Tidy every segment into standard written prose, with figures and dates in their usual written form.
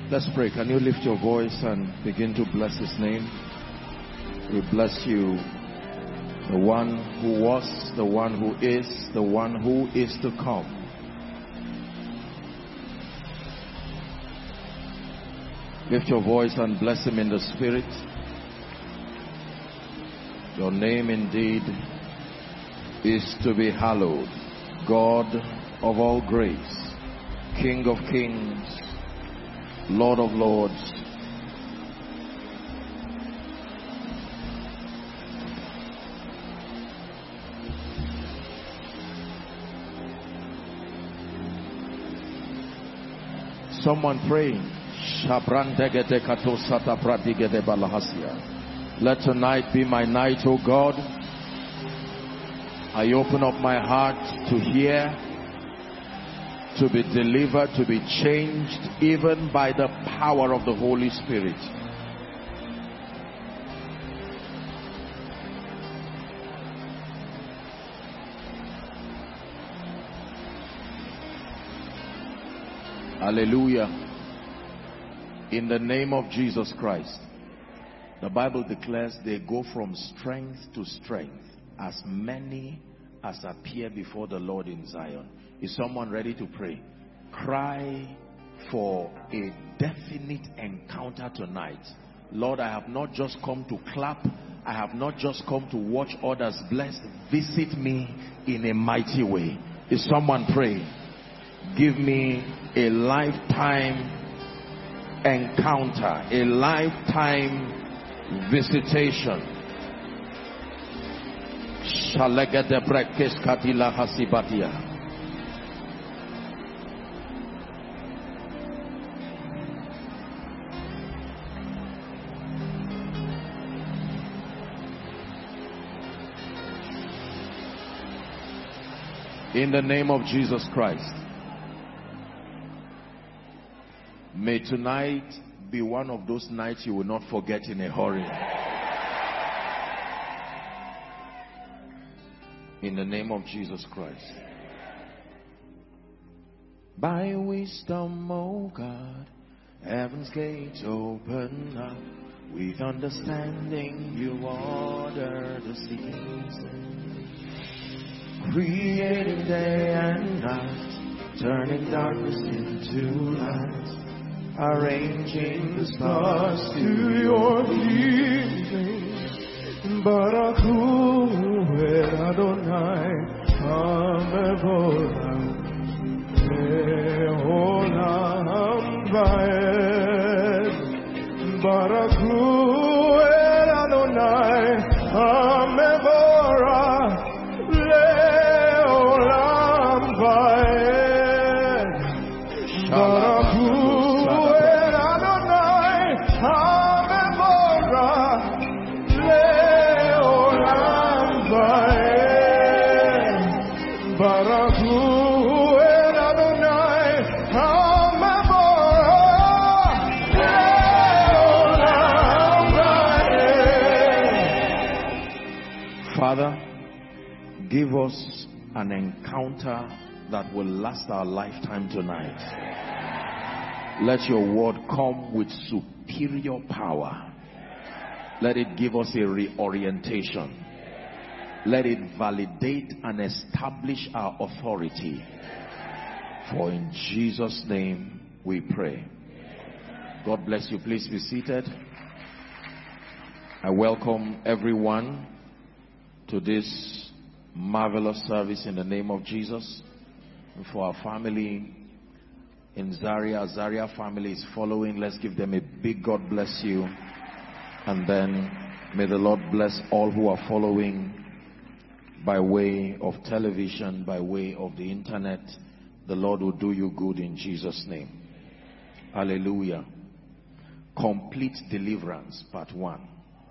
Let's pray. Can you lift your voice and begin to bless his name? We bless you, the one who was, the one who is to come. Lift your voice and bless him in the spirit. Your name indeed is to be hallowed. God of all grace, King of kings, Lord of lords. Someone praying. Let tonight be my night, O God. I open up my heart to hear, to be delivered, to be changed, even by the power of the Holy Spirit. Hallelujah. In the name of Jesus Christ. The Bible declares they go from strength to strength, as many as appear before the Lord in Zion. Is someone ready to pray? Cry for a definite encounter tonight. Lord, I have not just come to clap. I have not just come to watch others blessed. Visit me in a mighty way. Is someone praying? Give me a lifetime encounter, a lifetime visitation. In the name of Jesus Christ. May tonight be one of those nights you will not forget in a hurry. In the name of Jesus Christ. By wisdom, O God, heaven's gates open up. With understanding you order the seasons. Creating day and night, turning darkness into light. Arranging the stars to your pleasing. Barakhu Adonai Amevora Leolam Vaed. Barakhu Adonai Amevora Leolam Vaed. Barakhu Father, give us an encounter that will last our lifetime tonight. Let your word come with superior power. Let it give us a reorientation. Let it validate and establish our authority. For in Jesus' name we pray. God bless you. Please be seated. I welcome everyone to this marvelous service in the name of Jesus. And for our family in Zaria family is following. Let's give them a big God bless you. And then may the Lord bless all who are following by way of television, by way of the internet. The Lord will do you good in Jesus' name. Hallelujah. Complete deliverance, part 1.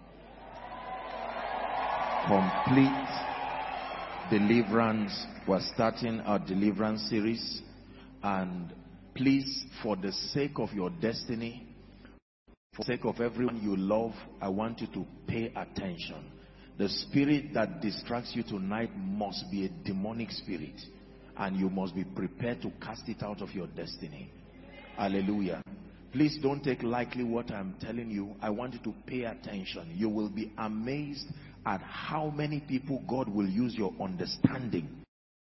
Complete deliverance. We're starting our deliverance series, and please, for the sake of your destiny, for the sake of everyone you love, I want you to pay attention. The spirit that distracts you tonight must be a demonic spirit, and you must be prepared to cast it out of your destiny. Hallelujah. Please don't take lightly what I'm telling you. I want you to pay attention. You will be amazed at how many people God will use your understanding.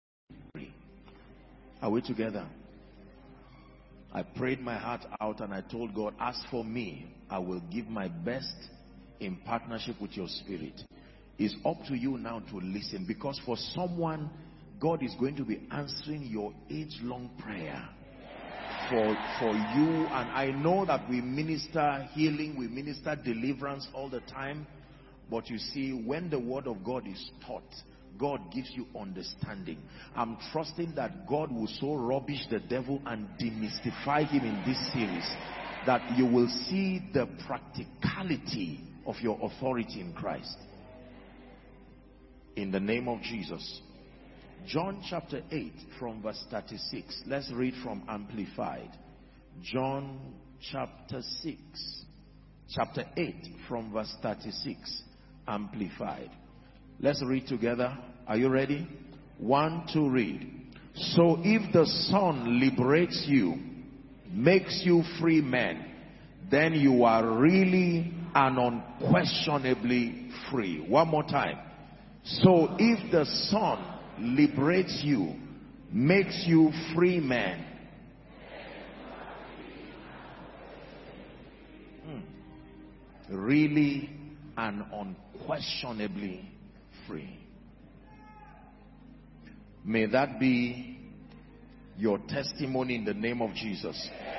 Are we together? I prayed my heart out and I told God, as for me, I will give my best in partnership with your spirit. It's up to you now to listen, because for someone, God is going to be answering your age-long prayer for you. And I know that we minister healing, we minister deliverance all the time, but you see, when the word of God is taught, God gives you understanding. I'm trusting that God will so rubbish the devil and demystify him in this series that you will see the practicality of your authority in Christ. In the name of Jesus. John chapter 8 from verse 36. Let's read from Amplified. John chapter 8 from verse 36. Amplified. Let's read together. Are you ready? 1, 2, read. So if the Son liberates you, makes you free men, then you are really and unquestionably free. One more time. So if the Son liberates you, makes you free men, really and unquestionably free. May that be your testimony in the name of Jesus.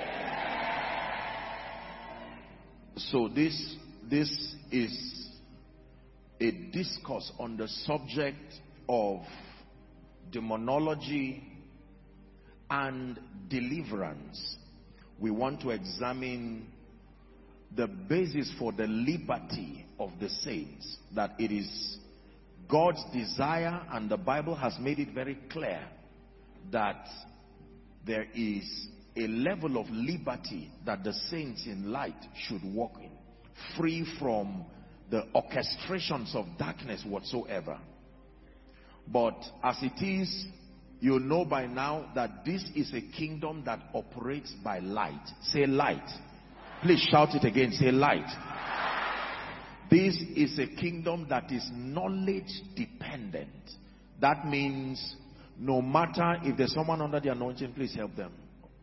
So this is a discourse on the subject of demonology and deliverance. We want to examine the basis for the liberty of the saints, that it is God's desire, and the Bible has made it very clear that there is a level of liberty that the saints in light should walk in, free from the orchestrations of darkness whatsoever. But as it is, you know by now that this is a kingdom that operates by light. Say light. Please shout it again. Say light. This is a kingdom that is knowledge dependent. That means no matter if there's someone under the anointing, please help them.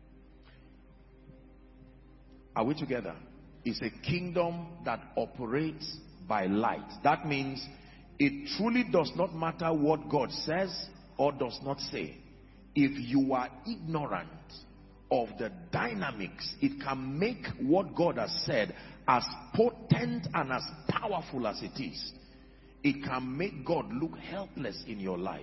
Are we together? It's a kingdom that operates by light. That means it truly does not matter what God says or does not say. If you are ignorant of the dynamics, it can make what God has said as potent and as powerful as it is. It can make God look helpless in your life.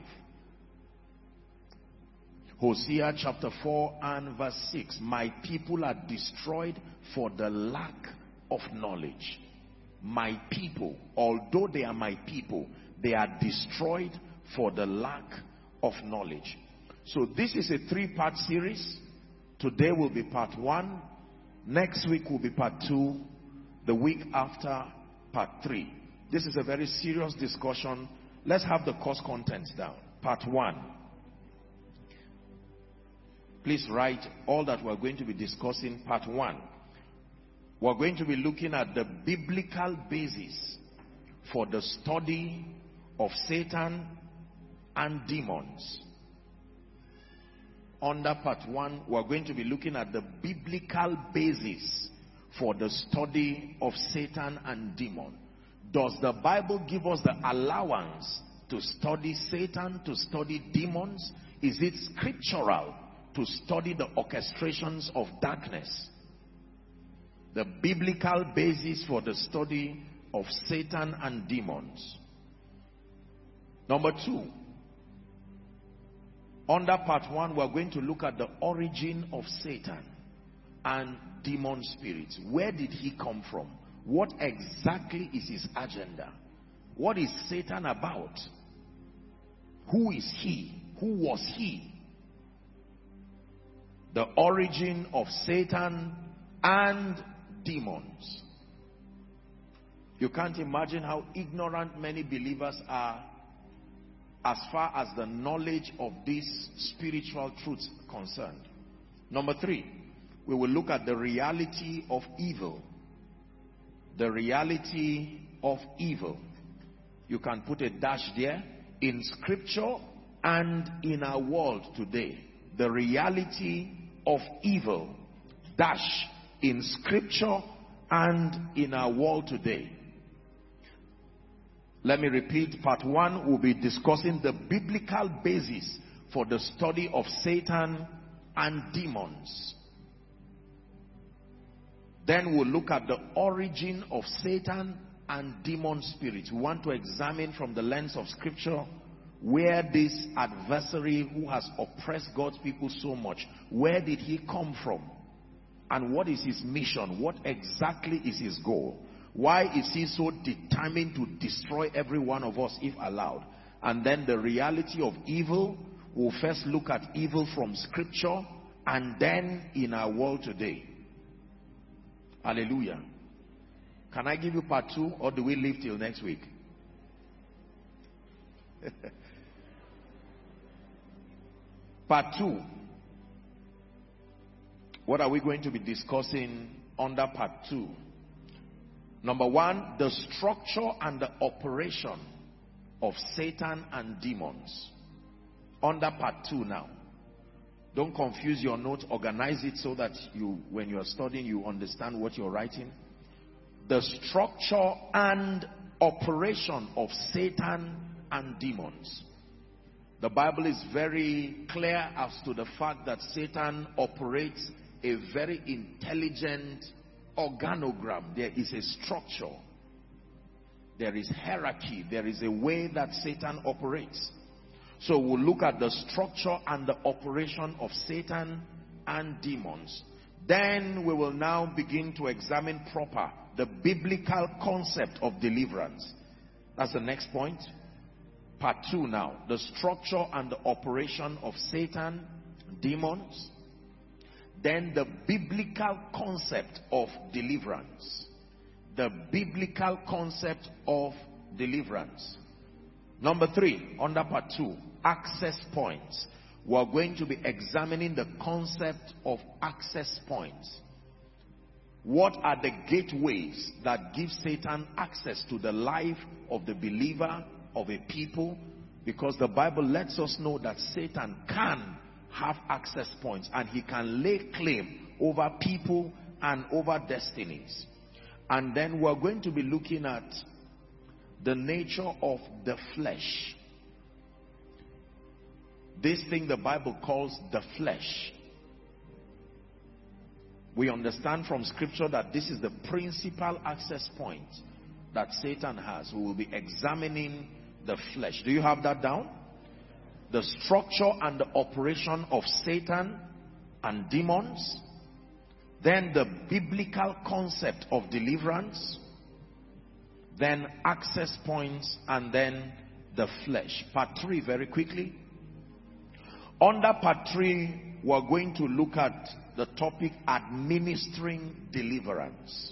Hosea chapter 4 and verse 6. My people are destroyed for the lack of knowledge. My people, although they are my people, they are destroyed for the lack of knowledge. So this is a 3-part series. Today will be part 1. Next week will be part 2. The week after, part 3. This is a very serious discussion. Let's have the course contents down. Part 1. Please write all that we're going to be discussing. Part 1. We're going to be looking at the biblical basis for the study of Satan and demons. Under part 1, we're going to be looking at the biblical basis for the study of Satan and demon. Does the Bible give us the allowance to study Satan, to study demons? Is it scriptural to study the orchestrations of darkness? The biblical basis for the study of Satan and demons. Number 2, under part 1, we're going to look at the origin of Satan and demon spirits. Where did he come from? What exactly is his agenda? What is Satan about? Who is he? Who was he? The origin of Satan and demons. You can't imagine how ignorant many believers are as far as the knowledge of these spiritual truths concerned. Number 3, we will look at the reality of evil. The reality of evil. You can put a dash there. In scripture and in our world today. The reality of evil. Dash. In scripture and in our world today. Let me repeat. Part 1 will be discussing the biblical basis for the study of Satan and demons. Then we'll look at the origin of Satan and demon spirits. We want to examine from the lens of scripture where this adversary who has oppressed God's people so much, where did he come from? And what is his mission? What exactly is his goal? Why is he so determined to destroy every one of us if allowed? And then the reality of evil. We'll first look at evil from scripture and then in our world today. Hallelujah. Can I give you part 2 or do we leave till next week? Part 2. What are we going to be discussing under part 2? Number 1, the structure and the operation of Satan and demons. Under part 2 now. Don't confuse your notes. Organize it so that you, when you are studying, you understand what you're writing. The structure and operation of Satan and demons. The Bible is very clear as to the fact that Satan operates a very intelligent organogram. There is a structure. There is hierarchy. There is a way that Satan operates. So we'll look at the structure and the operation of Satan and demons. Then we will now begin to examine proper the biblical concept of deliverance. That's the next point. Part 2 now. The structure and the operation of Satan, demons. Then the biblical concept of deliverance. The biblical concept of deliverance. Number 3, under part 2, access points. We are going to be examining the concept of access points. What are the gateways that give Satan access to the life of the believer, of a people? Because the Bible lets us know that Satan can have access points and he can lay claim over people and over destinies. And then we are going to be looking at the nature of the flesh. This thing the Bible calls the flesh. We understand from scripture that this is the principal access point that Satan has. We will be examining the flesh. Do you have that down? The structure and the operation of Satan and demons. Then the biblical concept of deliverance. Then access points, and then the flesh. Part 3 very quickly. Under part 3, we are going to look at the topic administering deliverance.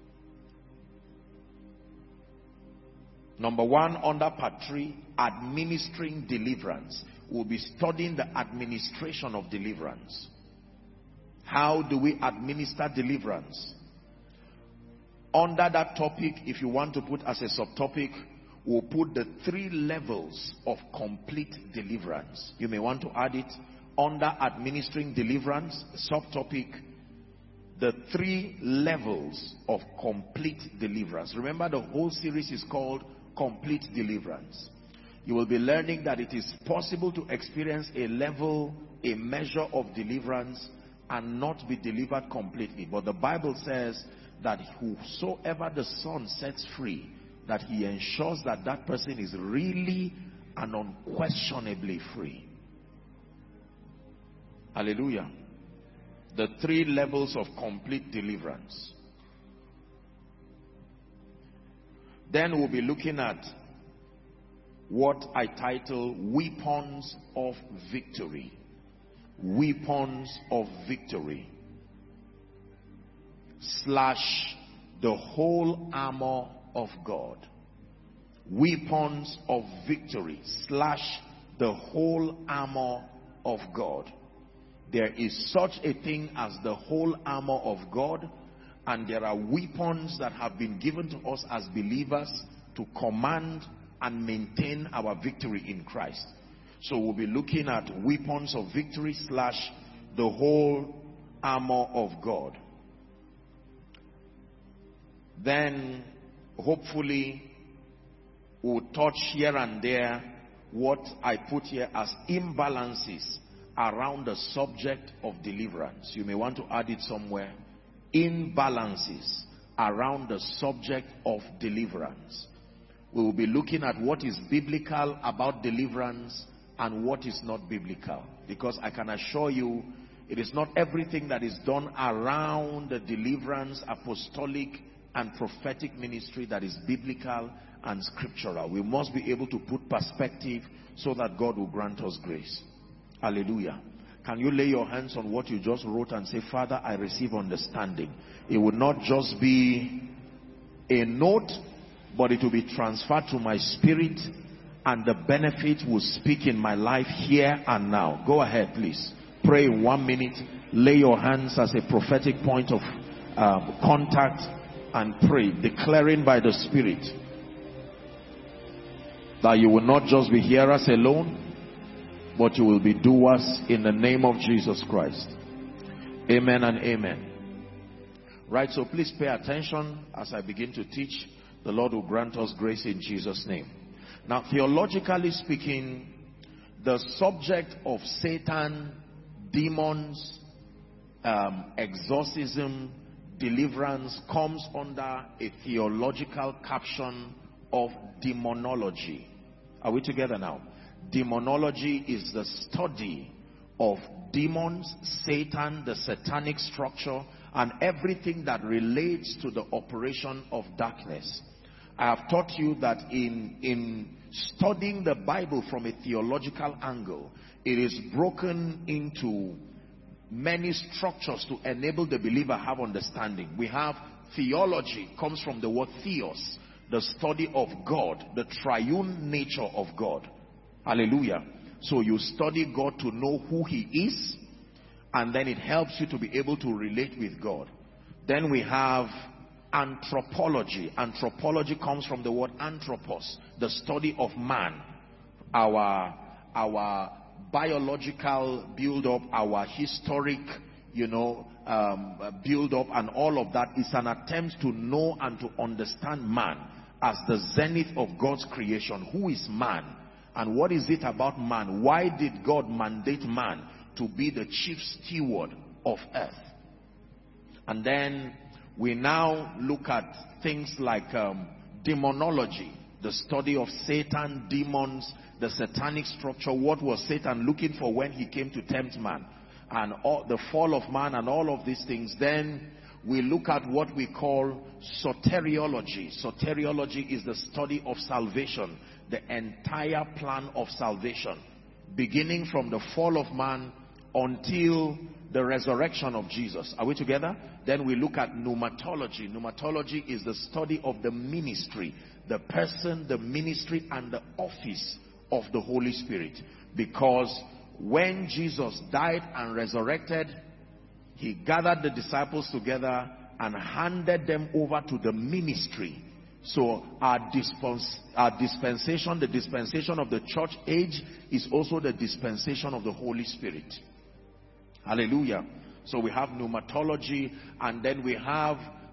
Number 1, under part 3, administering deliverance. We'll be studying the administration of deliverance. How do we administer deliverance? Under that topic, if you want to put as a subtopic, we'll put the 3 levels of complete deliverance. You may want to add it under administering deliverance, subtopic, the 3 levels of complete deliverance. Remember, the whole series is called Complete Deliverance. You will be learning that it is possible to experience a level, a measure of deliverance and not be delivered completely. But the Bible says that whosoever the Son sets free, that he ensures that that person is really and unquestionably free. Hallelujah. The 3 levels of complete deliverance. Then we'll be looking at what I title Weapons of Victory. Weapons of Victory. / the whole armor of God. Weapons of Victory / the whole armor of God. There is such a thing as the whole armor of God, and there are weapons that have been given to us as believers to command and maintain our victory in Christ. So we'll be looking at weapons of victory / the whole armor of God. Then hopefully we'll touch here and there what I put here as imbalances around the subject of deliverance. You may want to add it somewhere. Imbalances around the subject of deliverance. We will be looking at what is biblical about deliverance and what is not biblical. Because I can assure you, it is not everything that is done around the deliverance, apostolic and prophetic ministry that is biblical and scriptural. We must be able to put perspective so that God will grant us grace. Hallelujah. Can you lay your hands on what you just wrote and say, Father, I receive understanding. It will not just be a note, but it will be transferred to my spirit, and the benefit will speak in my life here and now. Go ahead, please. Pray in 1 minute. Lay your hands as a prophetic point of contact and pray, declaring by the Spirit that you will not just be hearers alone, but you will be doers in the name of Jesus Christ. Amen and amen. Right, so please pay attention as I begin to teach. The Lord will grant us grace in Jesus' name. Now, theologically speaking, the subject of Satan, demons, exorcism, deliverance comes under a theological caption of demonology. Are we together now? Demonology is the study of demons, Satan, the satanic structure, and everything that relates to the operation of darkness. I have taught you that in studying the Bible from a theological angle, it is broken into many structures to enable the believer have understanding. We have theology, comes from the word theos, the study of God, the triune nature of God. Hallelujah. So you study God to know who he is, and then it helps you to be able to relate with God. Then we have anthropology. Anthropology comes from the word anthropos, the study of man. Our biological build-up, our historic, build-up, and all of that is an attempt to know and to understand man as the zenith of God's creation. Who is man? And what is it about man? Why did God mandate man to be the chief steward of earth? And then we now look at things like demonology, the study of Satan, demons, the satanic structure. What was Satan looking for when he came to tempt man? And the fall of man and all of these things. Then we look at what we call soteriology. Soteriology is the study of salvation, the entire plan of salvation, beginning from the fall of man until the resurrection of Jesus. Are we together? Then we look at pneumatology. Pneumatology is the study of the ministry, the person, the ministry, and the office of the Holy Spirit. Because when Jesus died and resurrected, he gathered the disciples together and handed them over to the ministry. So our dispensation, the dispensation of the church age, is also the dispensation of the Holy Spirit. Hallelujah. So we have pneumatology, and then we have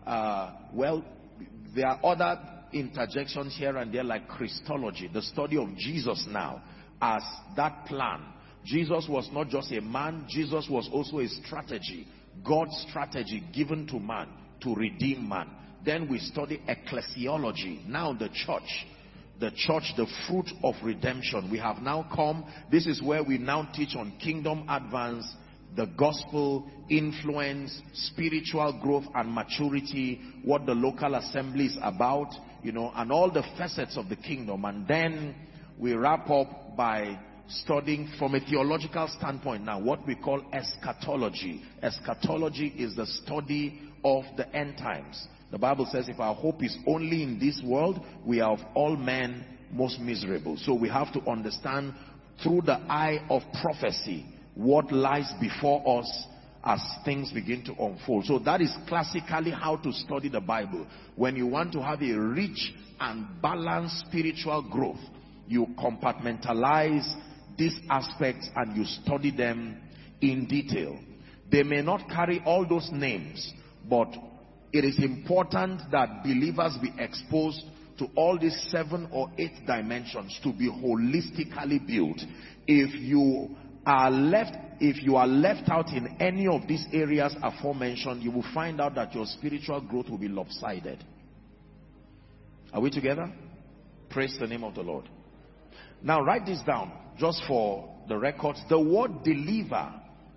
there are other interjections here and there, like Christology, the study of Jesus now as that plan. Jesus was not just a man, Jesus was also a strategy, God's strategy given to man to redeem man. Then we study ecclesiology, now the church, the fruit of redemption. We have now come, this is where we now teach on kingdom advance, the gospel, influence, spiritual growth and maturity, what the local assembly is about, and all the facets of the kingdom. And then we wrap up by studying from a theological standpoint now what we call eschatology. Eschatology is the study of the end times. The Bible says if our hope is only in this world, we are of all men most miserable. So we have to understand through the eye of prophecy what lies before us as things begin to unfold. So that is classically how to study the Bible. When you want to have a rich and balanced spiritual growth, you compartmentalize these aspects and you study them in detail. They may not carry all those names, but it is important that believers be exposed to all these 7 or 8 dimensions to be holistically built. If you are left out in any of these areas aforementioned, you will find out that your spiritual growth will be lopsided. Are we together? Praise the name of the Lord. Now write this down just for the records. The word deliver,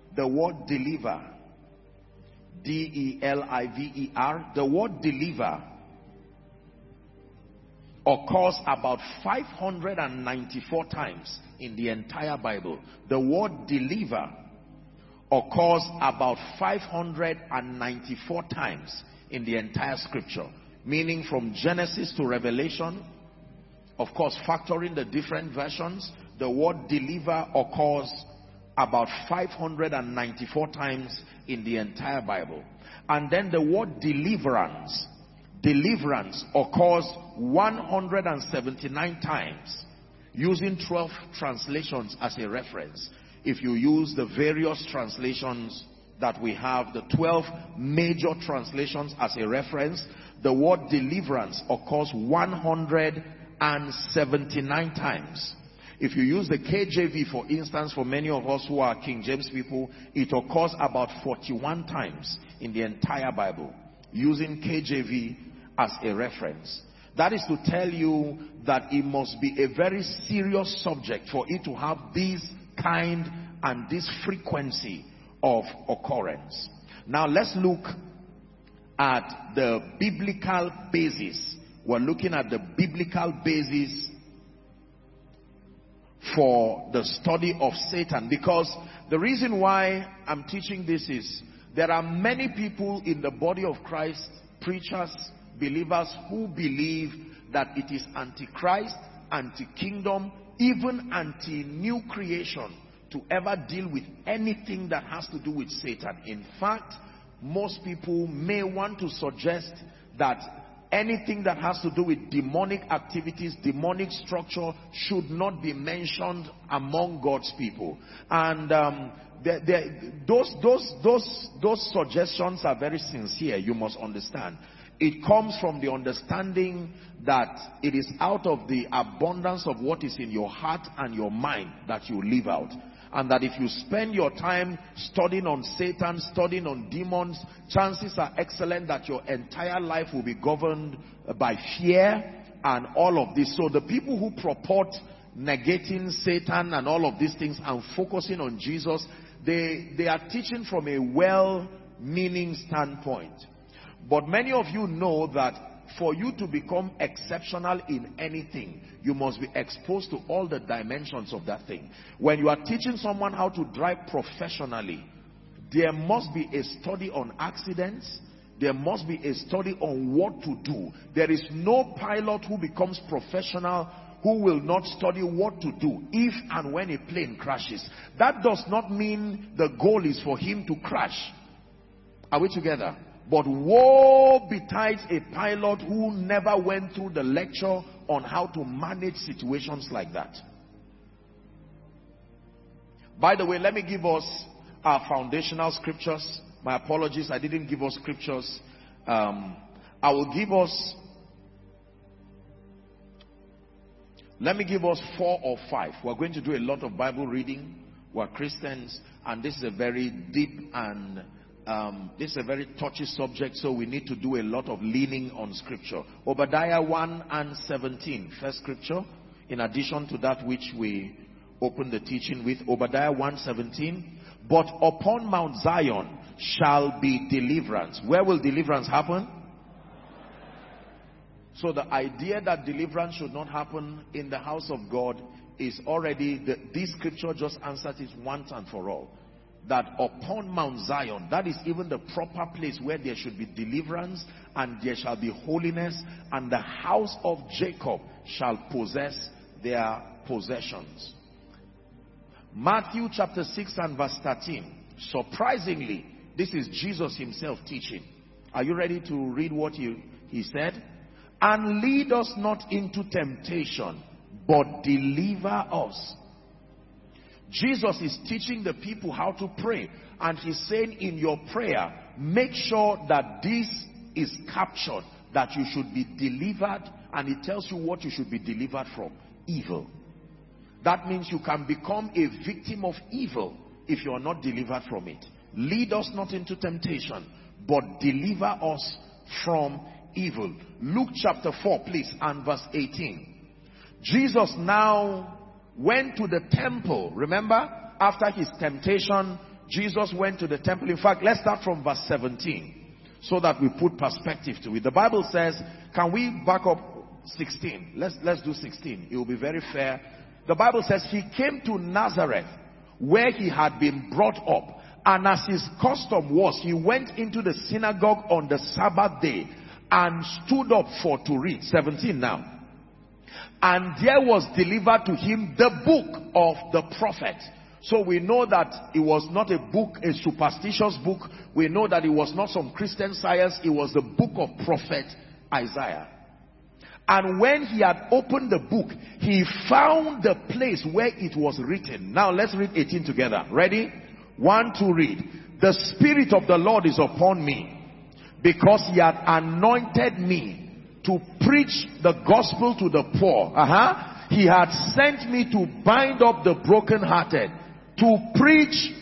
D-E-L-I-V-E-R, the word deliver occurs about 594 times in the entire Bible. The word deliver occurs about 594 times in the entire scripture, meaning from Genesis to Revelation. Of course, factoring the different versions, the word deliver occurs about 594 times in the entire Bible. And then the word deliverance occurs 179 times, using 12 translations as a reference. If you use the various translations that we have, the 12 major translations as a reference, the word deliverance occurs 179 times. If you use the KJV, for instance, for many of us who are King James people, it occurs about 41 times in the entire Bible, using KJV as a reference. That is to tell you that it must be a very serious subject for it to have this kind and this frequency of occurrence. Now let's look at the biblical basis. We're looking at the biblical basis for the study of Satan, because the reason why I'm teaching this is there are many people in the body of Christ, preachers, believers, who believe that it is anti-Christ, anti-kingdom, even anti-new creation to ever deal with anything that has to do with Satan. In fact, most people may want to suggest that anything that has to do with demonic activities, demonic structure, should not be mentioned among God's people. And those suggestions are very sincere, you must understand. It comes from the understanding that it is out of the abundance of what is in your heart and your mind that you live out. And that if you spend your time studying on Satan, studying on demons, chances are excellent that your entire life will be governed by fear and all of this. So the people who purport negating Satan and all of these things and focusing on Jesus, they are teaching from a well-meaning standpoint. But many of you know that for you to become exceptional in anything, you must be exposed to all the dimensions of that thing. When you are teaching someone how to drive professionally, there must be a study on accidents. There must be a study on what to do. There is no pilot who becomes professional who will not study what to do if and when a plane crashes. That does not mean the goal is for him to crash. Are we together? But woe betides a pilot who never went through the lecture on how to manage situations like that. By the way, let me give us our foundational scriptures. My apologies, I didn't give us scriptures. I will give us, let me give us 4 or 5. We're going to do a lot of Bible reading. We're Christians, and this is a very deep and this is a very touchy subject, so we need to do a lot of leaning on scripture. Obadiah 1:17, first scripture, in addition to that which we opened the teaching with. Obadiah 1:17. But upon Mount Zion shall be deliverance. Where will deliverance happen? So the idea that deliverance should not happen in the house of God is already, this scripture just answers it once and for all. That upon Mount Zion, that is even the proper place where there should be deliverance and there shall be holiness, and the house of Jacob shall possess their possessions. Matthew chapter 6 and verse 13. Surprisingly, this is Jesus himself teaching. Are you ready to read what he said? And lead us not into temptation, but deliver us. Jesus is teaching the people how to pray. And he's saying in your prayer, make sure that this is captured, that you should be delivered. And it tells you what you should be delivered from. Evil. That means you can become a victim of evil if you are not delivered from it. Lead us not into temptation, but deliver us from evil. Luke chapter 4, please, and verse 18. Jesus now went to the temple. Remember, after his temptation, Jesus went to the temple. In fact, let's start from verse 17 so that we put perspective to it. The Bible says, can we back up 16? Let's do 16. It will be very fair. The Bible says he came to Nazareth where he had been brought up. And as his custom was, he went into the synagogue on the Sabbath day and stood up to read. 17 now. And there was delivered to him the book of the prophet. So we know that it was not a book, a superstitious book. We know that it was not some Christian science. It was the book of prophet Isaiah. And when he had opened the book, he found the place where it was written. Now let's read 18 together. Ready? 1, 2, read. The Spirit of the Lord is upon me, because he had anointed me to preach the gospel to the poor. He had sent me to bind up the brokenhearted, to preach,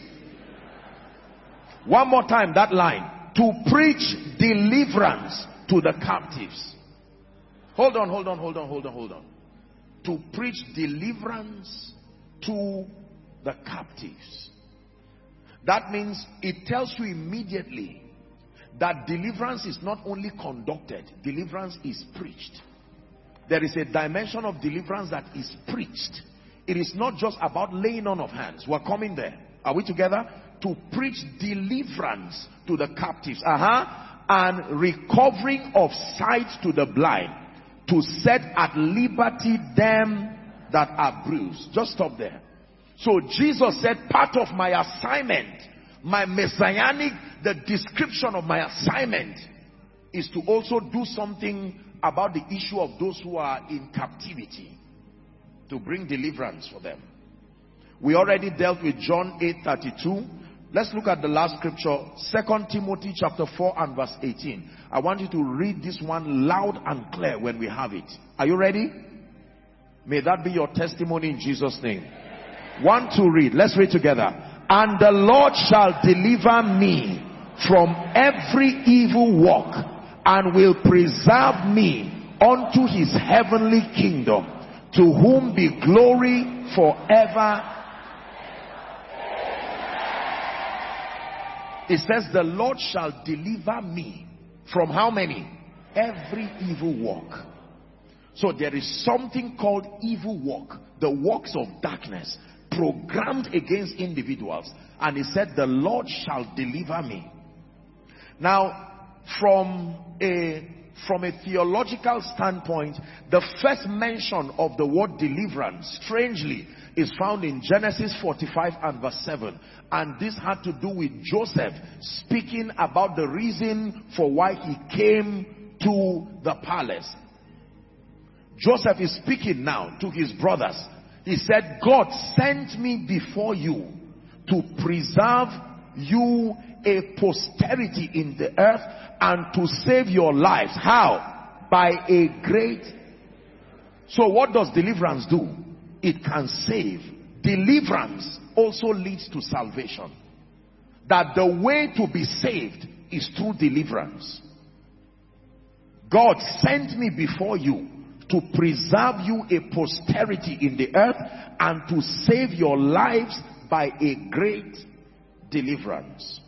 one more time that line, to preach deliverance to the captives. Hold on. To preach deliverance to the captives. That means it tells you immediately that deliverance is not only conducted, deliverance is preached. There is a dimension of deliverance that is preached. It is not just about laying on of hands. We're coming there. Are we together? To preach deliverance to the captives. And recovering of sight to the blind. To set at liberty them that are bruised. Just stop there. So Jesus said, part of my assignment, my messianic, the description of my assignment is to also do something about the issue of those who are in captivity, to bring deliverance for them. We already dealt with John 8:32. Let's look at the last scripture, 2 Timothy chapter 4 and verse 18. I want you to read this one loud and clear when we have it. Are you ready? May that be your testimony in Jesus' name. 1, 2, read. Let's read together. And the Lord shall deliver me from every evil work, and will preserve me unto his heavenly kingdom, to whom be glory forever. It says the Lord shall deliver me from how many? Every evil work. So there is something called evil work, the works of darkness programmed against individuals. And he said the Lord shall deliver me. Now, from a theological standpoint, the first mention of the word deliverance, strangely, is found in Genesis 45 and verse 7. And this had to do with Joseph speaking about the reason for why he came to the palace. Joseph is speaking now to his brothers. He said, God sent me before you to preserve you a posterity in the earth and to save your lives. How? By a great... So what does deliverance do? It can save. Deliverance also leads to salvation. That the way to be saved is through deliverance. God sent me before you to preserve you a posterity in the earth and to save your lives by a great deliverance.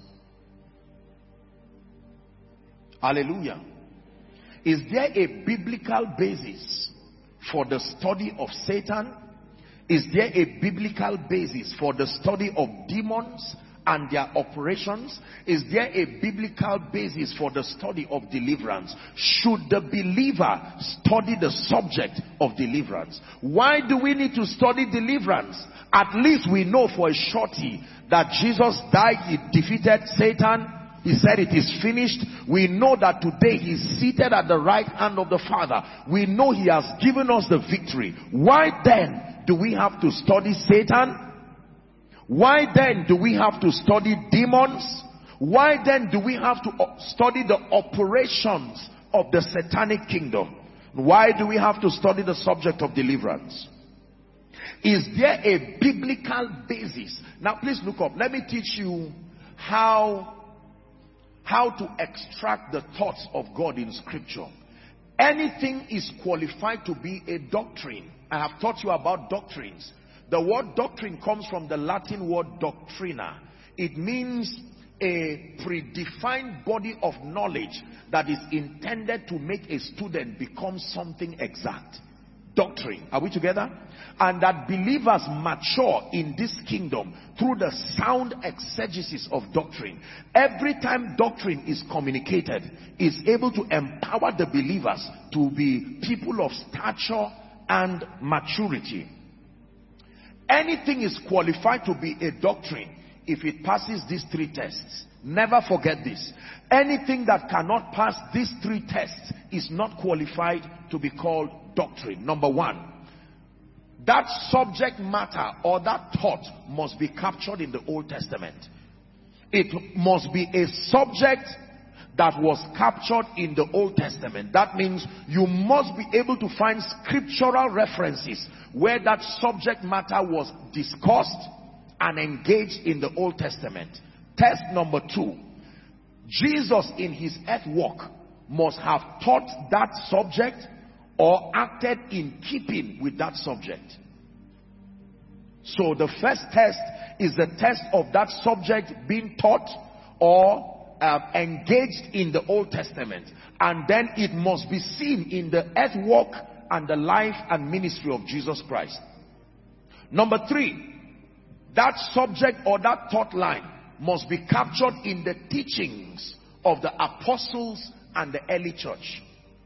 Hallelujah. Is there a biblical basis for the study of Satan? Is there a biblical basis for the study of demons and their operations? Is there a biblical basis for the study of deliverance? Should the believer study the subject of deliverance? Why do we need to study deliverance? At least we know for a surety that Jesus died, he defeated Satan. He said it is finished. We know that today he is seated at the right hand of the Father. We know he has given us the victory. Why then do we have to study Satan? Why then do we have to study demons? Why then do we have to study the operations of the satanic kingdom? Why do we have to study the subject of deliverance? Is there a biblical basis? Now please look up. Let me teach you how to extract the thoughts of God in scripture. Anything is qualified to be a doctrine. I have taught you about doctrines. The word doctrine comes from the Latin word doctrina. It means a predefined body of knowledge that is intended to make a student become something exact. Doctrine. Are we together? And that believers mature in this kingdom through the sound exegesis of doctrine. Every time doctrine is communicated, is able to empower the believers to be people of stature and maturity. Anything is qualified to be a doctrine if it passes these three tests. Never forget this. Anything that cannot pass these three tests is not qualified to be called doctrine. Number one, that subject matter or that thought must be captured in the Old Testament. It must be a subject that was captured in the Old Testament. That means you must be able to find scriptural references where that subject matter was discussed and engaged in the Old Testament. Test number two, Jesus in his earth walk must have taught that subject or acted in keeping with that subject. So the first test is the test of that subject being taught or engaged in the Old Testament, and then it must be seen in the earth walk and the life and ministry of Jesus Christ. Number three, that subject or that thought line must be captured in the teachings of the apostles and the early church.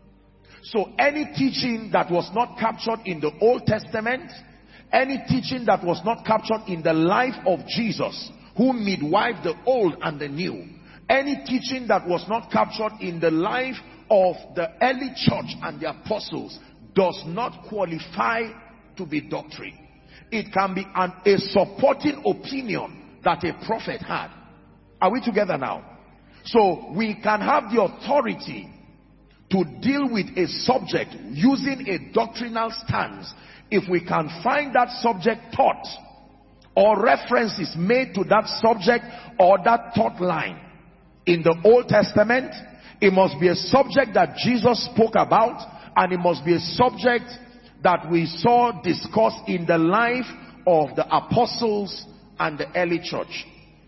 So any teaching that was not captured in the Old Testament, any teaching that was not captured in the life of Jesus, who midwifed the old and the new, any teaching that was not captured in the life of the early church and the apostles does not qualify to be doctrine. It can be a supporting opinion that a prophet had. Are we together now? So we can have the authority to deal with a subject using a doctrinal stance if we can find that subject taught or references made to that subject or that thought line in the Old Testament. It must be a subject that Jesus spoke about, and it must be a subject that we saw discussed in the life of the apostles and the early church.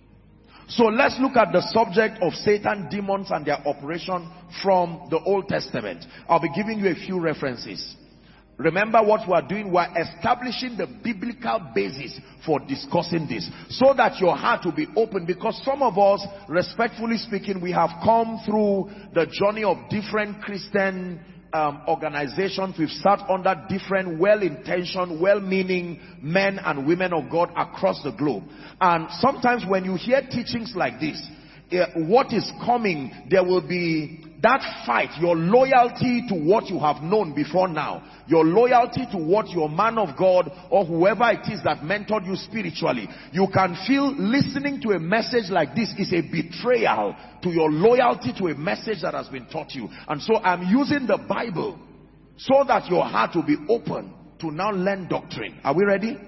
So let's look at the subject of Satan, demons, and their operation from the Old Testament. I'll be giving you a few references. Remember what we are doing. We are establishing the biblical basis for discussing this, so that your heart will be open, because some of us, respectfully speaking, we have come through the journey of different Christian organizations. We've sat under different well-intentioned, well-meaning men and women of God across the globe. And sometimes when you hear teachings like this, what is coming, there will be that fight, your loyalty to what you have known before now, your loyalty to what your man of God or whoever it is that mentored you spiritually. You can feel listening to a message like this is a betrayal to your loyalty to a message that has been taught you. And so I'm using the Bible so that your heart will be open to now learn doctrine. Are we ready?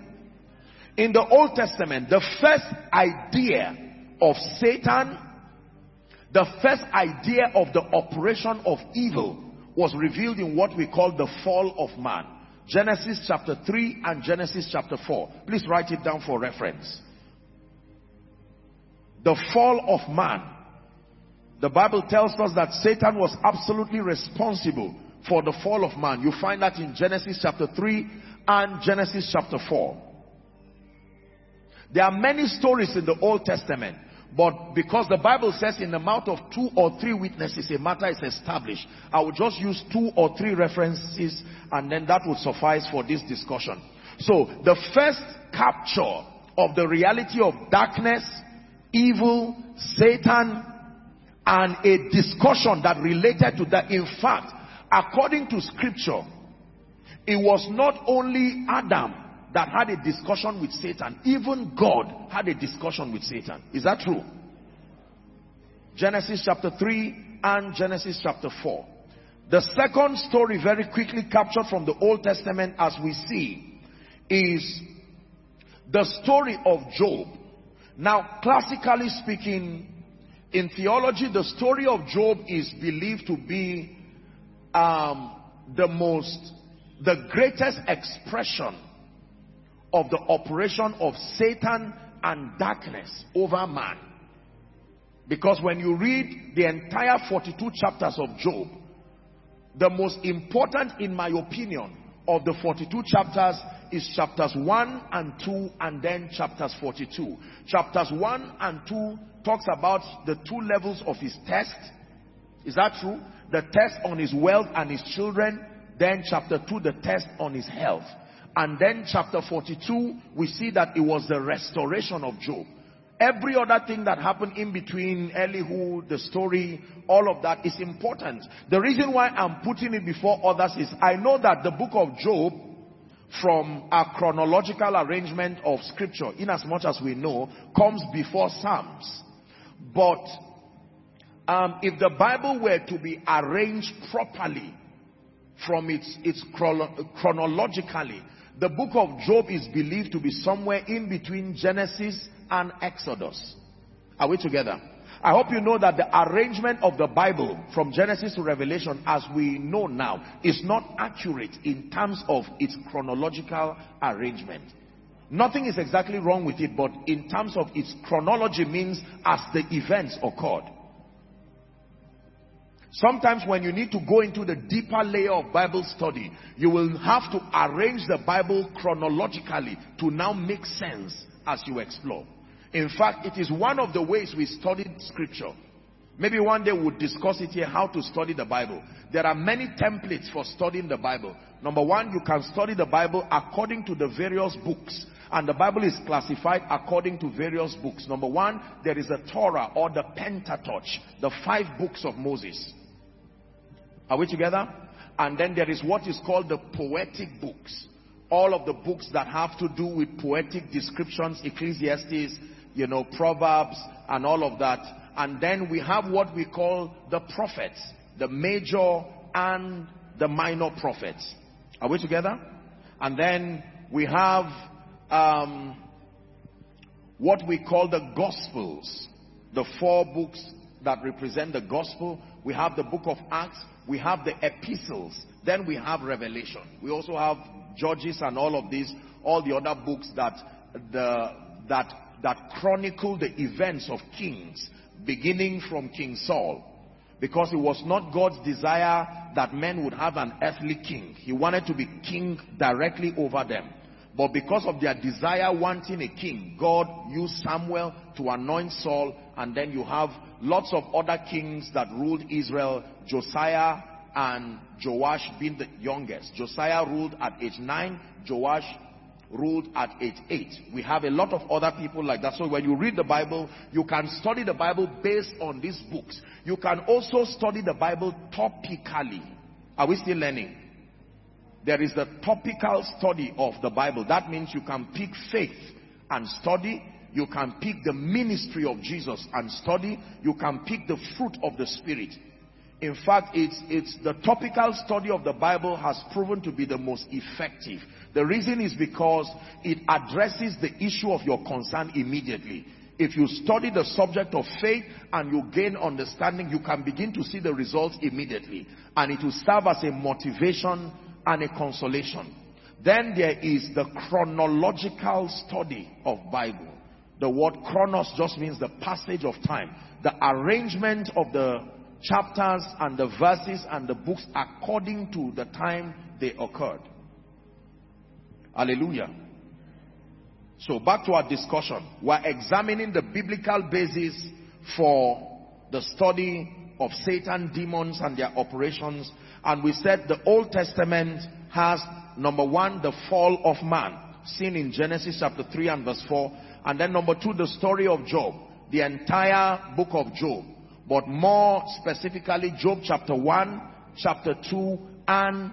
In the Old Testament, the first idea of Satan, the first idea of the operation of evil, was revealed in what we call the fall of man. Genesis chapter 3 and Genesis chapter 4. Please write it down for reference. The fall of man. The Bible tells us that Satan was absolutely responsible for the fall of man. You find that in Genesis chapter 3 and Genesis chapter 4. There are many stories in the Old Testament, but because the Bible says in the mouth of 2 or 3 witnesses a matter is established, I will just use 2 or 3 references and then that would suffice for this discussion. So the first capture of the reality of darkness, evil, Satan, and a discussion that related to that. In fact, according to scripture, it was not only Adam that had a discussion with Satan, even God had a discussion with Satan. Is that true? Genesis chapter 3 and Genesis chapter 4. The second story, very quickly captured from the Old Testament as we see, is the story of Job. Now, classically speaking, in theology, the story of Job is believed to be the greatest expression of the operation of Satan and darkness over man. Because when you read the entire 42 chapters of Job, the most important, in my opinion, of the 42 chapters is chapters 1 and 2 and then chapters 42. Chapters 1 and 2 talks about the 2 levels of his test. Is that true? The test on his wealth and his children. Then chapter 2, the test on his health. And then chapter 42, we see that it was the restoration of Job. Every other thing that happened in between, Elihu, the story, all of that is important. The reason why I'm putting it before others is I know that the book of Job, from a chronological arrangement of scripture, in as much as we know, comes before Psalms. But if the Bible were to be arranged properly from its chronologically, the book of Job is believed to be somewhere in between Genesis and Exodus. Are we together? I hope you know that the arrangement of the Bible from Genesis to Revelation, as we know now, is not accurate in terms of its chronological arrangement. Nothing is exactly wrong with it, but in terms of its chronology, means as the events occurred. Sometimes when you need to go into the deeper layer of Bible study, you will have to arrange the Bible chronologically to now make sense as you explore. In fact, it is one of the ways we studied scripture. Maybe one day we'll discuss it here, how to study the Bible. There are many templates for studying the Bible. Number one, you can study the Bible according to the various books. And the Bible is classified according to various books. Number one, there is the Torah or the Pentateuch, the 5 books of Moses. Are we together? And then there is what is called the poetic books. All of the books that have to do with poetic descriptions, Ecclesiastes, Proverbs and all of that. And then we have what we call the prophets, the major and the minor prophets. Are we together? And then we have what we call the Gospels, the 4 books that represent the Gospel. We have the book of Acts, we have the epistles, then we have Revelation. We also have Judges and all of these, all the other books that chronicle the events of kings, beginning from King Saul. Because it was not God's desire that men would have an earthly king. He wanted to be king directly over them. But because of their desire wanting a king, God used Samuel to anoint Saul, and then you have lots of other kings that ruled Israel, Josiah and Joash being the youngest. Josiah ruled at age 9, Joash ruled at age 8. We have a lot of other people like that. So when you read the Bible, you can study the Bible based on these books. You can also study the Bible topically. Are we still learning? There is the topical study of the Bible. That means you can pick faith and study. You can pick the ministry of Jesus and study. You can pick the fruit of the Spirit. In fact, it's the topical study of the Bible has proven to be the most effective. The reason is because it addresses the issue of your concern immediately. If you study the subject of faith and you gain understanding, you can begin to see the results immediately. And it will serve as a motivation and a consolation. Then there is the chronological study of Bible. The word chronos just means the passage of time. The arrangement of the chapters and the verses and the books according to the time they occurred. Hallelujah. So back to our discussion. We're examining the biblical basis for the study of Satan, demons, and their operations. And we said the Old Testament has, number one, the fall of man, seen in Genesis chapter 3 and verse 4. And then number two, the story of Job, the entire book of Job. But more specifically, Job chapter 1, chapter 2, and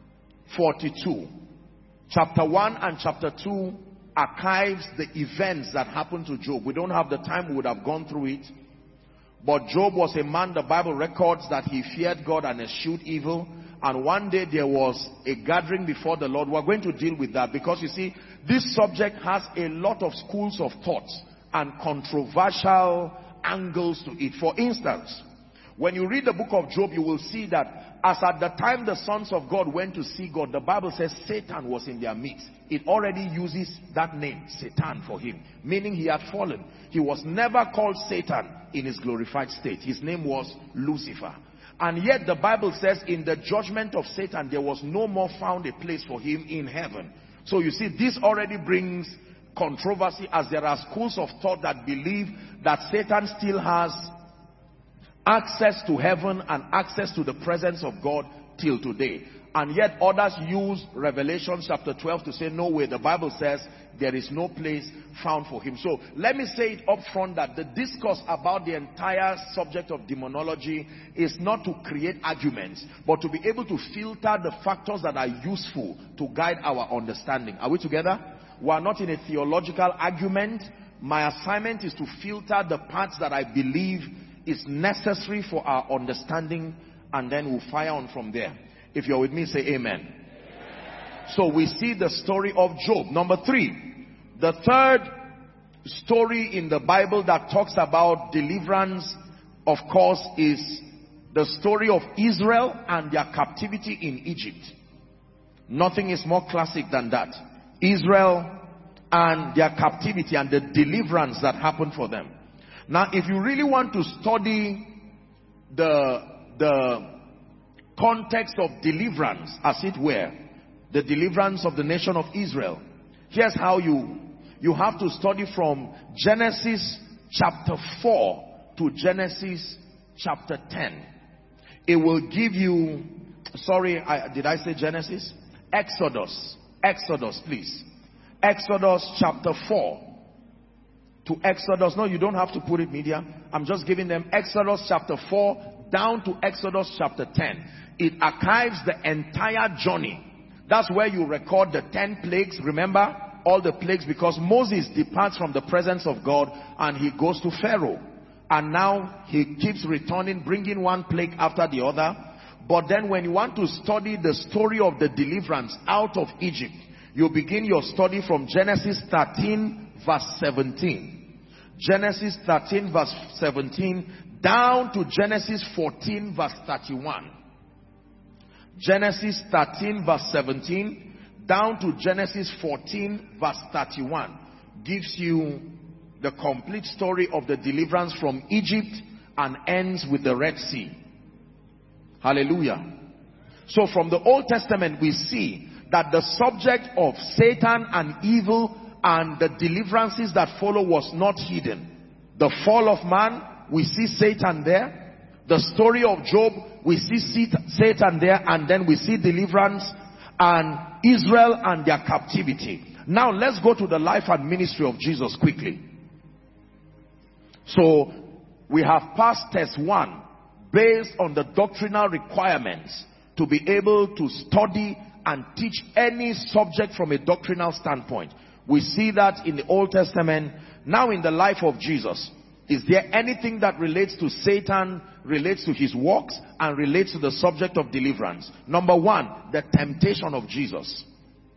42. Chapter 1 and chapter 2 archives the events that happened to Job. We don't have the time, we would have gone through it. But Job was a man, the Bible records that he feared God and eschewed evil. And one day there was a gathering before the Lord. We're going to deal with that because you see, this subject has a lot of schools of thought and controversial angles to it. For instance, when you read the book of Job, you will see that as at the time the sons of God went to see God, the Bible says Satan was in their midst. It already uses that name, Satan, for him, meaning he had fallen. He was never called Satan in his glorified state. His name was Lucifer. And yet the Bible says in the judgment of Satan, there was no more found a place for him in heaven. So you see, this already brings controversy, as there are schools of thought that believe that Satan still has access to heaven and access to the presence of God till today. And yet others use Revelation chapter 12 to say, no way, the Bible says there is no place found for him. So let me say it up front that the discourse about the entire subject of demonology is not to create arguments, but to be able to filter the factors that are useful to guide our understanding. Are we together? We are not in a theological argument. My assignment is to filter the parts that I believe is necessary for our understanding, and then we'll fire on from there. If you're with me, say amen. So we see the story of Job. Number 3, the third story in the Bible that talks about deliverance, of course, is the story of Israel and their captivity in Egypt. Nothing is more classic than that. Israel and their captivity and the deliverance that happened for them. Now, if you really want to study the context of deliverance, as it were, the deliverance of the nation of Israel, here's how you have to study from Genesis chapter 4 to Genesis chapter 10. It will give you, did I say Genesis? Exodus, please. Exodus chapter 4 to Exodus. No, you don't have to put it media. I'm just giving them Exodus chapter 4 down to Exodus chapter 10. It archives the entire journey. That's where you record the 10 plagues. Remember all the plagues, because Moses departs from the presence of God and he goes to Pharaoh. And now he keeps returning, bringing one plague after the other. But then when you want to study the story of the deliverance out of Egypt, you begin your study from Genesis 13 verse 17. Genesis 13 verse 17 down to Genesis 14 verse 31. Genesis 13 verse 17 down to Genesis 14 verse 31 gives you the complete story of the deliverance from Egypt and ends with the Red Sea. Hallelujah. So from the Old Testament we see that the subject of Satan and evil and the deliverances that follow was not hidden. The fall of man, we see Satan there. The story of Job, we see Satan there, and then we see deliverance and Israel and their captivity. Now let's go to the life and ministry of Jesus quickly. So we have passed test 1 based on the doctrinal requirements to be able to study and teach any subject from a doctrinal standpoint. We see that in the Old Testament. Now in the life of Jesus, is there anything that relates to Satan, relates to his works, and relates to the subject of deliverance? Number 1, the temptation of Jesus.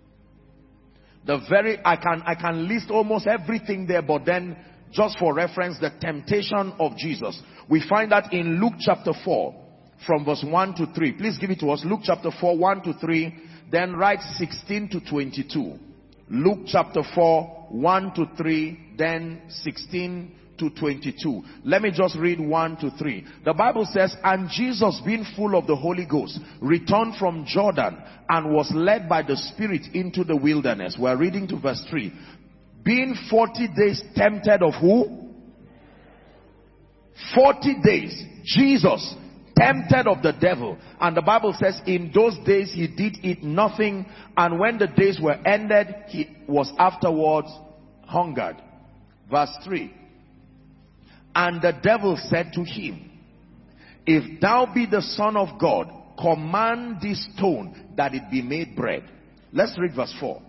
I can list almost everything there, but then just for reference, the temptation of Jesus. We find that in Luke chapter 4 from verse 1 to 3. Please give it to us. Luke chapter 4, 1 to 3. Then write 16 to 22. Luke chapter 4, 1 to 3. Then 16 to 22. Let me just read 1 to 3. The Bible says, and Jesus, being full of the Holy Ghost, returned from Jordan and was led by the Spirit into the wilderness. We're reading to verse 3. Being 40 days tempted of who? 40 days. Jesus tempted of the devil. And the Bible says in those days he did eat nothing. And when the days were ended, he was afterwards hungered. Verse 3. And the devil said to him, if thou be the Son of God, command this stone that it be made bread. Let's read verse 4.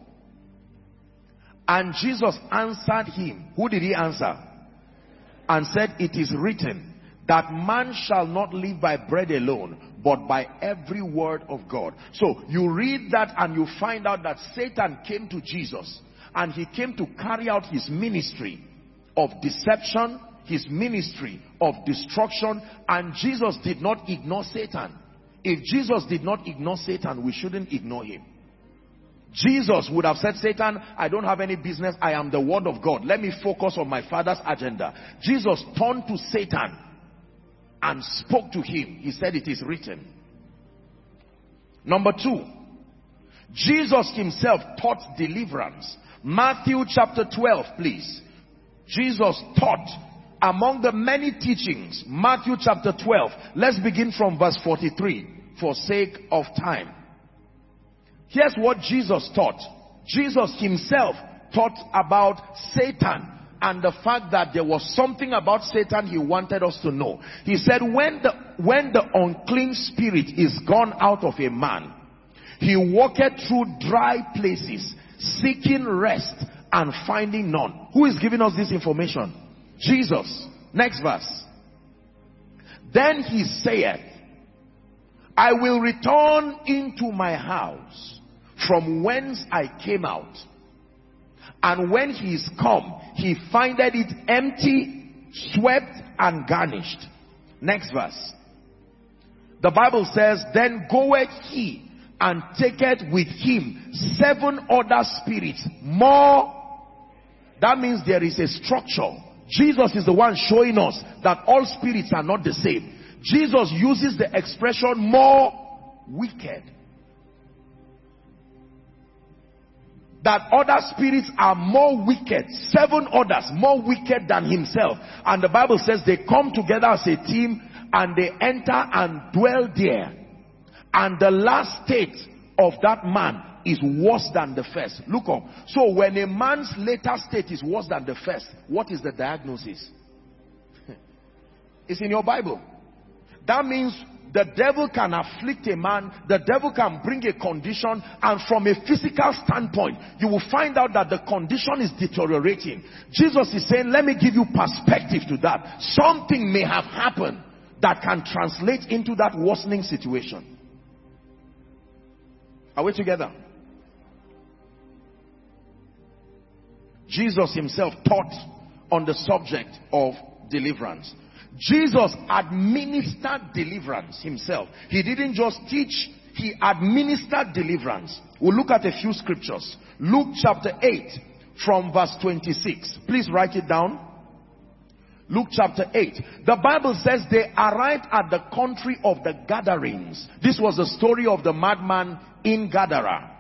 And Jesus answered him. Who did he answer? And said, it is written that man shall not live by bread alone, but by every word of God. So you read that and you find out that Satan came to Jesus and he came to carry out his ministry of deception, his ministry of destruction, and Jesus did not ignore Satan. If Jesus did not ignore Satan, we shouldn't ignore him. Jesus would have said, Satan, I don't have any business. I am the word of God. Let me focus on my Father's agenda. Jesus turned to Satan and spoke to him. He said, it is written. Number 2, Jesus himself taught deliverance. Matthew chapter 12, please. Jesus taught among the many teachings. Matthew chapter 12. Let's begin from verse 43 for sake of time. Here's what Jesus taught. Jesus himself taught about Satan and the fact that there was something about Satan he wanted us to know. He said, when the unclean spirit is gone out of a man, he walketh through dry places, seeking rest and finding none. Who is giving us this information? Jesus. Next verse. Then he saith, I will return into my house from whence I came out. And when he is come, he findeth it empty, swept, and garnished. Next verse. The Bible says, then goeth he and taketh with him 7 other spirits more. That means there is a structure. Jesus is the one showing us that all spirits are not the same. Jesus uses the expression more wicked. That other spirits are more wicked. 7 others more wicked than himself. And the Bible says they come together as a team and they enter and dwell there. And the last state of that man is worse than the first. Look up. So when a man's later state is worse than the first, what is the diagnosis? It's in your Bible. That means the devil can afflict a man, the devil can bring a condition, and from a physical standpoint, you will find out that the condition is deteriorating. Jesus is saying, let me give you perspective to that. Something may have happened that can translate into that worsening situation. Are we together? Jesus himself taught on the subject of deliverance. Jesus administered deliverance himself. He didn't just teach, he administered deliverance. We'll look at a few scriptures. Luke chapter 8 from verse 26. Please write it down. Luke chapter 8. The Bible says they arrived at the country of the Gadarenes. This was the story of the madman in Gadara.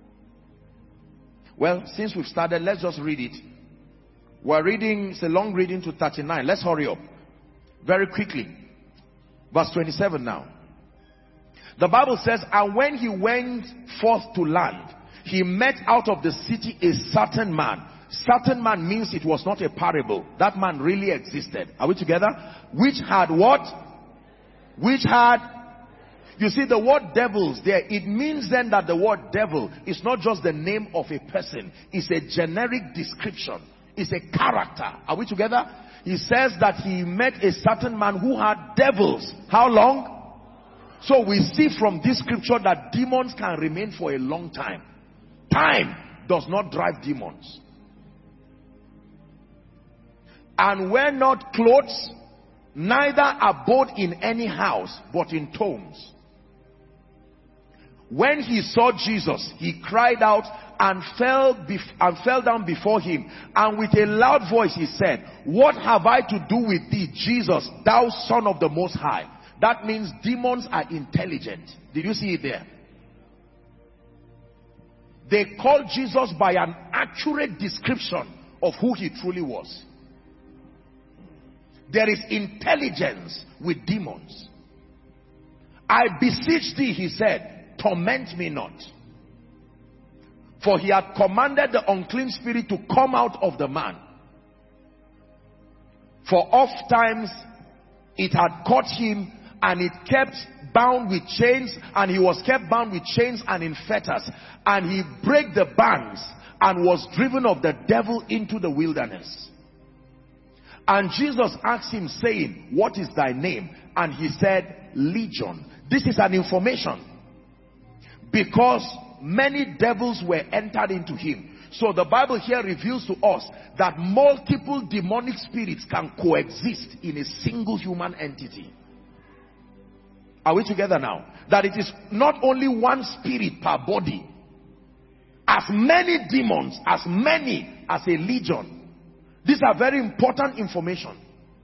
Well, since we've started, let's just read it. We're reading, it's a long reading to 39. Let's hurry up very quickly. Verse 27 now. The Bible says, and when he went forth to land, he met out of the city a certain man. Certain man means it was not a parable. That man really existed. Are we together? Which had what? Which had... You see the word devils there, it means then that the word devil is not just the name of a person. It's a generic description. It's a character. Are we together? He says that he met a certain man who had devils. How long? So we see from this scripture that demons can remain for a long time. Time does not drive demons. And were not clothes, neither abode in any house, but in tombs. When he saw Jesus, he cried out and fell down before him. And with a loud voice he said, what have I to do with thee, Jesus, thou Son of the Most High? That means demons are intelligent. Did you see it there? They called Jesus by an accurate description of who he truly was. There is intelligence with demons. I beseech thee, he said, torment me not. For he had commanded the unclean spirit to come out of the man. For oft times it had caught him, and it kept bound with chains, and he was kept bound with chains and in fetters. And he brake the bands and was driven of the devil into the wilderness. And Jesus asked him, saying, what is thy name? And he said, Legion. This is an information, because many devils were entered into him. So the Bible here reveals to us that multiple demonic spirits can coexist in a single human entity. Are we together now? That it is not only one spirit per body. As many demons, as many as a legion. These are very important information.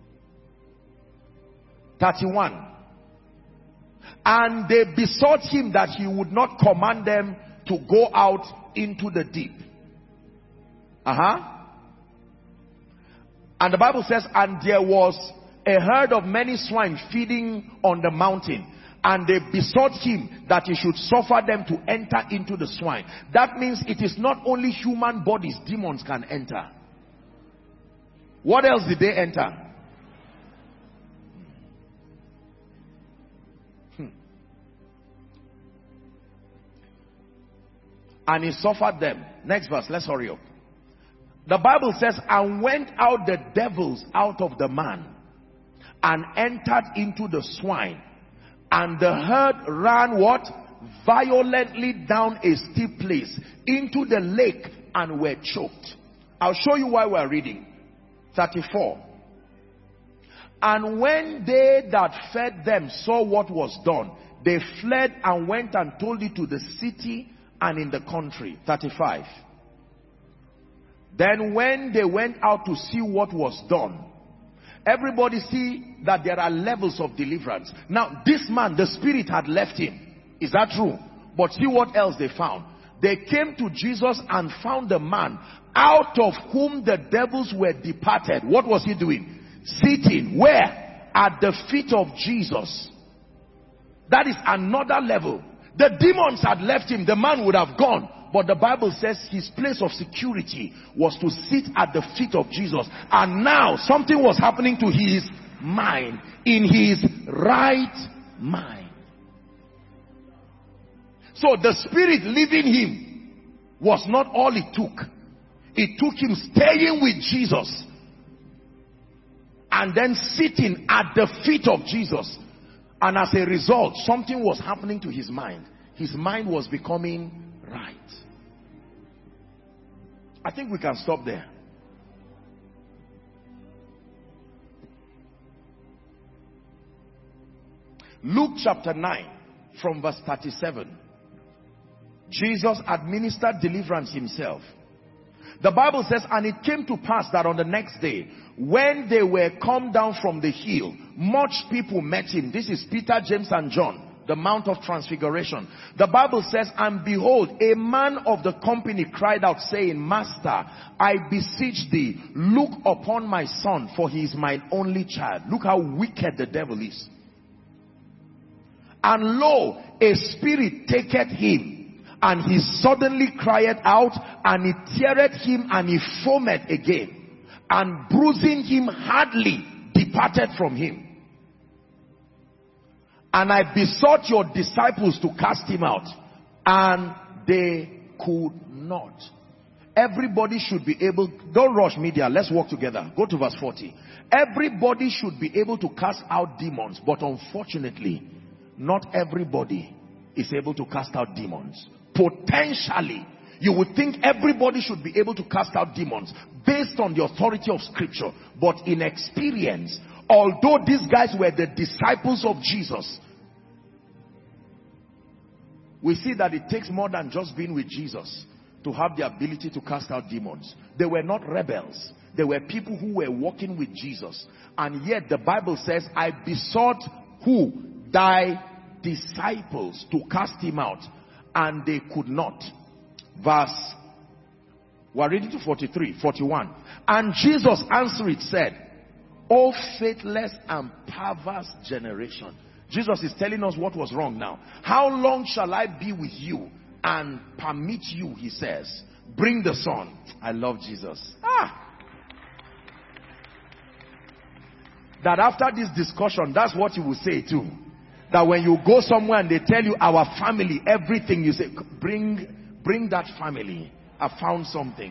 31. And they besought him that he would not command them to go out into the deep. And the Bible says, and there was a herd of many swine feeding on the mountain. And they besought him that he should suffer them to enter into the swine. That means it is not only human bodies demons can enter. What else did they enter? And he suffered them. Next verse, let's hurry up. The Bible says, and went out the devils out of the man, and entered into the swine. And the herd ran what? Violently down a steep place into the lake, and were choked. I'll show you why we're reading. 34. And when they that fed them saw what was done, they fled and went and told it to the city and in the country. 35. Then when they went out to see what was done, everybody see that there are levels of deliverance. Now this man, the spirit had left him. Is that true? But see what else they found. They came to Jesus and found the man out of whom the devils were departed. What was he doing? Sitting. Where? At the feet of Jesus. That is another level. The demons had left him. The man would have gone. But the Bible says his place of security was to sit at the feet of Jesus. And now something was happening to his mind. In his right mind. So the spirit leaving him was not all it took. It took him staying with Jesus. And then sitting at the feet of Jesus. And as a result, something was happening to his mind. His mind was becoming right. I think we can stop there. Luke chapter 9 from verse 37. Jesus administered deliverance himself. The Bible says, and it came to pass that on the next day, when they were come down from the hill, much people met him. This is Peter, James, and John. The Mount of Transfiguration. The Bible says, and behold, a man of the company cried out, saying, Master, I beseech thee, look upon my son, for he is mine only child. Look how wicked the devil is. And lo, a spirit taketh him, and he suddenly cried out, and it teareth him, and he foamed again, and bruising him hardly departed from him. And I besought your disciples to cast him out, and they could not. Everybody should be able, don't rush media, let's work together. Go to verse 40. Everybody should be able to cast out demons, but unfortunately, not everybody is able to cast out demons. Potentially, you would think everybody should be able to cast out demons based on the authority of scripture, but in experience, although these guys were the disciples of Jesus, we see that it takes more than just being with Jesus to have the ability to cast out demons. They were not rebels. They were people who were walking with Jesus. And yet the Bible says, I besought who? Thy disciples to cast him out, and they could not. Verse We're reading to 43, 41. And Jesus answered said, O faithless and perverse generation. Jesus is telling us what was wrong now. How long shall I be with you and permit you, he says. Bring the son. I love Jesus. That after this discussion, that's what you will say too. That when you go somewhere and they tell you our family, everything, you say, bring that family. I found something.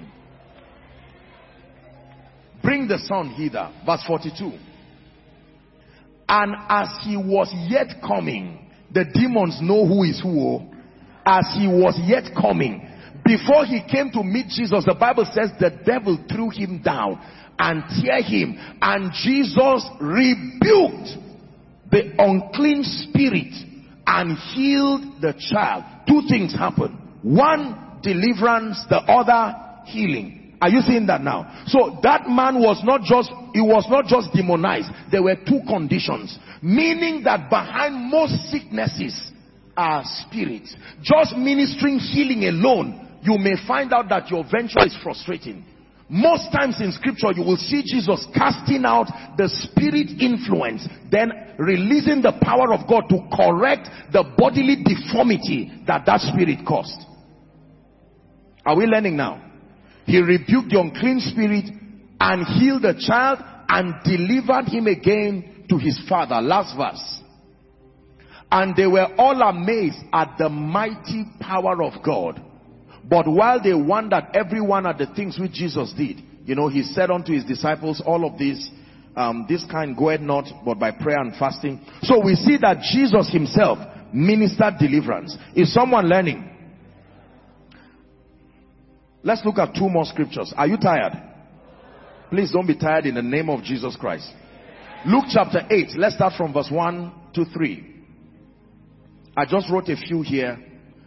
Bring the son hither. Verse 42. And as he was yet coming, the demons know who is who. As he was yet coming, before he came to meet Jesus, the Bible says the devil threw him down and tear him, and Jesus rebuked the unclean spirit and healed the child. Two things happened. One, deliverance. The other, healing. Are you seeing that now? So that man was not just demonized. There were two conditions, meaning that behind most sicknesses are spirits. Just ministering healing alone, you may find out that your venture is frustrating. Most times in scripture, you will see Jesus casting out the spirit influence, then releasing the power of God to correct the bodily deformity that spirit caused. Are we learning now? He rebuked the unclean spirit and healed the child and delivered him again to his father. Last verse. And they were all amazed at the mighty power of God. But while they wondered every one at the things which Jesus did, he said unto his disciples, all of this kind goeth not but by prayer and fasting. So we see that Jesus himself ministered deliverance. Is someone learning? Let's look at two more scriptures. Are you tired? Please don't be tired in the name of Jesus Christ. Luke chapter 8. Let's start from verse 1 to 3. I just wrote a few here.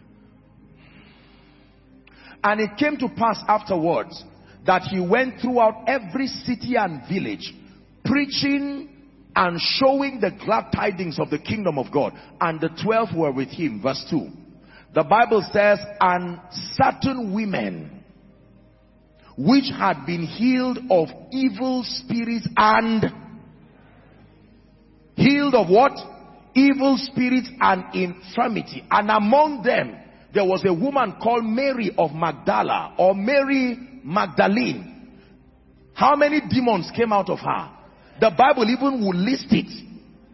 And it came to pass afterwards that he went throughout every city and village, preaching and showing the glad tidings of the kingdom of God. And the 12 were with him. Verse 2. The Bible says, and certain women which had been healed of evil spirits and healed of what? Evil spirits and infirmity. And among them there was a woman called Mary of Magdala, or Mary Magdalene. How many demons came out of her? The Bible even will list it.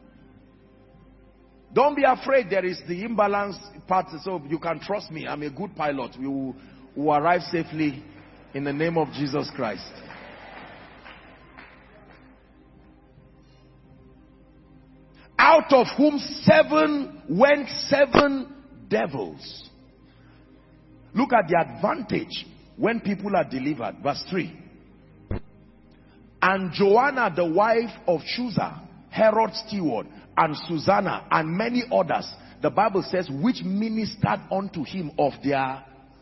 Don't be afraid, there is the imbalance part, so you can trust me. I'm a good pilot. We will arrive safely in the name of Jesus Christ. Out of whom 7 went 7 devils. Look at the advantage when people are delivered. Verse 3. And Joanna, the wife of Chuza, Herod's steward, and Susanna, and many others, the Bible says, which ministered unto him of their...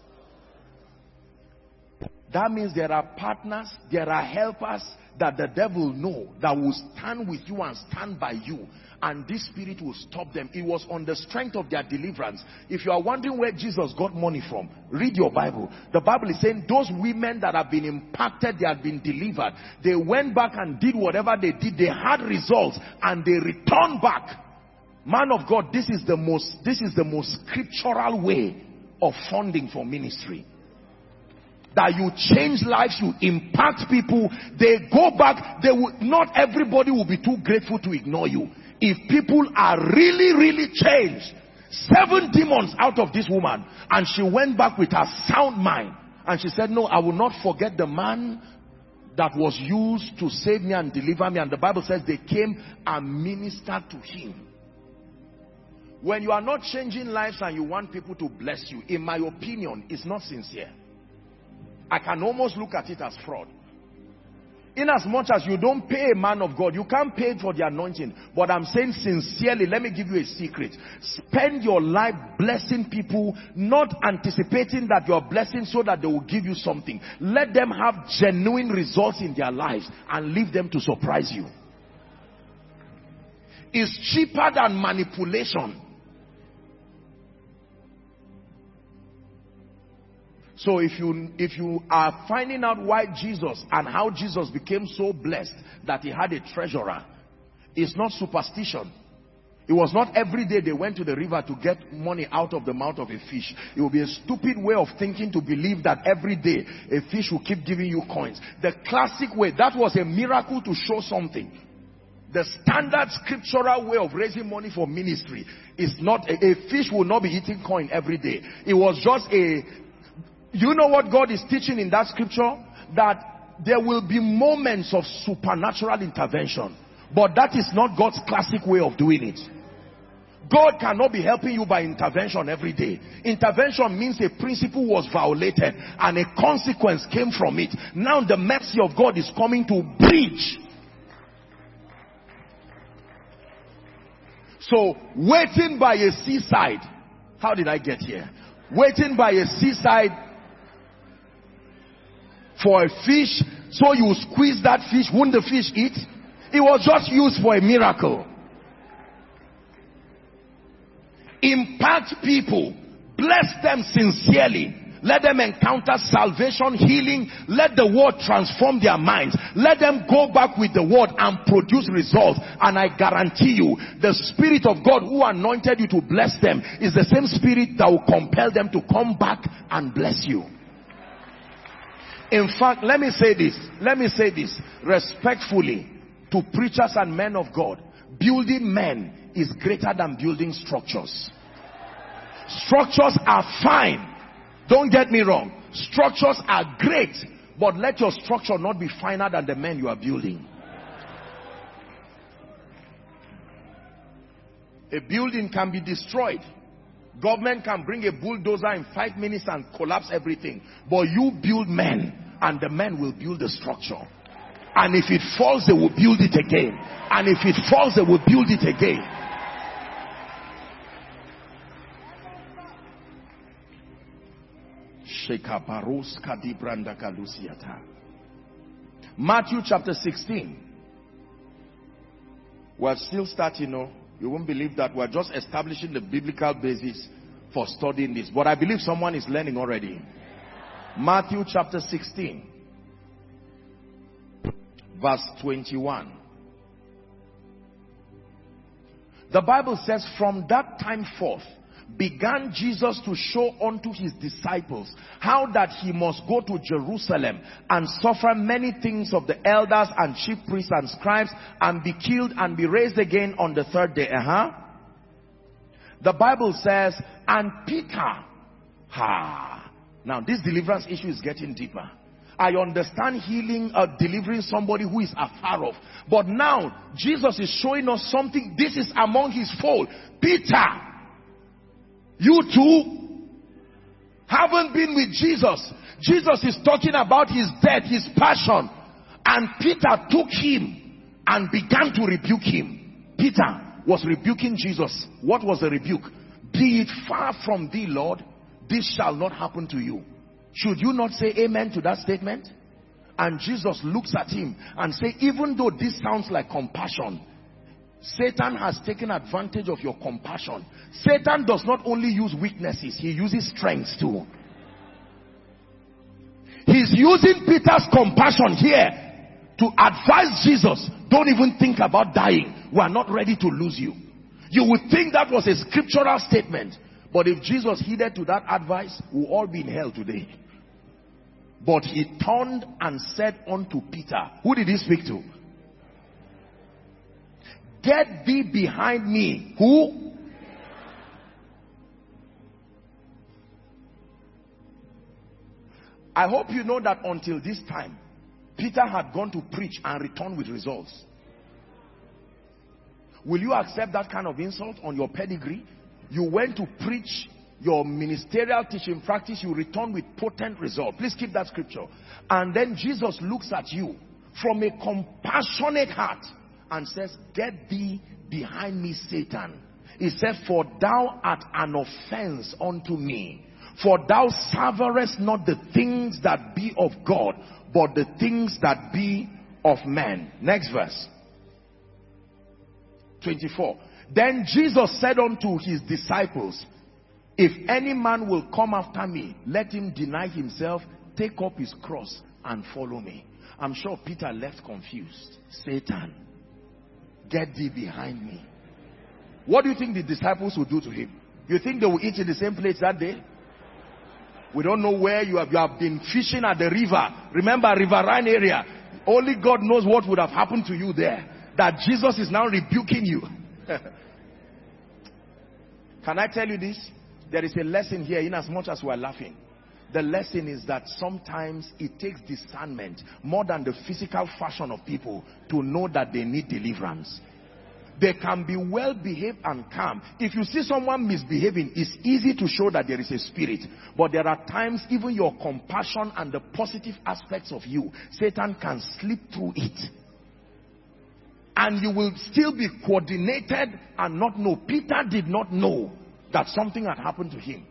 That means there are partners, there are helpers that the devil know that will stand with you and stand by you, and this spirit will stop them. It was on the strength of their deliverance. If you are wondering where Jesus got money from, read your Bible. The Bible is saying those women that have been impacted, they have been delivered. They went back and did whatever they did. They had results and they returned back. Man of God, this is the most scriptural way of funding for ministry. That you change lives, you impact people, they go back. Not everybody will be too grateful to ignore you. If people are really changed, 7 demons out of this woman, and she went back with her sound mind, and she said, no, I will not forget the man that was used to save me and deliver me. And the Bible says they came and ministered to him. When you are not changing lives and you want people to bless you, in my opinion, it's not sincere. I can almost look at it as fraud. In as much as you don't pay a man of God, you can't pay for the anointing. But I'm saying sincerely, let me give you a secret. Spend your life blessing people, not anticipating that you're blessing so that they will give you something. Let them have genuine results in their lives and leave them to surprise you. It's cheaper than manipulation. So if you are finding out why Jesus and how Jesus became so blessed that he had a treasurer, it's not superstition. It was not every day they went to the river to get money out of the mouth of a fish. It would be a stupid way of thinking to believe that every day a fish will keep giving you coins. The classic way, that was a miracle to show something. The standard scriptural way of raising money for ministry is not, a fish will not be eating coin every day. It was just you know what God is teaching in that scripture? That there will be moments of supernatural intervention. But that is not God's classic way of doing it. God cannot be helping you by intervention every day. Intervention means a principle was violated and a consequence came from it. Now the mercy of God is coming to bridge. So waiting by a seaside. How did I get here? Waiting by a seaside for a fish, so you squeeze that fish, won't the fish eat? It was just used for a miracle. Impact people, bless them sincerely, let them encounter salvation, healing, let the word transform their minds, let them go back with the word and produce results. And I guarantee you, the Spirit of God who anointed you to bless them is the same Spirit that will compel them to come back and bless you. In fact, let me say this respectfully to preachers and men of God. Building men is greater than building structures. Structures are fine, don't get me wrong. Structures are great, but let your structure not be finer than the men you are building. A building can be destroyed. Government can bring a bulldozer in 5 minutes and collapse everything. But you build men, and the men will build the structure. And if it falls, they will build it again. And if it falls, they will build it again. Matthew chapter 16. We're still starting, you won't believe that we're just establishing the biblical basis for studying this. But I believe someone is learning already. Matthew chapter 16. Verse 21. The Bible says, from that time forth began Jesus to show unto his disciples how that he must go to Jerusalem and suffer many things of the elders and chief priests and scribes, and be killed and be raised again on the third day. The Bible says, and Peter. Now this deliverance issue is getting deeper. I understand healing or delivering somebody who is afar off. But now Jesus is showing us something. This is among his fold. Peter, you too haven't been with Jesus. Jesus is talking about his death, his passion. And Peter took him and began to rebuke him. Peter was rebuking Jesus. What was the rebuke? Be it far from thee, Lord, this shall not happen to you. Should you not say amen to that statement? And Jesus looks at him and says, even though this sounds like compassion, Satan has taken advantage of your compassion. Satan does not only use weaknesses, he uses strengths too. He's using Peter's compassion here to advise Jesus, don't even think about dying. We are not ready to lose you. You would think that was a scriptural statement. But if Jesus heeded to that advice, we'll all be in hell today. But he turned and said unto Peter, who did he speak to? Get thee behind me. Who? I hope you know that until this time, Peter had gone to preach and returned with results. Will you accept that kind of insult on your pedigree? You went to preach your ministerial teaching practice, you return with potent result. Please keep that scripture. And then Jesus looks at you from a compassionate heart and says, get thee behind me, Satan. He said, for thou art an offense unto me, for thou savourest not the things that be of God, but the things that be of men. Next verse. 24. Then Jesus said unto his disciples, If any man will come after me, let him deny himself, take up his cross and follow me. I'm sure Peter left confused. Satan, get thee behind me. What do you think the disciples will do to him? You think they will eat in the same place that day? We don't know where you have been fishing at the river. Remember, riverine area. Only God knows what would have happened to you there. That Jesus is now rebuking you. Can I tell you this? There is a lesson here in as much as we are laughing. The lesson is that sometimes it takes discernment more than the physical fashion of people to know that they need deliverance. They can be well behaved and calm. If you see someone misbehaving, it's easy to show that there is a spirit. But there are times even your compassion and the positive aspects of you, Satan can slip through it. And you will still be coordinated and not know. Peter did not know that something had happened to him.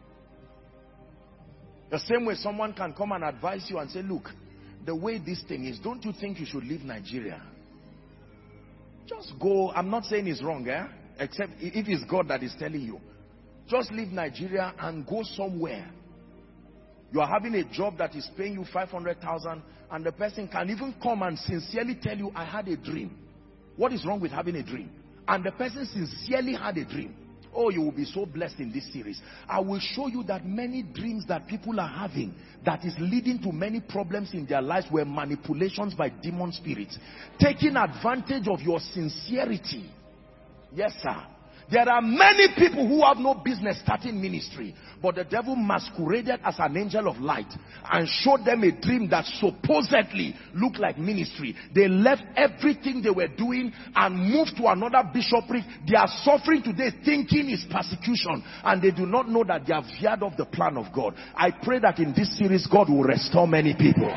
The same way someone can come and advise you and say, look, the way this thing is, don't you think you should leave Nigeria? Just go. I'm not saying it's wrong, except if it's God that is telling you. Just leave Nigeria and go somewhere. You are having a job that is paying you 500,000 and the person can even come and sincerely tell you, I had a dream. What is wrong with having a dream? And the person sincerely had a dream. Oh, you will be so blessed in this series. I will show you that many dreams that people are having that is leading to many problems in their lives were manipulations by demon spirits. Taking advantage of your sincerity. Yes, sir. There are many people who have no business starting ministry, but the devil masqueraded as an angel of light and showed them a dream that supposedly looked like ministry. They left everything they were doing and moved to another bishopric. They are suffering today thinking it's persecution, and they do not know that they have veered off the plan of God. I pray that in this series God will restore many people.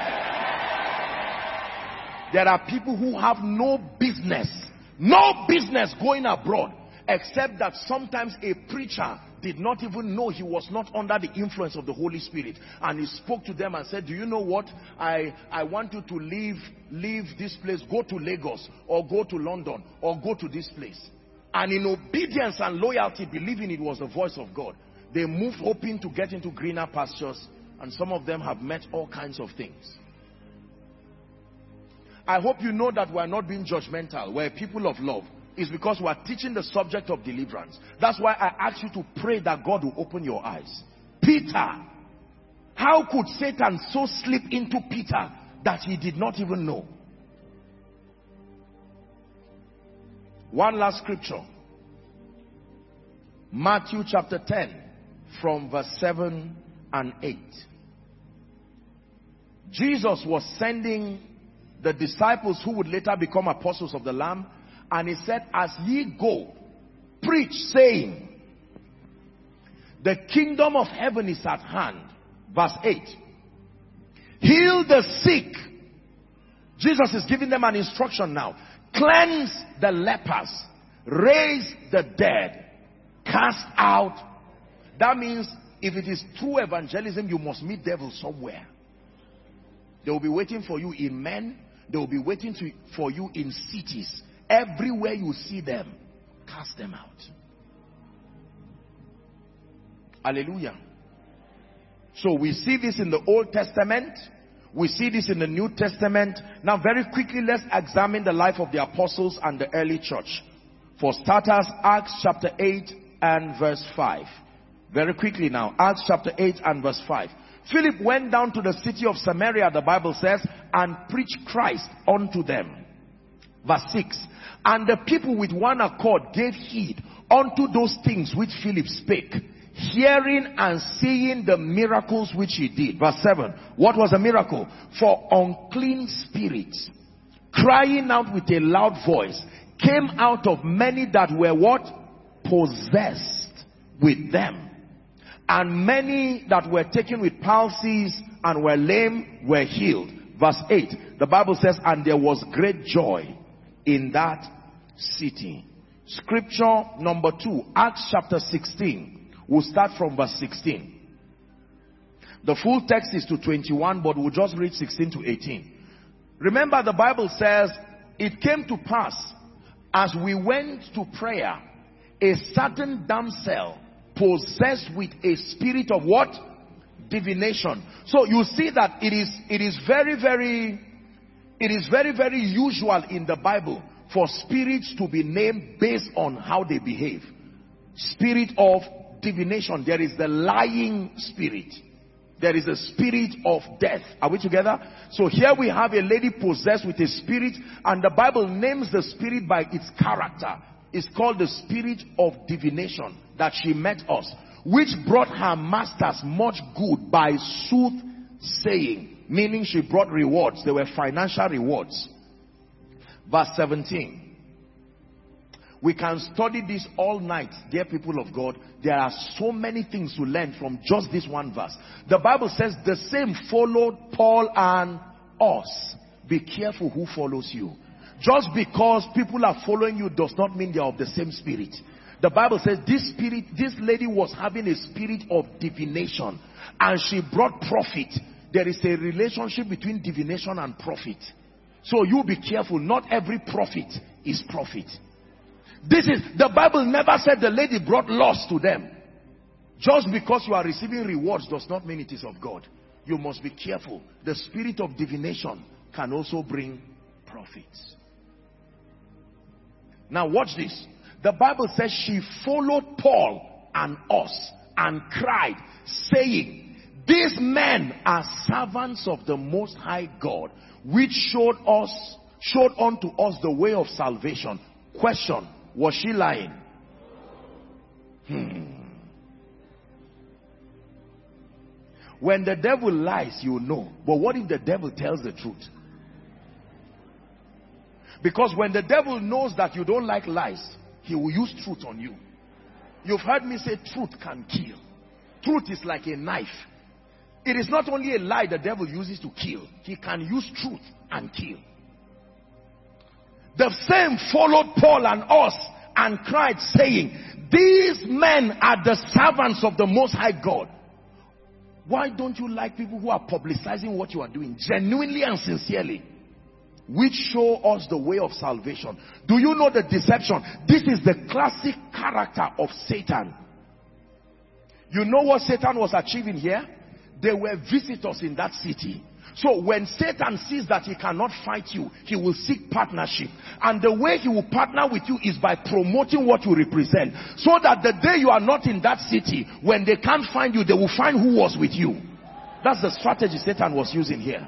There are people who have no business going abroad, except that sometimes a preacher did not even know he was not under the influence of the Holy Spirit, and he spoke to them and said, do you know what, I want you to leave this place, go to Lagos or go to London or go to this place. And in obedience and loyalty, believing it was the voice of God, they moved hoping to get into greener pastures, and some of them have met all kinds of things. I hope you know that we are not being judgmental. We're people of love. It's because we are teaching the subject of deliverance. That's why I ask you to pray that God will open your eyes. Peter, how could Satan so slip into Peter that he did not even know? One last scripture. Matthew chapter 10 from verse 7 and 8. Jesus was sending the disciples who would later become apostles of the Lamb. And he said, as ye go, preach, saying, the kingdom of heaven is at hand. Verse 8. Heal the sick. Jesus is giving them an instruction now. Cleanse the lepers. Raise the dead. Cast out. That means if it is true evangelism, you must meet devils somewhere. They will be waiting for you in men. They will be waiting for you in cities. Everywhere you see them, cast them out. Hallelujah. So we see this in the Old Testament. We see this in the New Testament. Now very quickly, let's examine the life of the apostles and the early church. For starters, Acts chapter 8 and verse 5. Very quickly now, Acts chapter 8 and verse 5. Philip went down to the city of Samaria, the Bible says, and preached Christ unto them. Verse 6. And the people with one accord gave heed unto those things which Philip spake, hearing and seeing the miracles which he did. Verse 7. What was a miracle? For unclean spirits, crying out with a loud voice, came out of many that were what? Possessed with them. And many that were taken with palsies and were lame were healed. Verse 8. The Bible says, and there was great joy in that city. Scripture number 2, Acts chapter 16. We'll start from verse 16. The full text is to 21, but we'll just read 16 to 18. Remember, the Bible says, it came to pass as we went to prayer, a certain damsel possessed with a spirit of what? Divination. So you see that it is very, very usual in the Bible for spirits to be named based on how they behave. Spirit of divination. There is the lying spirit. There is a spirit of death. Are we together? So here we have a lady possessed with a spirit, and the Bible names the spirit by its character. It's called the spirit of divination, that she met us, which brought her masters much good by soothsaying, meaning she brought rewards. They were financial rewards. Verse 17. We can study this all night, dear people of God. There are so many things to learn from just this one verse. The Bible says the same followed Paul and us. Be careful who follows you. Just because people are following you does not mean they are of the same spirit. The Bible says this lady was having a spirit of divination, and she brought profit. There is a relationship between divination and profit. So you be careful. Not every profit is profit. The Bible never said the lady brought loss to them. Just because you are receiving rewards does not mean it is of God. You must be careful. The spirit of divination can also bring profits. Now watch this. The Bible says she followed Paul and us and cried, saying, these men are servants of the Most High God, which showed unto us the way of salvation. Question: was she lying? When the devil lies, you know. But what if the devil tells the truth? Because when the devil knows that you don't like lies, he will use truth on you. You've heard me say truth can kill. Truth is like a knife. It is not only a lie the devil uses to kill. He can use truth and kill. The same followed Paul and us and cried, saying, these men are the servants of the Most High God. Why don't you like people who are publicizing what you are doing genuinely and sincerely? Which show us the way of salvation. Do you know the deception? This is the classic character of Satan. You know what Satan was achieving here? There were visitors in that city. So when Satan sees that he cannot fight you, he will seek partnership. And the way he will partner with you is by promoting what you represent. So that the day you are not in that city, when they can't find you, they will find who was with you. That's the strategy Satan was using here.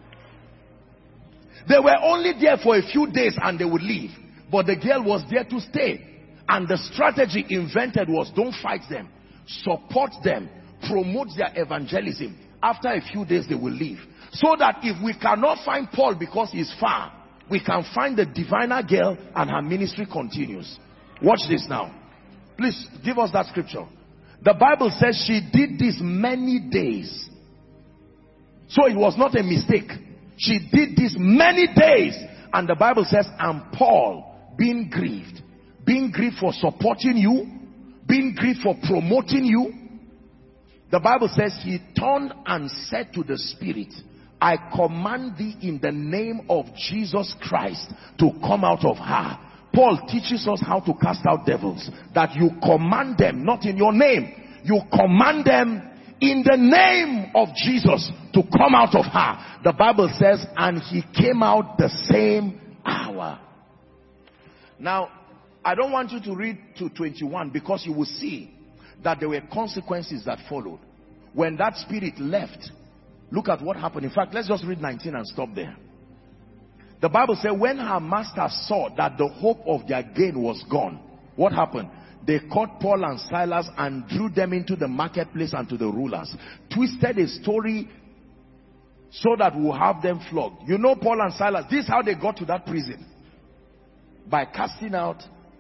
They were only there for a few days and they would leave. But the girl was there to stay. And the strategy invented was, don't fight them. Support them. Promote their evangelism. After a few days they will leave. So that if we cannot find Paul because he's far, we can find the diviner girl and her ministry continues. Watch this now. Please give us that scripture. The Bible says she did this many days. So it was not a mistake. She did this many days. And the Bible says, and Paul, being grieved for supporting you, being grieved for promoting you, the Bible says he turned and said to the spirit, I command thee in the name of Jesus Christ to come out of her. Paul teaches us how to cast out devils. That you command them, not in your name. You command them in the name of Jesus to come out of her. The Bible says, and he came out the same hour. Now, I don't want you to read to 21 because you will see that there were consequences that followed. When that spirit left, look at what happened. In fact, let's just read 19 and stop there. The Bible said when her master saw that the hope of their gain was gone, what happened? They caught Paul and Silas and drew them into the marketplace and to the rulers. Twisted a story so that we'll have them flogged. You know Paul and Silas, this is how they got to that prison. By casting out.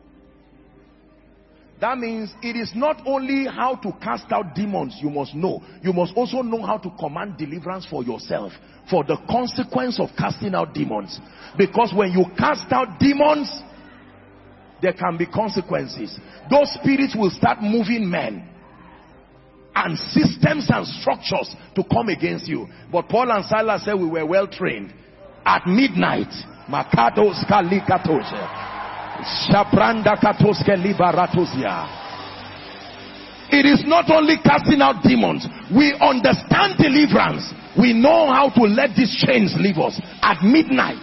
That means it is not only how to cast out demons you must know. You must also know how to command deliverance for yourself. For the consequence of casting out demons. Because when you cast out demons, there can be consequences. Those spirits will start moving men. And systems and structures to come against you. But Paul and Silas said we were well trained. At midnight, Makados Kalikatoshe. It It is not only casting out demons. We understand deliverance. We know how to let these chains leave us at midnight.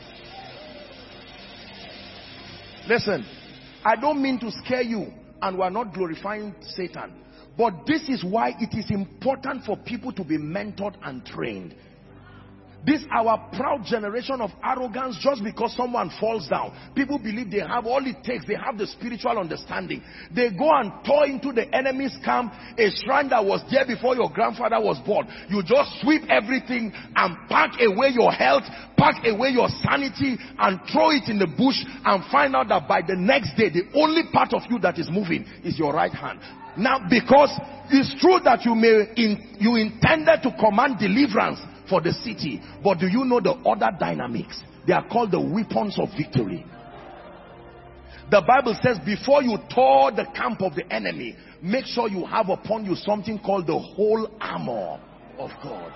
Listen, I don't mean to scare you, and we're not glorifying Satan. But this is why it is important for people to be mentored and trained. This our proud generation of arrogance, just because someone falls down, people believe they have all it takes. They have the spiritual understanding. They go and tore into the enemy's camp, a shrine that was there before your grandfather was born. You just sweep everything and pack away your health, pack away your sanity, and throw it in the bush, and find out that by the next day, the only part of you that is moving is your right hand. Now, because it's true that you intended to command deliverance for the city, but do you know the other dynamics? They are called the weapons of victory. The Bible says, before you tore the camp of the enemy, make sure you have upon you something called the whole armor of God.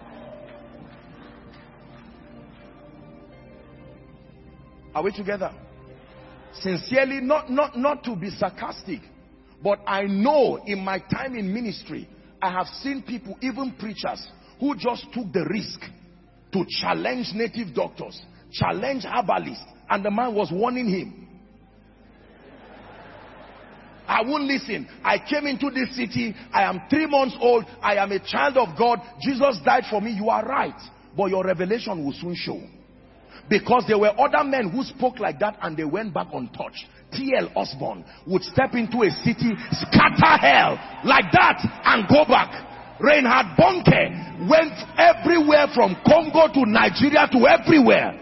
Are we together? Sincerely, not to be sarcastic, but I know in my time in ministry, I have seen people, even preachers, who just took the risk to challenge native doctors, challenge herbalists, and the man was warning him. I won't listen. I came into this city. I am 3 months old. I am a child of God. Jesus died for me. You are right. But your revelation will soon show. Because there were other men who spoke like that and they went back untouched. T.L. Osborne would step into a city, scatter hell like that, and go back. Reinhard Bonnke went everywhere from Congo to Nigeria to everywhere.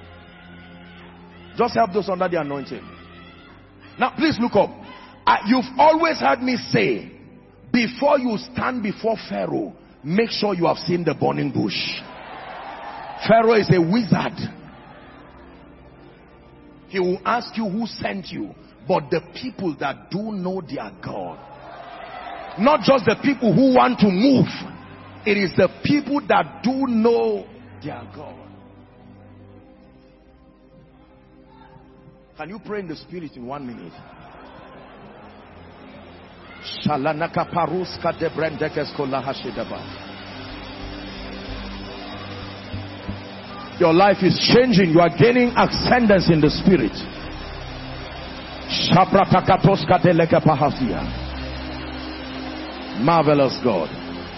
Just help those under the anointing. Now please look up. You've always heard me say, before you stand before Pharaoh, make sure you have seen the burning bush. Pharaoh is a wizard. He will ask you who sent you, but the people that do know their God. Not just the people who want to move. It is the people that do know their God. Can you pray in the spirit in 1 minute? Your life is changing. You are gaining ascendance in the spirit. Marvelous God.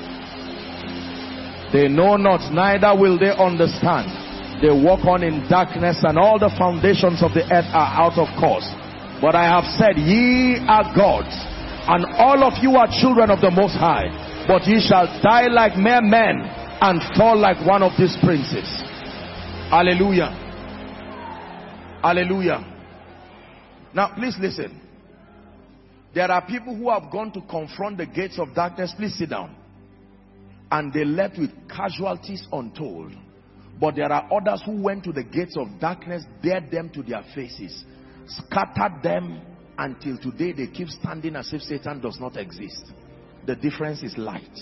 They know not, neither will they understand. They walk on in darkness, and all the foundations of the earth are out of course. But I have said, ye are gods, and all of you are children of the Most High. But ye shall die like mere men, and fall like one of these princes. Hallelujah. Hallelujah. Now please listen. There are people who have gone to confront the gates of darkness. Please sit down. And they left with casualties untold. But there are others who went to the gates of darkness, dared them to their faces, scattered them, until today they keep standing as if Satan does not exist. The difference is light.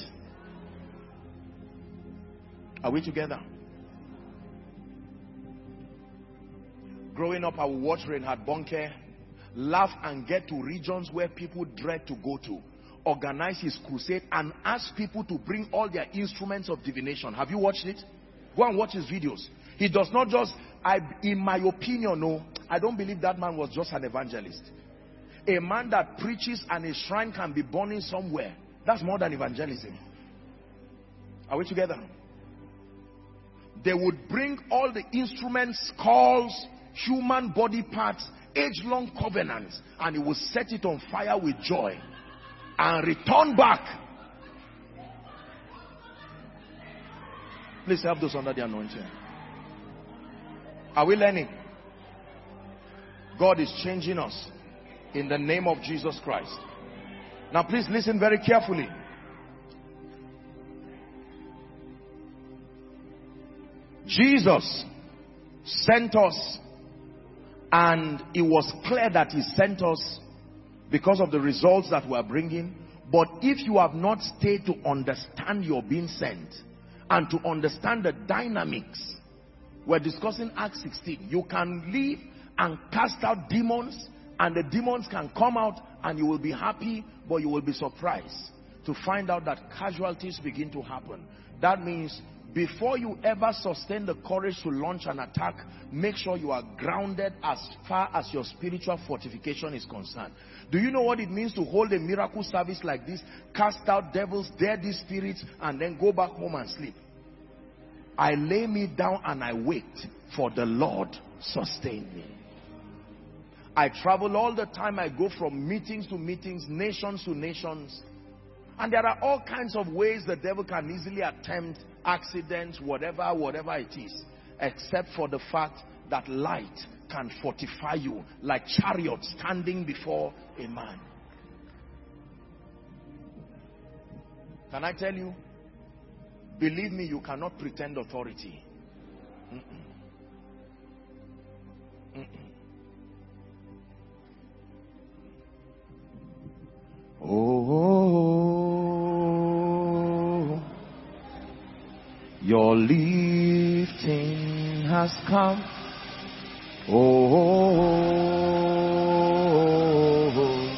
Are we together? Growing up, I would watch Reinhard Bonnke laugh and get to regions where people dread to go to, organize his crusade, and ask people to bring all their instruments of divination. Have you watched it? Go and watch his videos. He does not just, in my opinion, no, I don't believe that man was just an evangelist. A man that preaches and a shrine can be burning somewhere, that's more than evangelism. Are we together? They would bring all the instruments, skulls, human body parts, age-long covenants, and he will set it on fire with joy and return back. Please help those under the anointing. Are we learning? God is changing us in the name of Jesus Christ. Now please listen very carefully. Jesus sent us, and it was clear that he sent us because of the results that we are bringing. But if you have not stayed to understand your being sent and to understand the dynamics, we're discussing Acts 16. You can leave and cast out demons, and the demons can come out and you will be happy, but you will be surprised to find out that casualties begin to happen. That means before you ever sustain the courage to launch an attack, make sure you are grounded as far as your spiritual fortification is concerned. Do you know what it means to hold a miracle service like this, cast out devils, dare these spirits, and then go back home and sleep? I lay me down and I wait, for the Lord sustain me. I travel all the time. I go from meetings to meetings, nations to nations. And there are all kinds of ways the devil can easily attempt accidents, whatever it is, except for the fact that light can fortify you like chariots standing before a man. Can I tell you? Believe me, you cannot pretend authority. Oh, your lifting has come. Oh,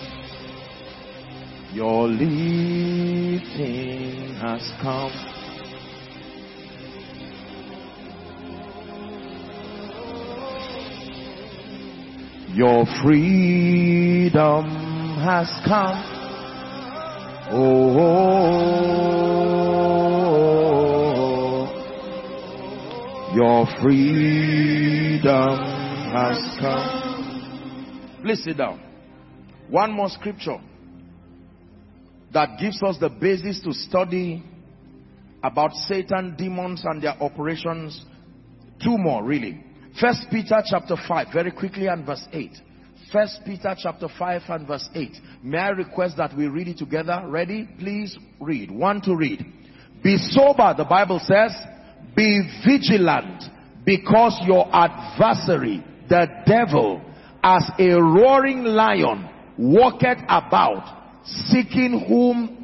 your lifting has come. Your freedom has come. Oh, your freedom has come. Please sit down. One more scripture that gives us the basis to study about Satan, demons, and their operations. Two more, really. 1 Peter chapter 5, very quickly, and verse 8. 1 Peter chapter 5 and verse 8. May I request that we read it together? Ready? Please read. One to read. Be sober, the Bible says. Be vigilant, because your adversary, the devil, as a roaring lion, walketh about, seeking whom.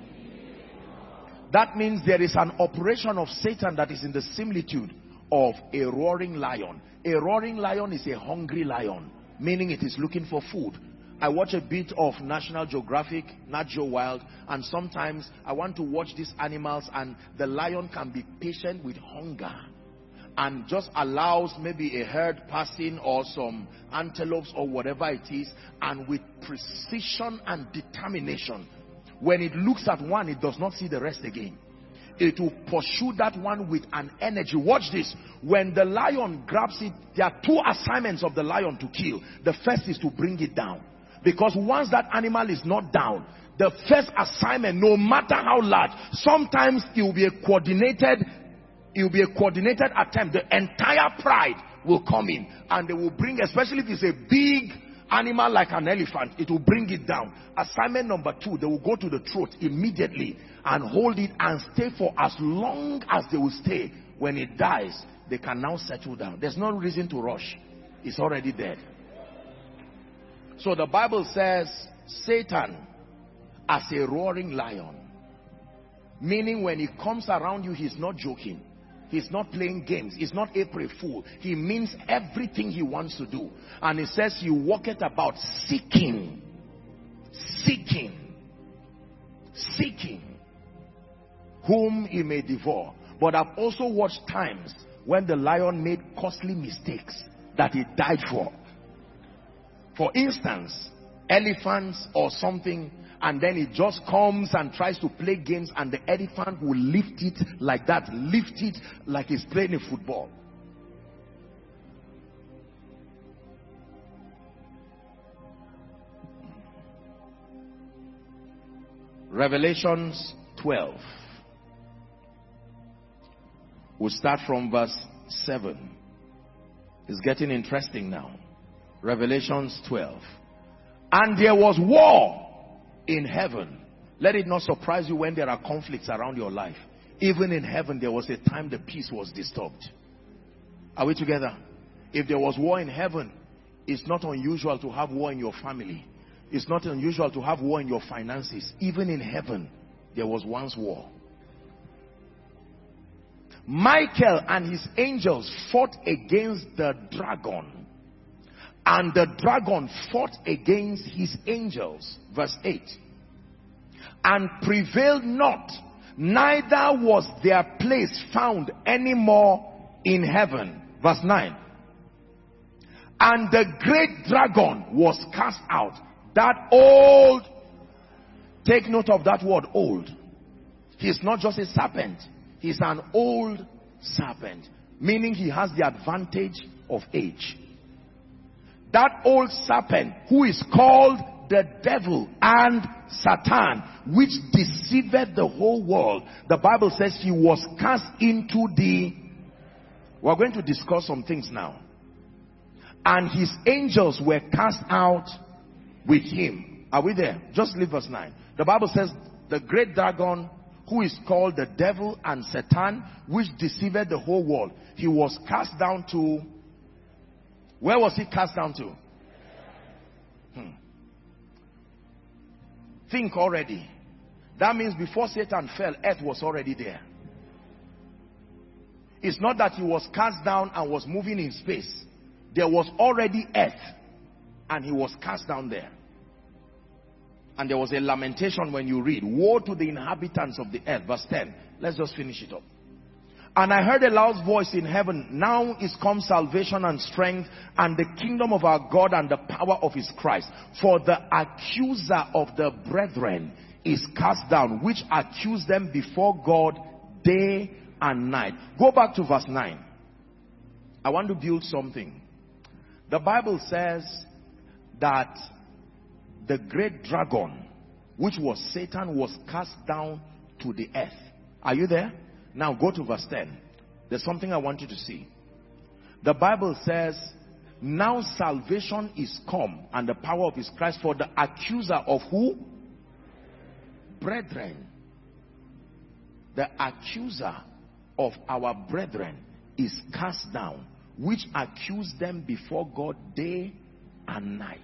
That means there is an operation of Satan that is in the similitude of a roaring lion. A roaring lion is a hungry lion, meaning it is looking for food. I watch a bit of National Geographic, Nat Geo Wild, and sometimes I want to watch these animals, and the lion can be patient with hunger and just allows maybe a herd passing or some antelopes or whatever it is, and with precision and determination, when it looks at one, it does not see the rest again. It will pursue that one with an energy. Watch this. When the lion grabs it, there are two assignments of the lion to kill. The first is to bring it down. Because once that animal is not down, the first assignment, no matter how large, sometimes it will be a coordinated attempt. The entire pride will come in, and they will bring, especially if it's a big animal like an elephant, it will bring it down. Assignment number two, they will go to the throat immediately and hold it and stay for as long as they will stay. When it dies, they can now settle down. There's no reason to rush. It's already dead. So the Bible says Satan as a roaring lion, meaning when he comes around you, he's not joking. He's not playing games. He's not April Fool. He means everything he wants to do. And he says you walk it about seeking whom he may devour. But I've also watched times when the lion made costly mistakes that he died for. For instance, elephants or something, and then it just comes and tries to play games, and the elephant will lift it like that, lift it like he's playing a football. Revelations 12. We'll start from verse 7. It's getting interesting now. Revelations 12. And there was war in heaven. Let it not surprise you when there are conflicts around your life. Even in heaven, there was a time the peace was disturbed. Are we together? If there was war in heaven, it's not unusual to have war in your family. It's not unusual to have war in your finances. Even in heaven, there was once war. Michael and his angels fought against the dragon, And the dragon fought against his angels. Verse 8. And prevailed not, neither was their place found any more in heaven. Verse 9. And the great dragon was cast out. That old, take note of that word, old. He's not just a serpent. He's an old serpent. Meaning he has the advantage of age. That old serpent, who is called the devil and Satan, which deceived the whole world. The Bible says he was cast into the... We're going to discuss some things now. And his angels were cast out with him. Are we there? Just leave verse 9. The Bible says the great dragon, who is called the devil and Satan, which deceived the whole world, he was cast down to... Where was he cast down to? Think already. That means before Satan fell, earth was already there. It's not that he was cast down and was moving in space. There was already earth, and he was cast down there. And there was a lamentation when you read, woe to the inhabitants of the earth. Verse 10. Let's just finish it up. And I heard a loud voice in heaven, now is come salvation and strength and the kingdom of our God and the power of his Christ. For the accuser of the brethren is cast down, which accused them before God day and night. Go back to verse 9. I want to build something. The Bible says that the great dragon, which was Satan, was cast down to the earth. Are you there? Now go to verse 10. There's something I want you to see. The Bible says, now salvation is come and the power of his Christ, for the accuser of who? Brethren. The accuser of our brethren is cast down, which accused them before God day and night.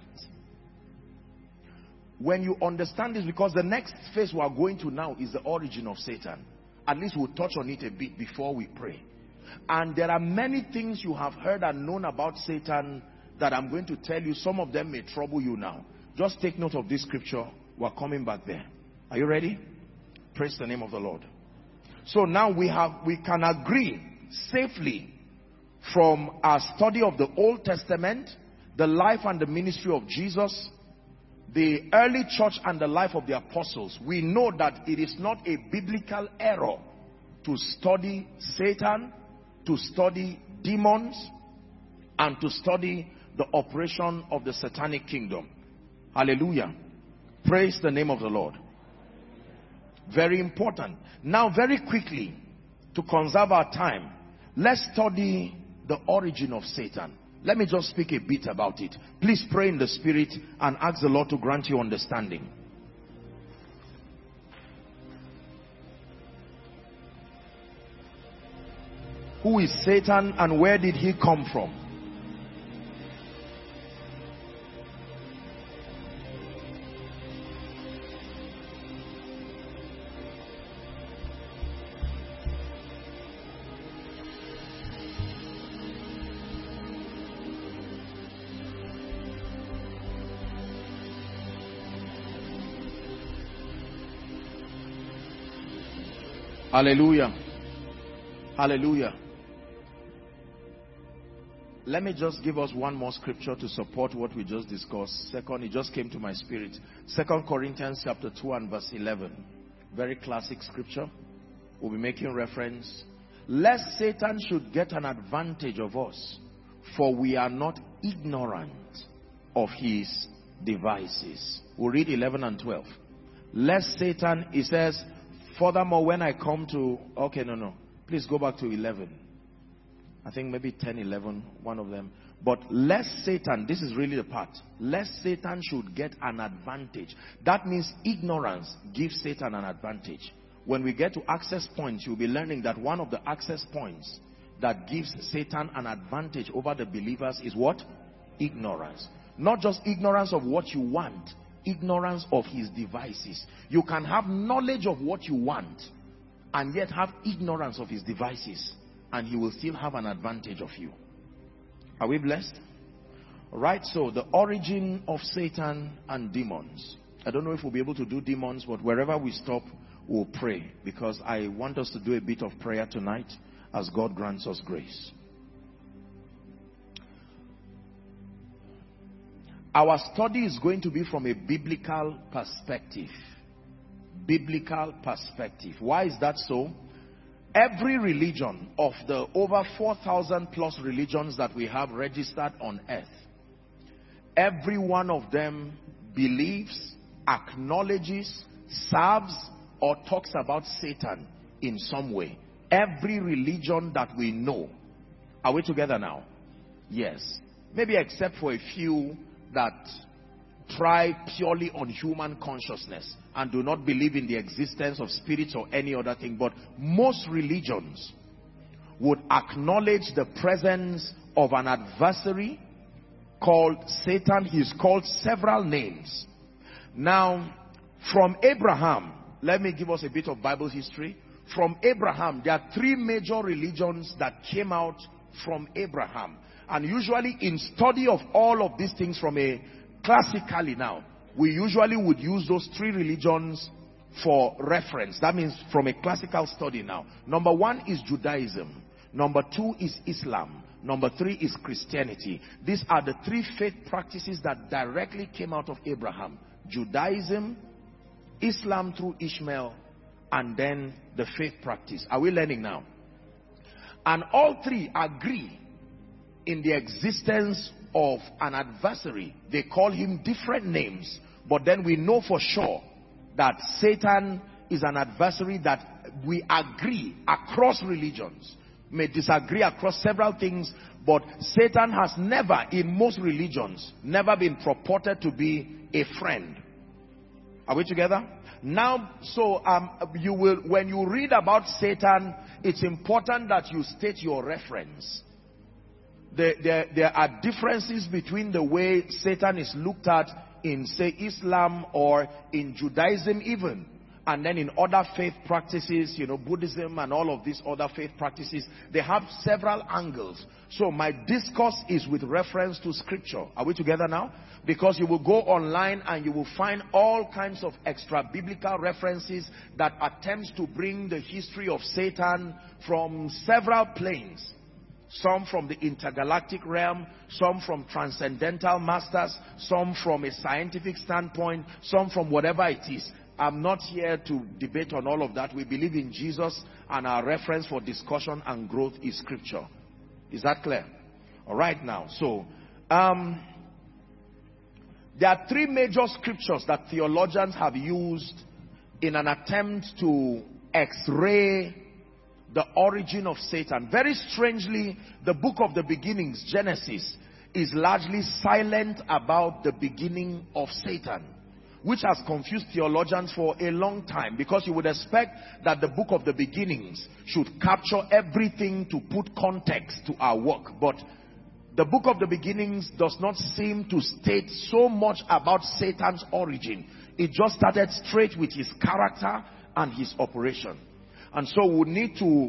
When you understand this, because the next phase we are going to now is the origin of Satan. At least we'll touch on it a bit before we pray. And there are many things you have heard and known about Satan that I'm going to tell you. Some of them may trouble you now. Just take note of this scripture. We're coming back there. Are you ready? Praise the name of the Lord. So now we can agree safely from our study of the Old Testament, the life and the ministry of Jesus, the early church and the life of the apostles. We know that it is not a biblical error to study Satan, to study demons, and to study the operation of the satanic kingdom. Hallelujah. Praise the name of the Lord. Very important. Now very quickly, to conserve our time, let's study the origin of Satan. Let me just speak a bit about it. Please pray in the spirit and ask the Lord to grant you understanding. Who is Satan and where did he come from? Hallelujah. Hallelujah. Let me just give us one more scripture to support what we just discussed. Second, it just came to my spirit. 2 Corinthians chapter 2 and verse 11. Very classic scripture. We'll be making reference. Lest Satan should get an advantage of us, for we are not ignorant of his devices. We'll read 11 and 12. Lest Satan, he says, furthermore, when I come to... Okay, no. Please go back to 11. I think maybe 10, 11, one of them. But lest Satan, this is really the part. Lest Satan should get an advantage. That means ignorance gives Satan an advantage. When we get to access points, you'll be learning that one of the access points that gives Satan an advantage over the believers is what? Ignorance. Not just ignorance of what you want. Ignorance of his devices. You can have knowledge of what you want and yet have ignorance of his devices, and he will still have an advantage of you. Are we blessed? Right, so the origin of Satan and demons. I don't know if we'll be able to do demons, but wherever we stop, we'll pray. Because I want us to do a bit of prayer tonight as God grants us grace. Our study is going to be from a biblical perspective. Biblical perspective. Why is that so? Every religion of the over 4,000 plus religions that we have registered on earth, every one of them believes, acknowledges, serves, or talks about Satan in some way. Every religion that we know. Are we together now? Yes. Maybe except for a few that try purely on human consciousness and do not believe in the existence of spirits or any other thing. But most religions would acknowledge the presence of an adversary called Satan. He's called several names. Now, from Abraham, let me give us a bit of Bible history. From Abraham, there are three major religions that came out from Abraham. And usually in study of all of these things from a classically now, we usually would use those three religions for reference. That means from a classical study now. Number one is Judaism. Number two is Islam. Number three is Christianity. These are the three faith practices that directly came out of Abraham. Judaism, Islam through Ishmael, and then the faith practice. Are we learning now? And all three agree in the existence of an adversary. They call him different names, but then we know for sure that Satan is an adversary that we agree across religions. May disagree across several things, but Satan has never, in most religions, never been purported to be a friend. Are we together? Now, so you will, when you read about Satan, it's important that you state your reference. There are differences between the way Satan is looked at in, say, Islam or in Judaism even, and then in other faith practices, you know, Buddhism and all of these other faith practices. They have several angles. So my discourse is with reference to scripture. Are we together now? Because you will go online and you will find all kinds of extra biblical references that attempts to bring the history of Satan from several planes. Some from the intergalactic realm, some from transcendental masters, some from a scientific standpoint, some from whatever it is. I'm not here to debate on all of that. We believe in Jesus, and our reference for discussion and growth is scripture. Is that clear? All right now. So, there are three major scriptures that theologians have used in an attempt to x-ray the origin of Satan. Very strangely, the book of the beginnings, Genesis, is largely silent about the beginning of Satan, which has confused theologians for a long time, because you would expect that the book of the beginnings should capture everything to put context to our work. But the book of the beginnings does not seem to state so much about Satan's origin. It just started straight with his character and his operation. And so we need to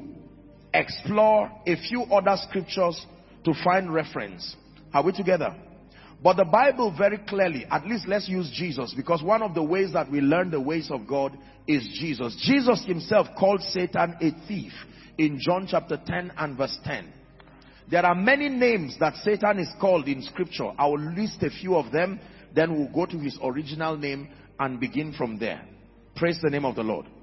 explore a few other scriptures to find reference. Are we together? But the Bible very clearly, at least let's use Jesus, because one of the ways that we learn the ways of God is Jesus. Jesus himself called Satan a thief in John chapter 10 and verse 10. There are many names that Satan is called in scripture. I will list a few of them, then we'll go to his original name and begin from there. Praise the name of the Lord.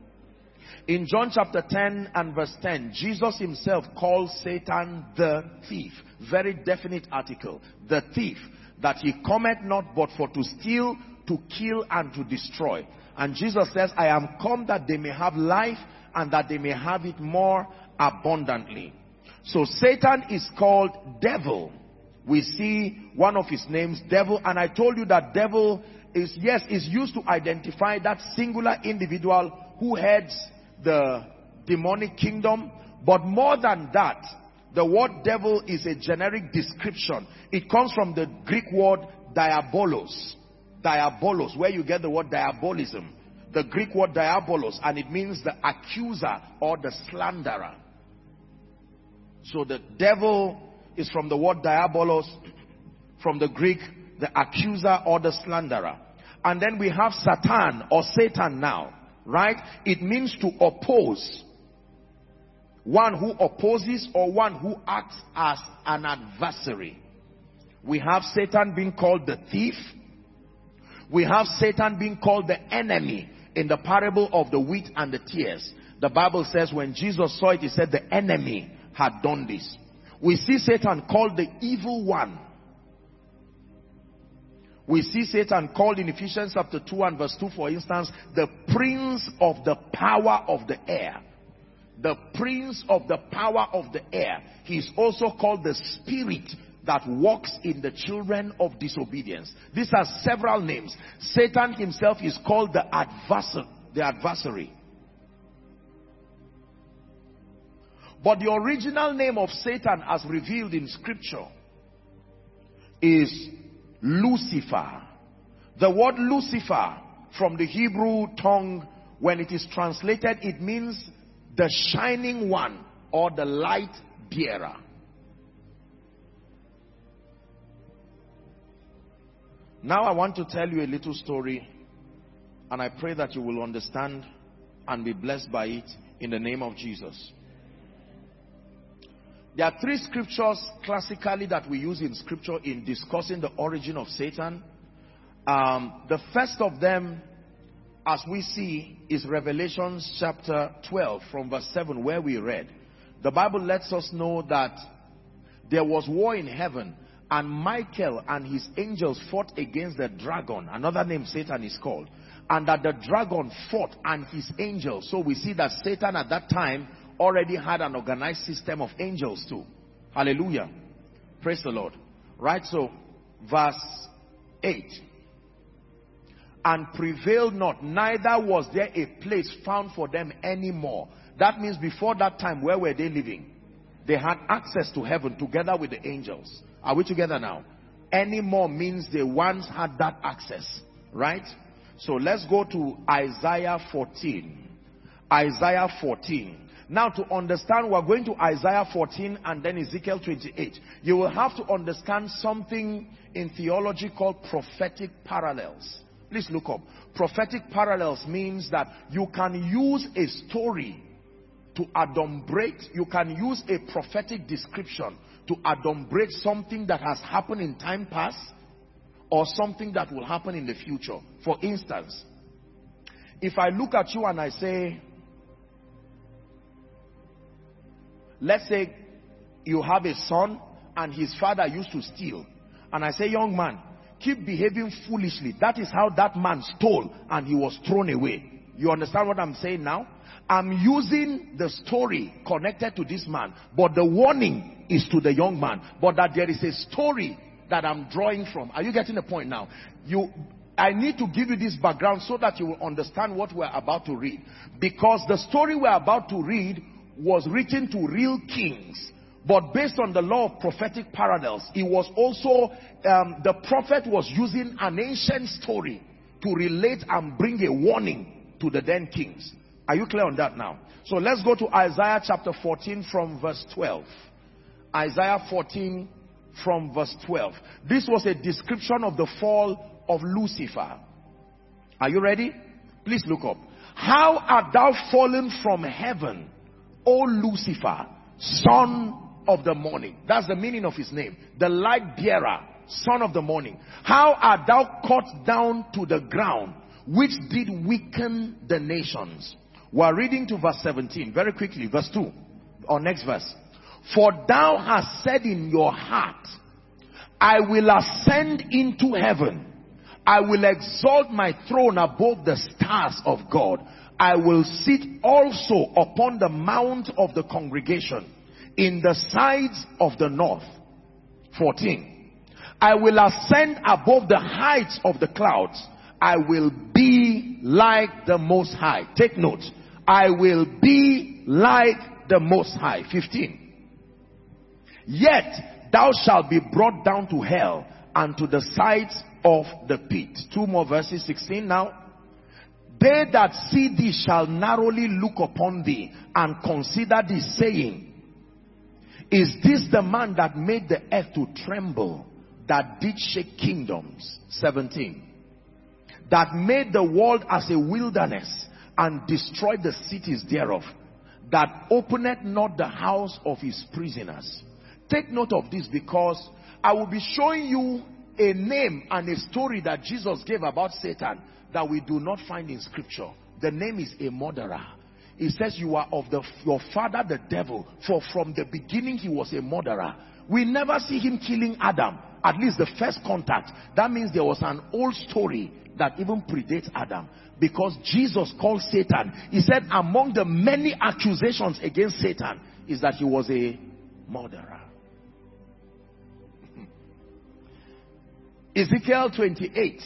In John chapter 10 and verse 10, Jesus himself calls Satan the thief. Very definite article. The thief, that he cometh not but for to steal, to kill, and to destroy. And Jesus says, I am come that they may have life, and that they may have it more abundantly. So Satan is called devil. We see one of his names, devil. And I told you that devil is, yes, is used to identify that singular individual who heads the demonic kingdom. But more than that, the word devil is a generic description. It comes from the Greek word diabolos. Diabolos, where you get the word diabolism. The Greek word diabolos, and it means the accuser or the slanderer. So the devil is from the word diabolos, from the Greek, the accuser or the slanderer. And then we have Satan or Satan now, right? It means to oppose. One who opposes or one who acts as an adversary. We have Satan being called the thief. We have Satan being called the enemy in the parable of the wheat and the tares. The Bible says when Jesus saw it, he said the enemy had done this. We see Satan called the evil one. We see Satan called in Ephesians chapter 2 and verse 2, for instance, the prince of the power of the air. The prince of the power of the air. He is also called the spirit that walks in the children of disobedience. These are several names. Satan himself is called the adversary. But the original name of Satan as revealed in scripture is Lucifer. The word Lucifer from the Hebrew tongue, when it is translated, it means the shining one or the light bearer. Now I want to tell you a little story, and I pray that you will understand and be blessed by it in the name of Jesus. There are three scriptures classically that we use in scripture in discussing the origin of Satan. The first of them, as we see, is Revelation chapter 12 from verse 7, where we read. The Bible lets us know that there was war in heaven, and Michael and his angels fought against the dragon. Another name Satan is called. And that the dragon fought and his angels. So we see that Satan at that time already had an organized system of angels too. Hallelujah. Praise the Lord. Right, so verse 8. And prevailed not, neither was there a place found for them anymore. That means before that time, where were they living? They had access to heaven together with the angels. Are we together now? Anymore means they once had that access. Right? So let's go to Isaiah 14. Isaiah 14. Now to understand, we're going to Isaiah 14 and then Ezekiel 28. You will have to understand something in theology called prophetic parallels. Please look up. Prophetic parallels means that you can use a story to adumbrate, you can use a prophetic description to adumbrate something that has happened in time past or something that will happen in the future. For instance, if I look at you and I say, let's say you have a son and his father used to steal, and I say, young man, keep behaving foolishly. That is how that man stole and he was thrown away. You understand what I'm saying now? I'm using the story connected to this man, but the warning is to the young man, but that there is a story that I'm drawing from. Are you getting the point now? I need to give you this background so that you will understand what we're about to read, because the story we're about to read was written to real kings, but based on the law of prophetic parallels. It was also the prophet was using an ancient story to relate and bring a warning to the then kings. Are you clear on that now? So let's go to Isaiah chapter 14 from verse 12. Isaiah 14 from verse 12. This was a description of the fall of Lucifer. Are you ready? Please look up. How art thou fallen from heaven, O Lucifer, son of the morning? That's the meaning of his name. The light bearer, son of the morning. How art thou cut down to the ground, which did weaken the nations? We're reading to verse 17 very quickly. Verse 2 or next verse. For thou hast said in your heart, I will ascend into heaven. I will exalt my throne above the stars of God. I will sit also upon the mount of the congregation in the sides of the north. 14. I will ascend above the heights of the clouds. I will be like the Most High. Take note. I will be like the Most High. 15. Yet thou shalt be brought down to hell and to the sides of the pit. Two more verses. 16 now. They that see thee shall narrowly look upon thee and consider thee, saying, is this the man that made the earth to tremble, that did shake kingdoms. 17. That made the world as a wilderness and destroyed the cities thereof. That openeth not the house of his prisoners. Take note of this, because I will be showing you a name and a story that Jesus gave about Satan that we do not find in scripture. The name is a murderer. It says you are of your father the devil, for from the beginning he was a murderer. We never see him killing Adam, at least the first contact. That means there was an old story that even predates Adam, because Jesus called Satan. He said among the many accusations against Satan is that he was a murderer. Ezekiel 28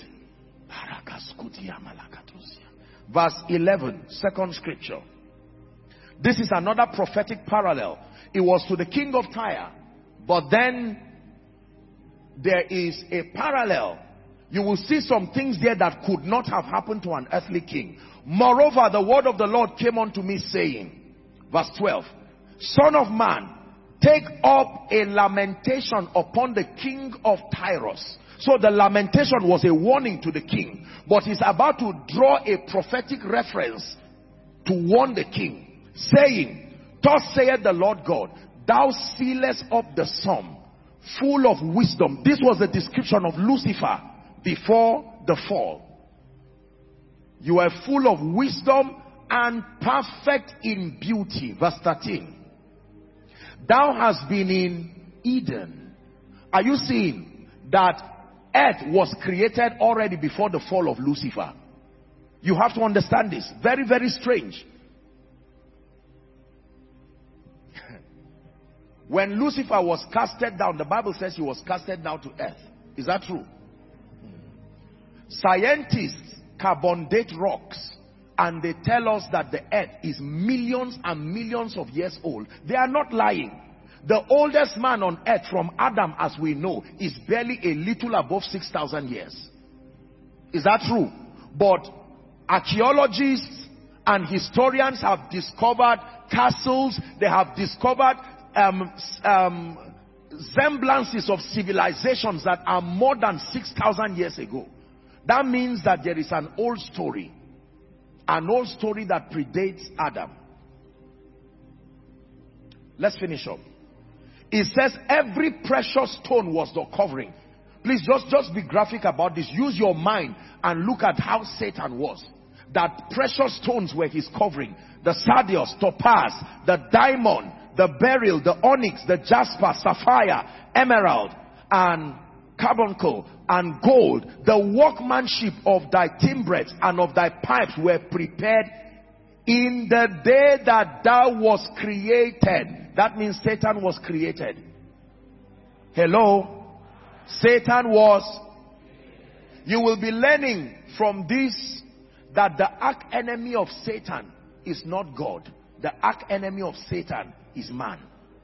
verse 11, second scripture. This is another prophetic parallel. It was to the king of Tyre, but then there is a parallel. You will see some things there that could not have happened to an earthly king. Moreover, the word of the Lord came unto me saying, verse 12, Son of man, take up a lamentation upon the king of Tyrus. So the lamentation was a warning to the king, but he's about to draw a prophetic reference to warn the king, saying, Thus saith the Lord God, thou sealest up the sum, full of wisdom. This was the description of Lucifer before the fall. You are full of wisdom and perfect in beauty. Verse 13. Thou hast been in Eden. Are you seeing that earth was created already before the fall of Lucifer? You have to understand this. Very, very strange. When Lucifer was casted down, the Bible says he was casted down to earth. Is that true? Scientists carbon date rocks and they tell us that the earth is millions and millions of years old. They are not lying. The oldest man on earth from Adam, as we know, is barely a little above 6,000 years. Is that true? But archaeologists and historians have discovered castles. They have discovered semblances of civilizations that are more than 6,000 years ago. That means that there is an old story that predates Adam. Let's finish up. It says every precious stone was the covering. Please just be graphic about this. Use your mind and look at how Satan was. That precious stones were his covering. The sardius, topaz, the diamond, the beryl, the onyx, the jasper, sapphire, emerald, and carbuncle, and gold. The workmanship of thy timbrels and of thy pipes were prepared in the day that thou was created. That means Satan was created. Hello? Satan was. You will be learning from this that the arch enemy of Satan is not God. The arch enemy of Satan is man.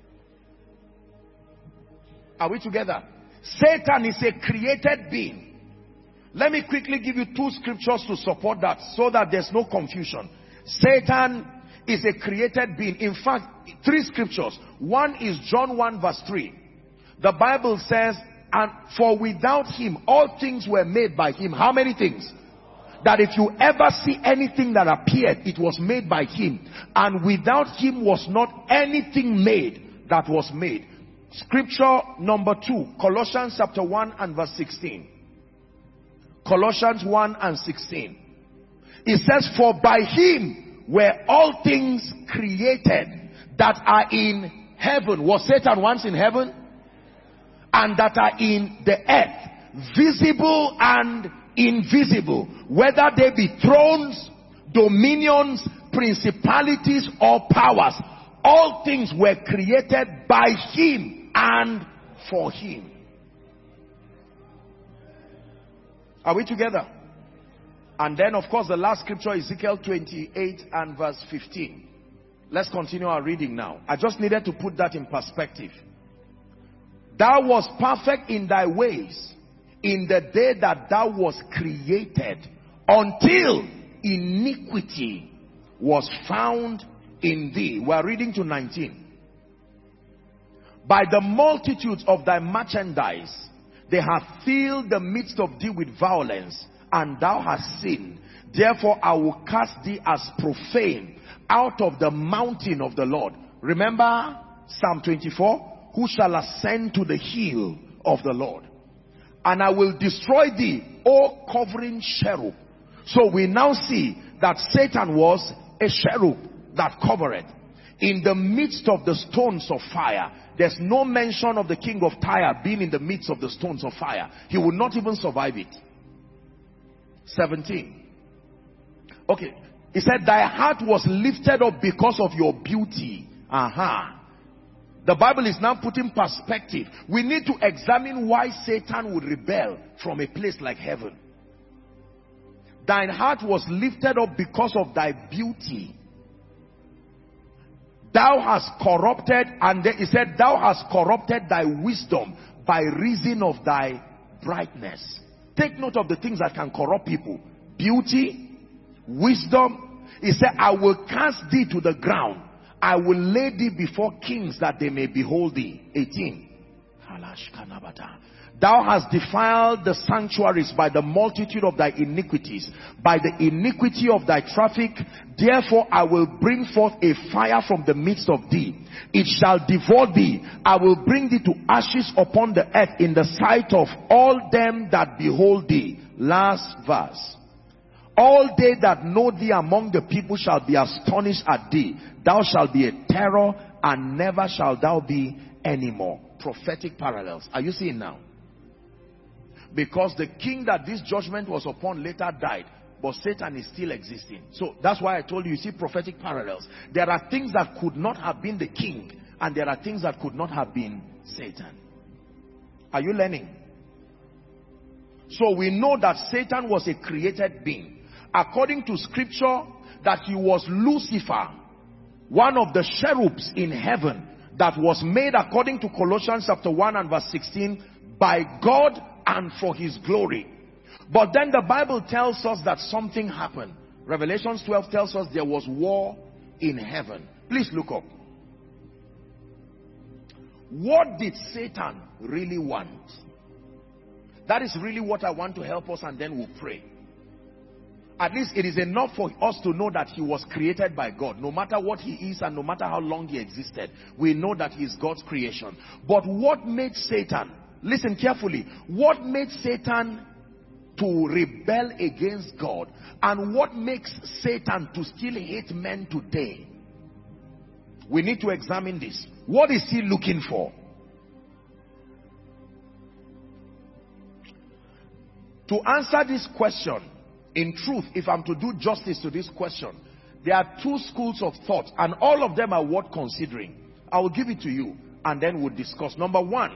Are we together? Satan is a created being. Let me quickly give you two scriptures to support that, so that there's no confusion. Satan is a created being. In fact, three scriptures. One is John 1 verse 3. The Bible says, and for without him all things were made by him. How many things? That if you ever see anything that appeared, it was made by him. And without him was not anything made that was made. Scripture number 2, Colossians chapter 1 and verse 16. Colossians 1 and 16. It says, for by him were all things created that are in heaven. Was Satan once in heaven? And that are in the earth, visible and invisible, whether they be thrones, dominions, principalities, or powers. All things were created by him and for him. Are we together? And then, of course, the last scripture, Ezekiel 28 and verse 15. Let's continue our reading now. I just needed to put that in perspective. Thou was perfect in thy ways in the day that thou was created, until iniquity was found in thee. We are reading to 19. By the multitudes of thy merchandise They have filled the midst of thee with violence, and thou hast sinned. Therefore I will cast thee as profane out of the mountain of the Lord. Remember Psalm 24? Who shall ascend to the hill of the Lord? And I will destroy thee, O covering cherub. So we now see that Satan was a cherub that covered. In the midst of the stones of fire. There's no mention of the king of Tyre being in the midst of the stones of fire. He would not even survive it. 17. Okay. He said, thy heart was lifted up because of your beauty. The Bible is now putting perspective. We need to examine why Satan would rebel from a place like heaven. Thine heart was lifted up because of thy beauty. Thou hast corrupted, and then he said, thou hast corrupted thy wisdom by reason of thy brightness. Take note of the things that can corrupt people. Beauty, wisdom. He said, I will cast thee to the ground. I will lay thee before kings that they may behold thee. 18. Thou hast defiled the sanctuaries by the multitude of thy iniquities, by the iniquity of thy traffic. Therefore I will bring forth a fire from the midst of thee. It shall devour thee. I will bring thee to ashes upon the earth in the sight of all them that behold thee. Last verse. All they that know thee among the people shall be astonished at thee. Thou shalt be a terror, and never shalt thou be anymore. Prophetic parallels. Are you seeing now? Because the king that this judgment was upon later died, but Satan is still existing. So that's why I told you, you see prophetic parallels. There are things that could not have been the king, and there are things that could not have been Satan. Are you learning? So we know that Satan was a created being. According to scripture, that he was Lucifer, one of the cherubs in heaven, that was made, according to Colossians chapter 1 and verse 16, by God and for his glory. But then the Bible tells us that something happened. Revelation 12 tells us there was war in heaven. Please look up. What did Satan really want? That is really what I want to help us, and then we'll pray. At least it is enough for us to know that he was created by God. No matter what he is and no matter how long he existed, we know that he is God's creation. But what made Satan, listen carefully, what made Satan to rebel against God, and what makes Satan to still hate men today? We need to examine this. What is he looking for? To answer this question, in truth, if I'm to do justice to this question, there are two schools of thought, and all of them are worth considering. I will give it to you, and then we'll discuss. Number one,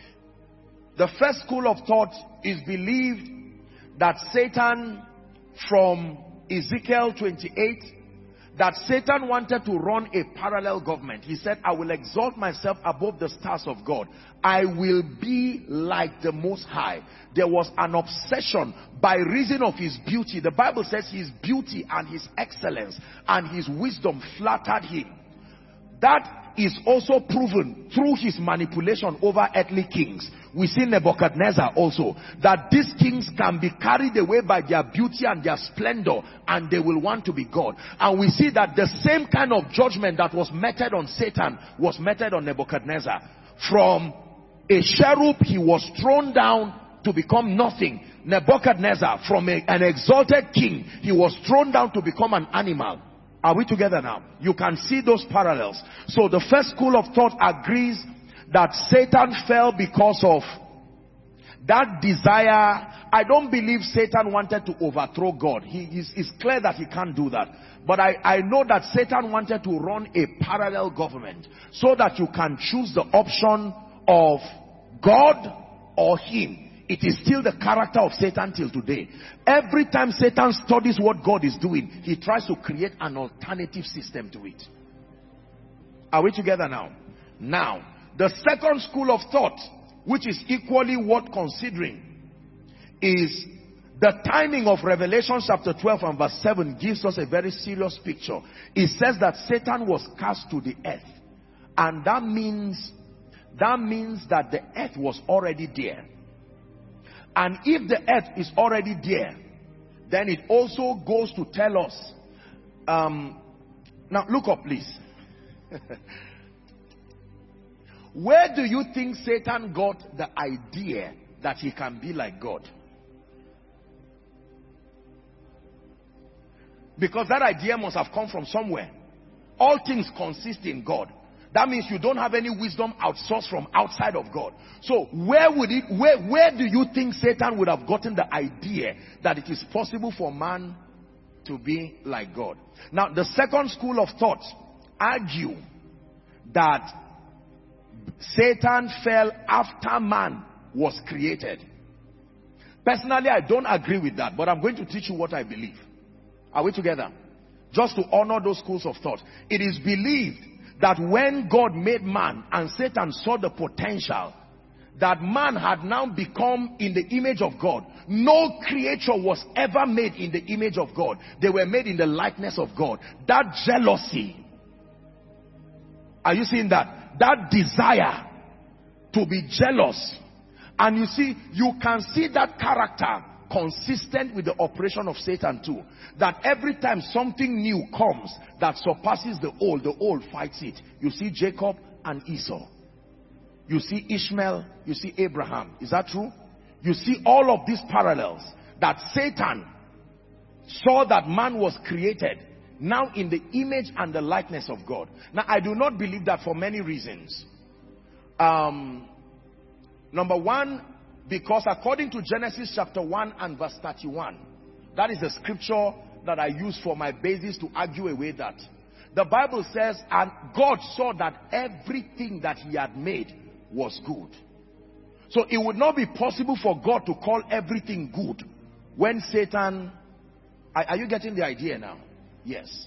the first school of thought is believed that Satan, from Ezekiel 28, that Satan wanted to run a parallel government. He said, I will exalt myself above the stars of God. I will be like the Most High. There was an obsession by reason of his beauty. The Bible says his beauty and his excellence and his wisdom flattered him. That is also proven through his manipulation over earthly kings. We see Nebuchadnezzar also, that these kings can be carried away by their beauty and their splendor, and they will want to be God. And we see that the same kind of judgment that was meted on Satan was meted on Nebuchadnezzar. From a cherub, he was thrown down to become nothing. Nebuchadnezzar, from an exalted king, he was thrown down to become an animal. Are we together now? You can see those parallels. So the first school of thought agrees that Satan fell because of that desire. I don't believe Satan wanted to overthrow God. It's clear that he can't do that. But I know that Satan wanted to run a parallel government so that you can choose the option of God or him. It is still the character of Satan till today. Every time Satan studies what God is doing, he tries to create an alternative system to it. Are we together now? Now, the second school of thought, which is equally worth considering, is the timing of Revelation chapter 12 and verse 7 gives us a very serious picture. It says that Satan was cast to the earth. And that means that the earth was already there. And if the earth is already there, then it also goes to tell us, now look up please. Where do you think Satan got the idea that he can be like God? Because that idea must have come from somewhere. All things consist in God. That means you don't have any wisdom outsourced from outside of God. So where do you think Satan would have gotten the idea that it is possible for man to be like God? Now the second school of thought argue that Satan fell after man was created. Personally, I don't agree with that, but I'm going to teach you what I believe. Are we together? Just to honor those schools of thought. It is believed that when God made man and Satan saw the potential that man had now become in the image of God. No creature was ever made in the image of God. They were made in the likeness of God. That jealousy, are you seeing that? That desire to be jealous. And you see, you can see that character consistent with the operation of Satan too. That every time something new comes that surpasses the old fights it. You see Jacob and Esau. You see Ishmael, you see Abraham. Is that true? You see all of these parallels. That Satan saw that man was created now in the image and the likeness of God. Now I do not believe that for many reasons. Number one, because according to Genesis chapter 1 and verse 31, that is the scripture that I use for my basis to argue away that. The Bible says, and God saw that everything that he had made was good. So it would not be possible for God to call everything good when Satan... Are you getting the idea now? Yes.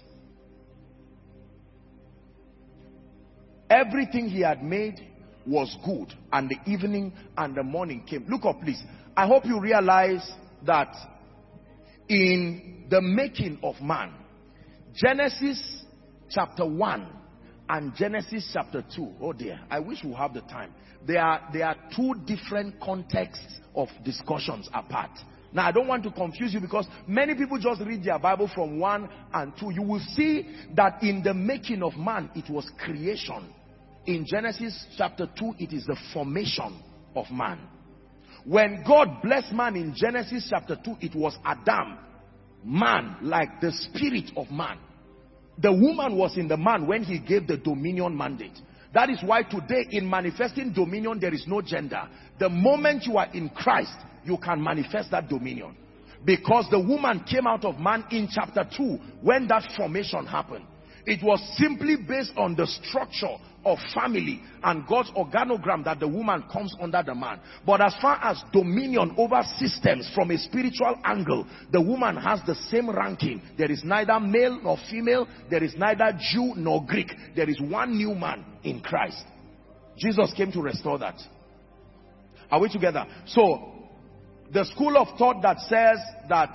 Everything he had made was good, and the evening and the morning came. Look up please. I hope you realize that in the making of man, Genesis chapter 1 and Genesis chapter 2, oh dear, I wish we have the time. There are two different contexts of discussions apart. Now I don't want to confuse you, because many people just read their Bible from 1 and 2. You will see that in the making of man, it was creation. In Genesis chapter 2, it is the formation of man. When God blessed man in Genesis chapter 2, it was Adam, man, like the spirit of man. The woman was in the man when he gave the dominion mandate. That is why today in manifesting dominion, there is no gender. The moment you are in Christ, you can manifest that dominion. Because the woman came out of man in chapter 2 when that formation happened. It was simply based on the structure of family and God's organogram that the woman comes under the man. But as far as dominion over systems from a spiritual angle, the woman has the same ranking. There is neither male nor female. There is neither Jew nor Greek. There is one new man in Christ. Jesus came to restore that. Are we together? So, the school of thought that says that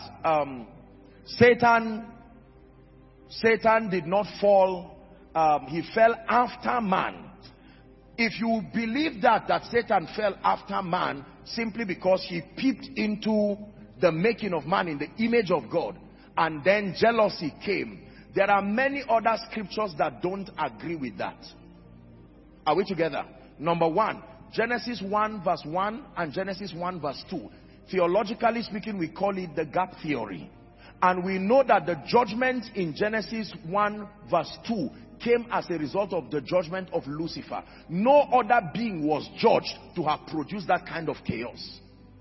Satan did not fall, he fell after man. If you believe that Satan fell after man simply because he peeped into the making of man in the image of God, and then jealousy came, there are many other scriptures that don't agree with that. Are we together? Number one, Genesis 1 verse 1 and Genesis 1 verse 2. Theologically speaking, we call it the gap theory. And we know that the judgment in Genesis 1 verse 2 came as a result of the judgment of Lucifer. No other being was judged to have produced that kind of chaos.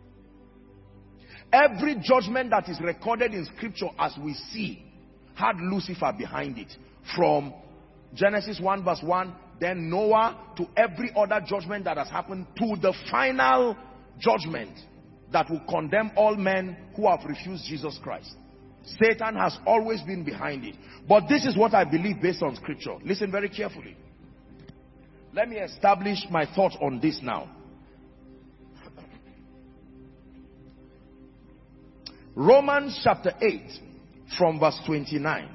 Every judgment that is recorded in scripture as we see had Lucifer behind it. From Genesis 1 verse 1, then Noah, to every other judgment that has happened, to the final judgment that will condemn all men who have refused Jesus Christ. Satan has always been behind it. But this is what I believe based on scripture. Listen very carefully. Let me establish my thoughts on this now. Romans chapter 8 from verse 29.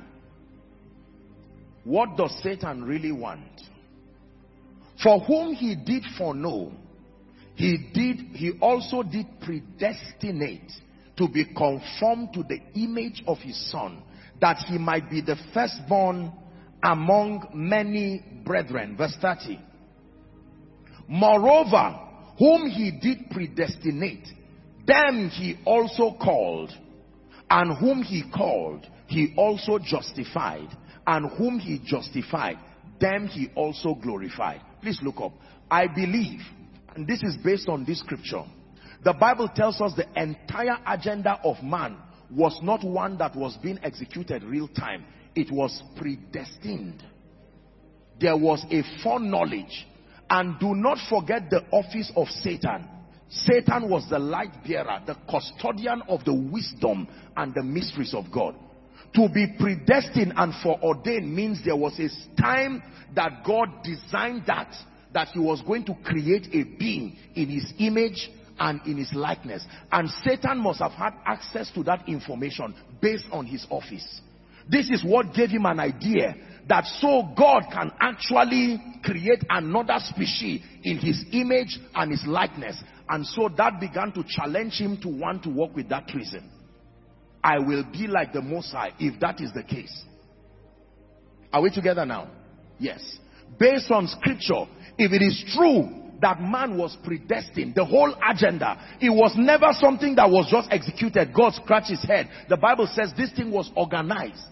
What does Satan really want? For whom he did foreknow, He also did predestinate to be conformed to the image of his Son, that he might be the firstborn among many brethren. Verse 30. Moreover, whom he did predestinate, them he also called, and whom he called, he also justified, and whom he justified, them he also glorified. Please look up. I believe, and this is based on this scripture, the Bible tells us the entire agenda of man was not one that was being executed real time. It was predestined. There was a foreknowledge. And do not forget the office of Satan. Satan was the light bearer, the custodian of the wisdom and the mysteries of God. To be predestined and foreordained means there was a time that God designed that he was going to create a being in his image and in his likeness. And Satan must have had access to that information based on his office. This is what gave him an idea that so God can actually create another species in his image and his likeness. And so that began to challenge him to want to work with that treason. I will be like the Most High if that is the case. Are we together now? Yes. Based on scripture, if it is true that man was predestined, the whole agenda, it was never something that was just executed. God scratched his head. The Bible says this thing was organized.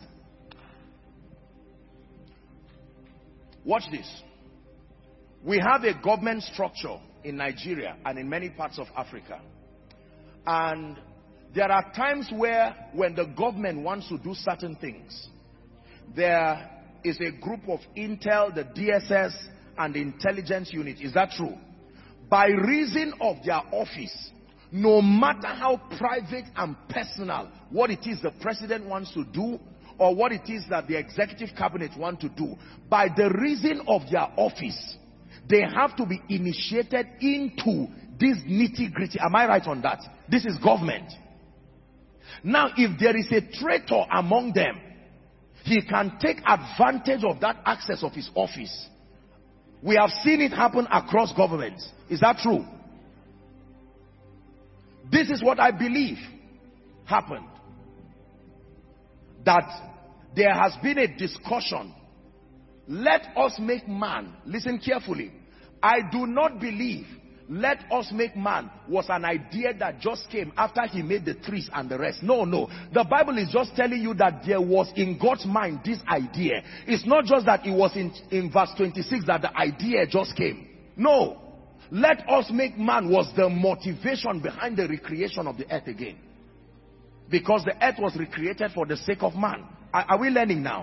Watch this. We have a government structure in Nigeria and in many parts of Africa. And there are times where when the government wants to do certain things, there is a group of intel, the DSS, and the intelligence unit. Is that true? By reason of their office, no matter how private and personal what it is the president wants to do, or what it is that the executive cabinet want to do, by the reason of their office, they have to be initiated into this nitty-gritty. Am I right on that? This is government. Now, if there is a traitor among them, he can take advantage of that access of his office. We have seen it happen across governments. Is that true? This is what I believe happened. That there has been a discussion. Let us make man. Listen carefully. I do not believe let us make man was an idea that just came after he made the trees and the rest. No, no. The Bible is just telling you that there was in God's mind this idea. It's not just that it was in verse 26 that the idea just came. No. Let us make man was the motivation behind the recreation of the earth again. Because the earth was recreated for the sake of man. Are we learning now?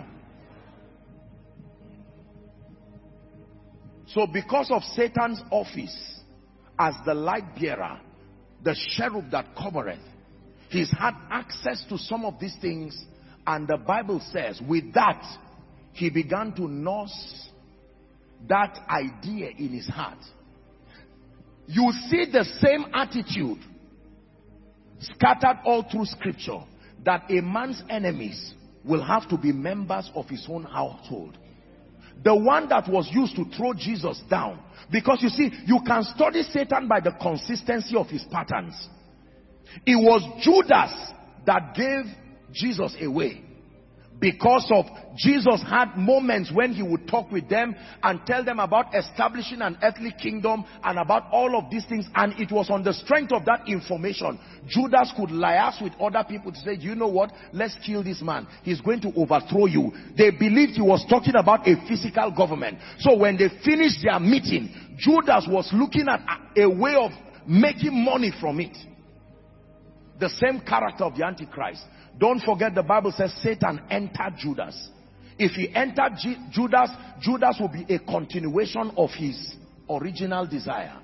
So because of Satan's office as the light bearer, the cherub that covereth, he's had access to some of these things, and the Bible says with that he began to nurse that idea in his heart. You see the same attitude scattered all through scripture, that a man's enemies will have to be members of his own household. The one that was used to throw Jesus down. Because you see, you can study Satan by the consistency of his patterns. It was Judas that gave Jesus away. Because of Jesus had moments when he would talk with them and tell them about establishing an earthly kingdom and about all of these things, and it was on the strength of that information Judas could liaise with other people to say, do you know what, let's kill this man, he's going to overthrow you. They believed he was talking about a physical government. So when they finished their meeting, Judas was looking at a way of making money from it. The same character of the Antichrist. Don't forget, the Bible says Satan entered Judas. If he entered Judas, Judas will be a continuation of his original desire.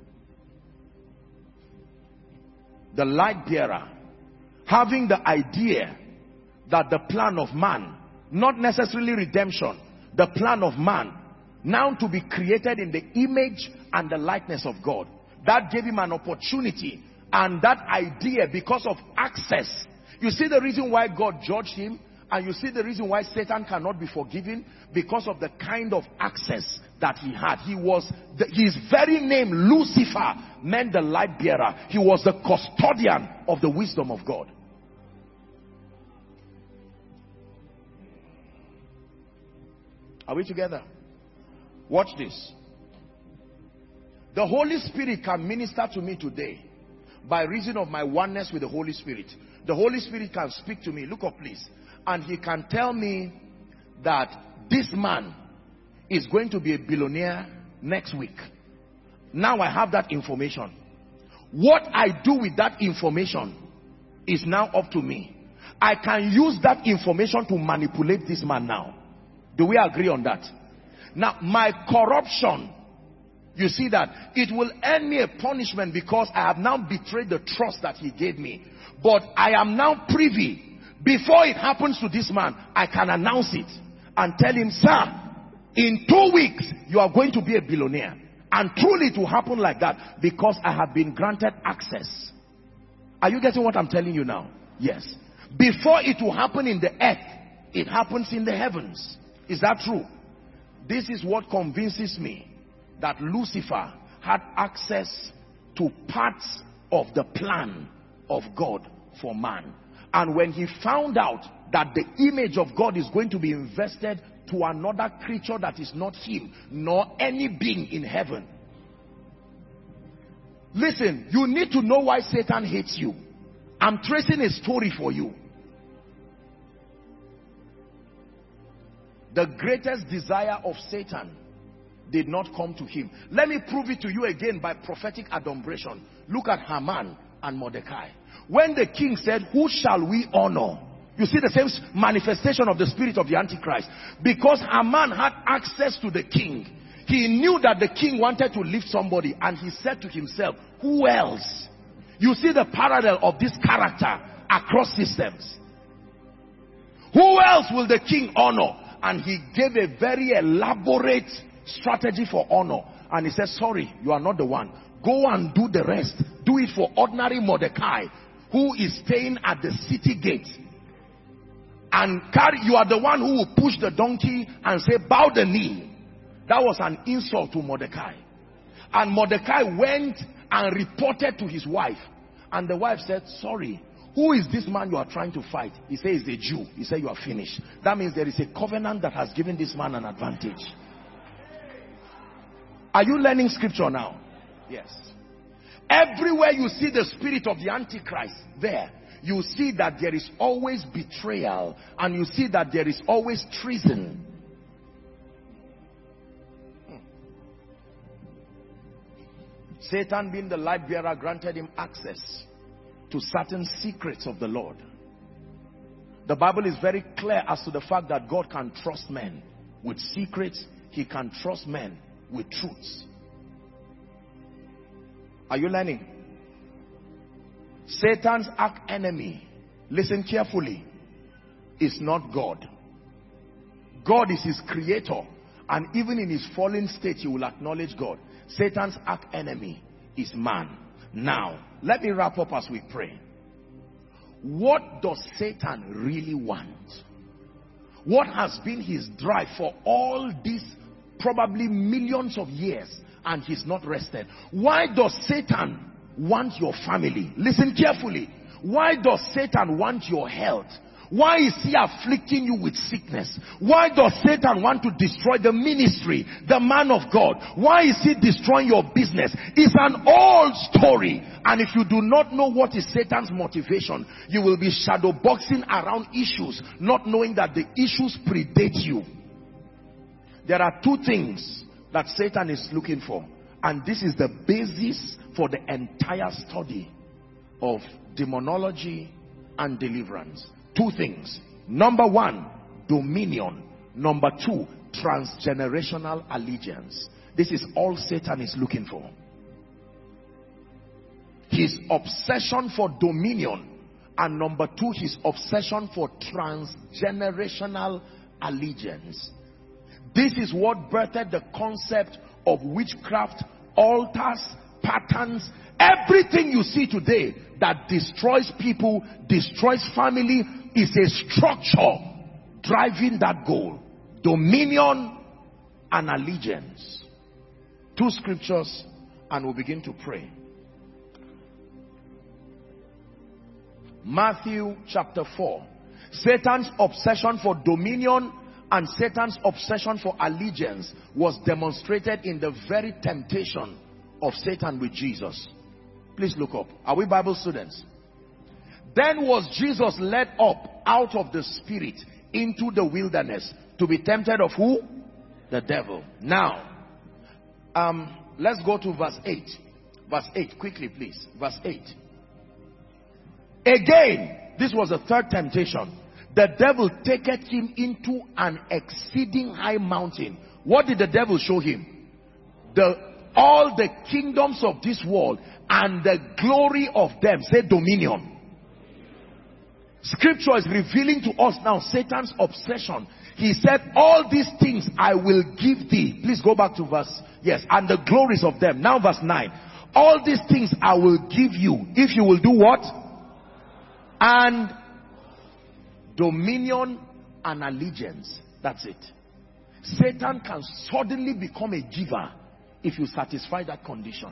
The light bearer, having the idea that the plan of man, not necessarily redemption, the plan of man, now to be created in the image and the likeness of God. That gave him an opportunity, and that idea, because of access. You see the reason why God judged him And you see the reason why Satan cannot be forgiven? Because of the kind of access that he had. His very name, Lucifer, meant the light bearer. He was the custodian of the wisdom of God. Are we together? Watch this. The Holy Spirit can minister to me today by reason of my oneness with the Holy Spirit. The Holy Spirit can speak to me. Look up, please. And he can tell me that this man is going to be a billionaire next week. Now I have that information. What I do with that information is now up to me. I can use that information to manipulate this man now. Do we agree on that? Now, my corruption, you see that it will earn me a punishment because I have now betrayed the trust that he gave me. But I am now privy. Before it happens to this man, I can announce it and tell him, sir, in 2 weeks, you are going to be a billionaire. And truly it will happen like that because I have been granted access. Are you getting what I'm telling you now? Yes. Before it will happen in the earth, it happens in the heavens. Is that true? This is what convinces me that Lucifer had access to parts of the plan of God for man. And when he found out that the image of God is going to be invested to another creature that is not him, nor any being in heaven. Listen, you need to know why Satan hates you. I'm tracing a story for you. The greatest desire of Satan did not come to him. Let me prove it to you again by prophetic adumbration. Look at Haman and Mordecai. When the king said, who shall we honor? You see the same manifestation of the spirit of the Antichrist. Because Haman had access to the king. He knew that the king wanted to lift somebody. And he said to himself, who else? You see the parallel of this character across systems. Who else will the king honor? And he gave a very elaborate strategy for honor. And he said, sorry, you are not the one. Go and do the rest. Do it for ordinary Mordecai, who is staying at the city gate. And you are the one who will push the donkey and say, bow the knee. That was an insult to Mordecai. And Mordecai went and reported to his wife. And the wife said, sorry, who is this man you are trying to fight? He said, he's a Jew. He said, you are finished. That means there is a covenant that has given this man an advantage. Are you learning scripture now? Yes. Everywhere you see the spirit of the Antichrist, there, you see that there is always betrayal. And you see that there is always treason. Satan, being the light bearer, granted him access to certain secrets of the Lord. The Bible is very clear as to the fact that God can trust men with secrets. He can trust men with truths. Are you learning? Satan's arch enemy, listen carefully, is not God. God is his creator, and even in his fallen state he will acknowledge God. Satan's arch enemy is man. Now, let me wrap up as we pray. What does Satan really want? What has been his drive for all these probably millions of years, and he's not rested? Why does Satan want your family? Listen carefully. Why does Satan want your health? Why is he afflicting you with sickness? Why does Satan want to destroy the ministry, the man of God? Why is he destroying your business? It's an old story. And if you do not know what is Satan's motivation, you will be shadow boxing around issues, not knowing that the issues predate you. There are two things that Satan is looking for. And this is the basis for the entire study of demonology and deliverance. Two things. Number one, dominion. Number two, transgenerational allegiance. This is all Satan is looking for. His obsession for dominion. And number two, his obsession for transgenerational allegiance. This is what birthed the concept of witchcraft, altars, patterns. Everything you see today that destroys people, destroys family, is a structure driving that goal. Dominion and allegiance. 2 scriptures and we'll begin to pray. Matthew chapter 4. Satan's obsession for dominion and Satan's obsession for allegiance was demonstrated in the very temptation of Satan with Jesus. Please look up. Are we Bible students? Then was Jesus led up out of the spirit into the wilderness to be tempted of who? The devil. Now, let's go to verse 8. Verse 8, quickly please. Verse 8. Again, this was the third temptation. The devil taketh him into an exceeding high mountain. What did the devil show him? All the kingdoms of this world and the glory of them. Say dominion. Scripture is revealing to us now Satan's obsession. He said, all these things I will give thee. Please go back to verse, yes, and the glories of them. Now verse 9. All these things I will give you if you will do what? And dominion and allegiance. That's it. Satan can suddenly become a giver if you satisfy that condition.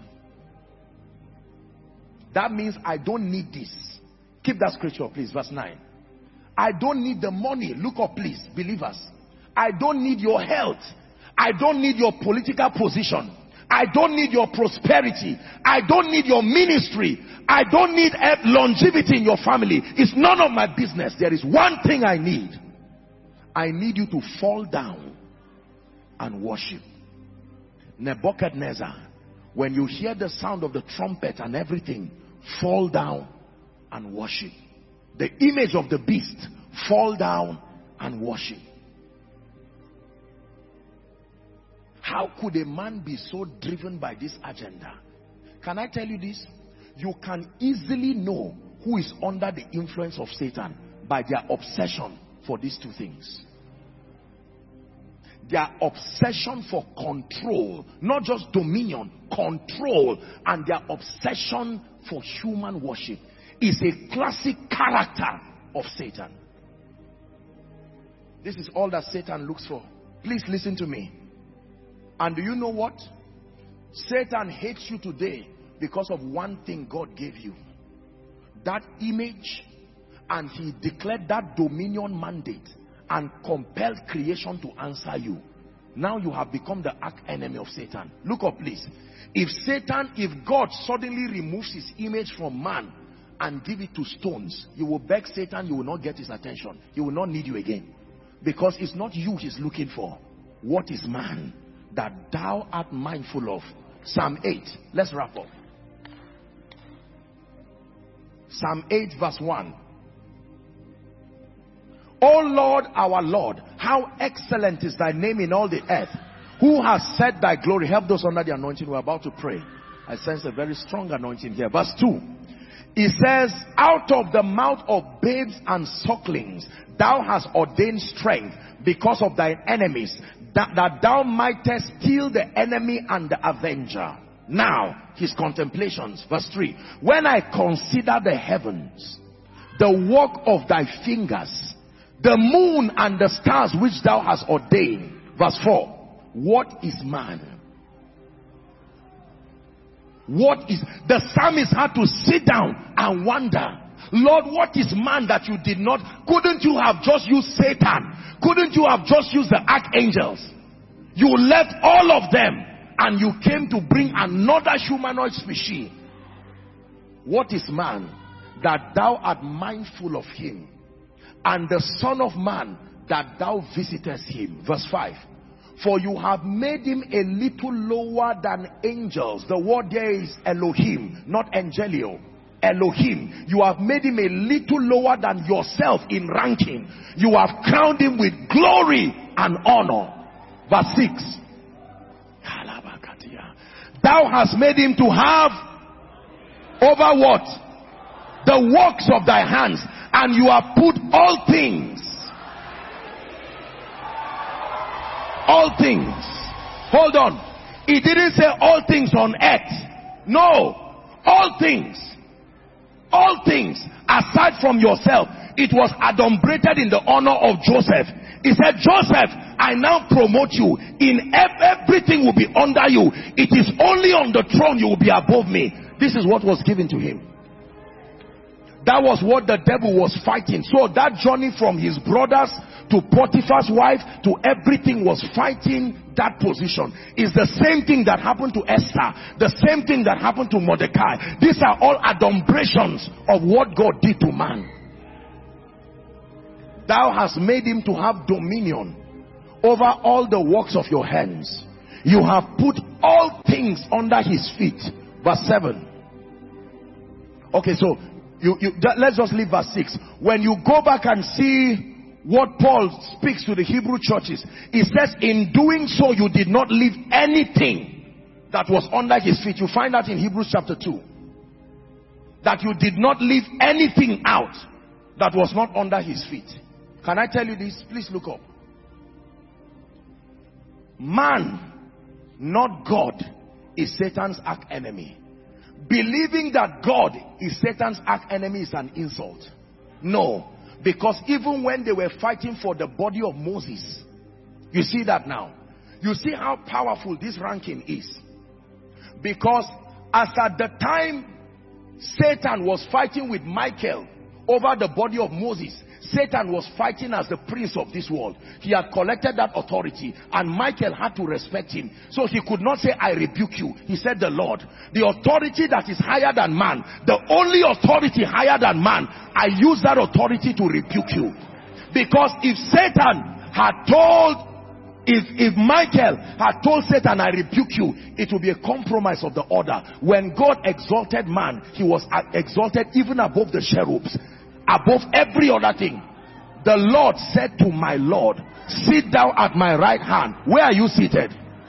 That means I don't need this. Keep that scripture please, verse 9. I don't need the money. Look up please, believers. I don't need your health. I don't need your political position. I don't need your prosperity. I don't need your ministry. I don't need longevity in your family. It's none of my business. There is one thing I need. I need you to fall down and worship. Nebuchadnezzar, when you hear the sound of the trumpet and everything, fall down and worship. The image of the beast, fall down and worship. How could a man be so driven by this agenda? Can I tell you this? You can easily know who is under the influence of Satan by their obsession for these two things. Their obsession for control, not just dominion, control, and their obsession for human worship is a classic character of Satan. This is all that Satan looks for. Please listen to me. And do you know what? Satan hates you today because of one thing God gave you. That image, and he declared that dominion mandate and compelled creation to answer you. Now you have become the arch enemy of Satan. Look up please. If God suddenly removes his image from man and give it to stones, you will beg Satan, you will not get his attention. He will not need you again. Because it's not you he's looking for. What is man that thou art mindful of? Psalm 8. Let's wrap up. Psalm 8 verse 1. O Lord, our Lord, how excellent is thy name in all the earth. Who has set thy glory? Help those under the anointing. We're about to pray. I sense a very strong anointing here. Verse 2. It says, out of the mouth of babes and sucklings, thou hast ordained strength because of thine enemies, that thou mightest kill the enemy and the avenger. Now, his contemplations. Verse 3. When I consider the heavens, the work of thy fingers, the moon and the stars which thou hast ordained. Verse 4. What is man? What is... The psalmist had to sit down and wonder, Lord, what is man that you did not... Couldn't you have just used Satan? Couldn't you have just used the archangels? You left all of them and you came to bring another humanoid species. What is man that thou art mindful of him, and the Son of Man that thou visitest him? Verse 5. For you have made him a little lower than angels. The word there is Elohim, not Angelio. Elohim. You have made him a little lower than yourself in ranking. You have crowned him with glory and honor. Verse 6. Thou hast made him to have over what? The works of thy hands. And you have put all things. All things. Hold on. He didn't say all things on earth. No. All things. All things aside from yourself. it was adumbrated in the honor of Joseph. He said, Joseph, I now promote you. In everything will be under you. It is only on the throne you will be above me. This is what was given to him. That was what the devil was fighting. So that journey from his brothers to Potiphar's wife to everything was fighting that position. It's the same thing that happened to Esther. The same thing that happened to Mordecai. These are all adumbrations of what God did to man. Thou hast made him to have dominion over all the works of your hands. You have put all things under his feet. Verse 7. Okay, so let's just leave verse 6. When you go back and see what Paul speaks to the Hebrew churches, he says, in doing so you did not leave anything that was under his feet. You find that in Hebrews chapter 2. That you did not leave anything out that was not under his feet. Can I tell you this? Please look up. Man, not God, is Satan's arch enemy. Believing that God is Satan's arch enemy is an insult. No, because even when they were fighting for the body of Moses, you see that now. You see how powerful this ranking is. Because as at the time Satan was fighting with Michael over the body of Moses, Satan was fighting as the prince of this world. He had collected that authority, and Michael had to respect him. So he could not say, I rebuke you. He said, the Lord. The authority that is higher than man, the only authority higher than man, I use that authority to rebuke you. Because if Satan had told, if Michael had told Satan, I rebuke you, it would be a compromise of the order. When God exalted man, he was exalted even above the cherubs, above every other thing. The Lord said to my Lord, sit thou at my right hand. Where are you seated?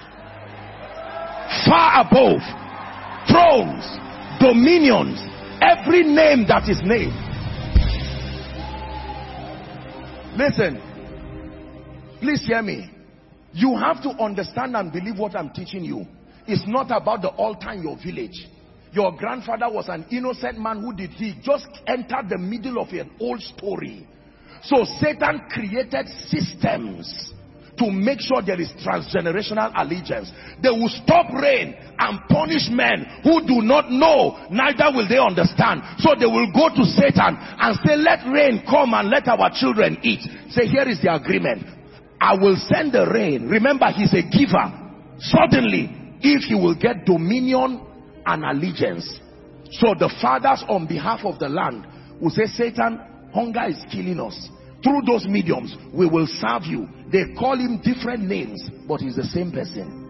Far above thrones, dominions, every name that is named. Listen, please hear me. You have to understand and believe what I'm teaching you. It's not about the altar in your village. Your grandfather was an innocent man. Who did he? Just entered the middle of an old story. So Satan created systems to make sure there is transgenerational allegiance. They will stop rain and punish men who do not know, neither will they understand. So they will go to Satan and say, let rain come and let our children eat. Say, here is the agreement. I will send the rain. Remember, he's a giver. Suddenly, if he will get dominion and allegiance. So the fathers on behalf of the land will say, Satan, hunger is killing us. Through those mediums, we will serve you. They call him different names, but he's the same person.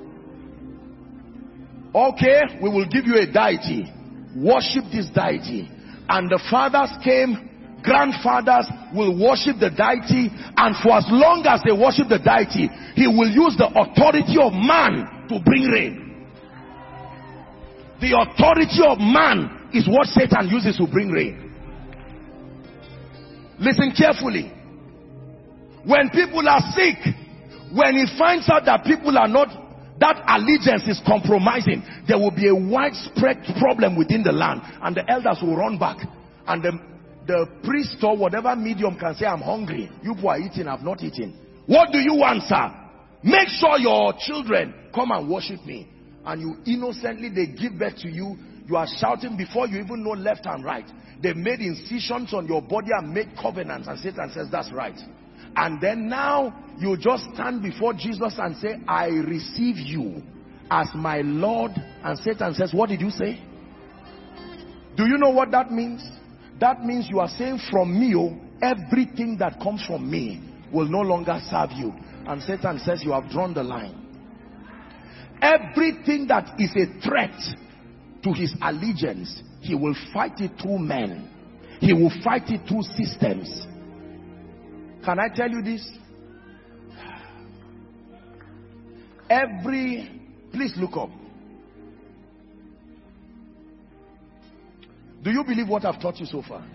Okay, we will give you a deity. Worship this deity. And the fathers came, grandfathers will worship the deity, and for as long as they worship the deity, he will use the authority of man to bring rain. The authority of man is what Satan uses to bring rain. Listen carefully. When people are sick, when he finds out that people are not, that allegiance is compromising, there will be a widespread problem within the land, and the elders will run back, and the priest or whatever medium can say, I'm hungry. You who are eating have not eaten. What do you want, sir? Make sure your children come and worship me. And you innocently, they give birth to you. You are shouting before you even know left and right. They made incisions on your body and made covenants, and Satan says that's right. And then now you just stand before Jesus and say, I receive you as my Lord. And Satan says, what did you say? Do you know what that means? That means you are saying, from me, everything that comes from me will no longer serve you. And Satan says, you have drawn the line. Everything that is a threat to his allegiance, he will fight it through men. He will fight it through systems. Can I tell you this? Please look up. Do you believe what I've taught you so far?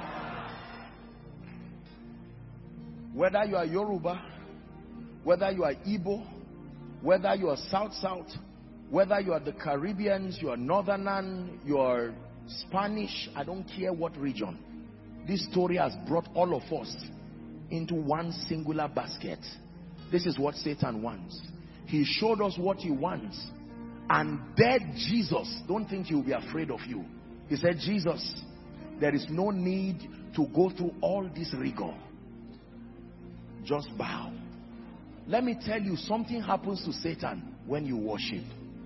Whether you are Yoruba, whether you are Igbo, whether you are South, whether you are the Caribbeans, you are Northern, you are Spanish, I don't care what region. this story has brought all of us into one singular basket. This is what Satan wants. He showed us what he wants and dared Jesus. Don't think he will be afraid of you. He said, Jesus, there is no need to go through all this rigor. Just bow. Let me tell you, something happens to Satan when you worship.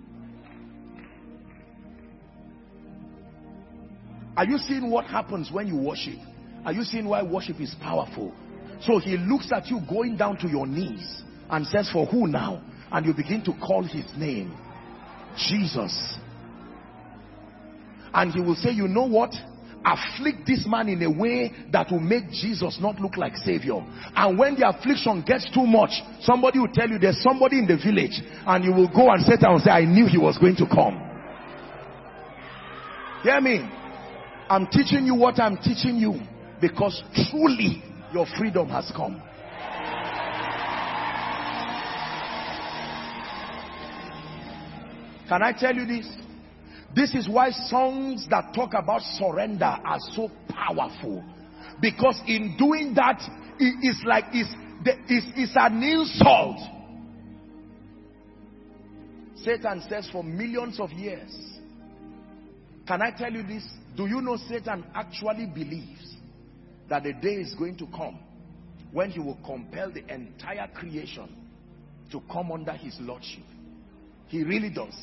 Are you seeing what happens when you worship? Are you seeing why worship is powerful? So he looks at you going down to your knees and says, for who now? And you begin to call his name, Jesus. And he will say, you know what? Afflict this man in a way that will make Jesus not look like Savior. And when the affliction gets too much, somebody will tell you there's somebody in the village, and you will go and sit down and say, I knew he was going to come. Hear me? I'm teaching you what I'm teaching you because truly your freedom has come. Can I tell you this? This is why songs that talk about surrender are so powerful. Because in doing that, it's like it's an insult. Satan says for millions of years. Can I tell you this? Do you know Satan actually believes that a day is going to come when he will compel the entire creation to come under his lordship? He really does.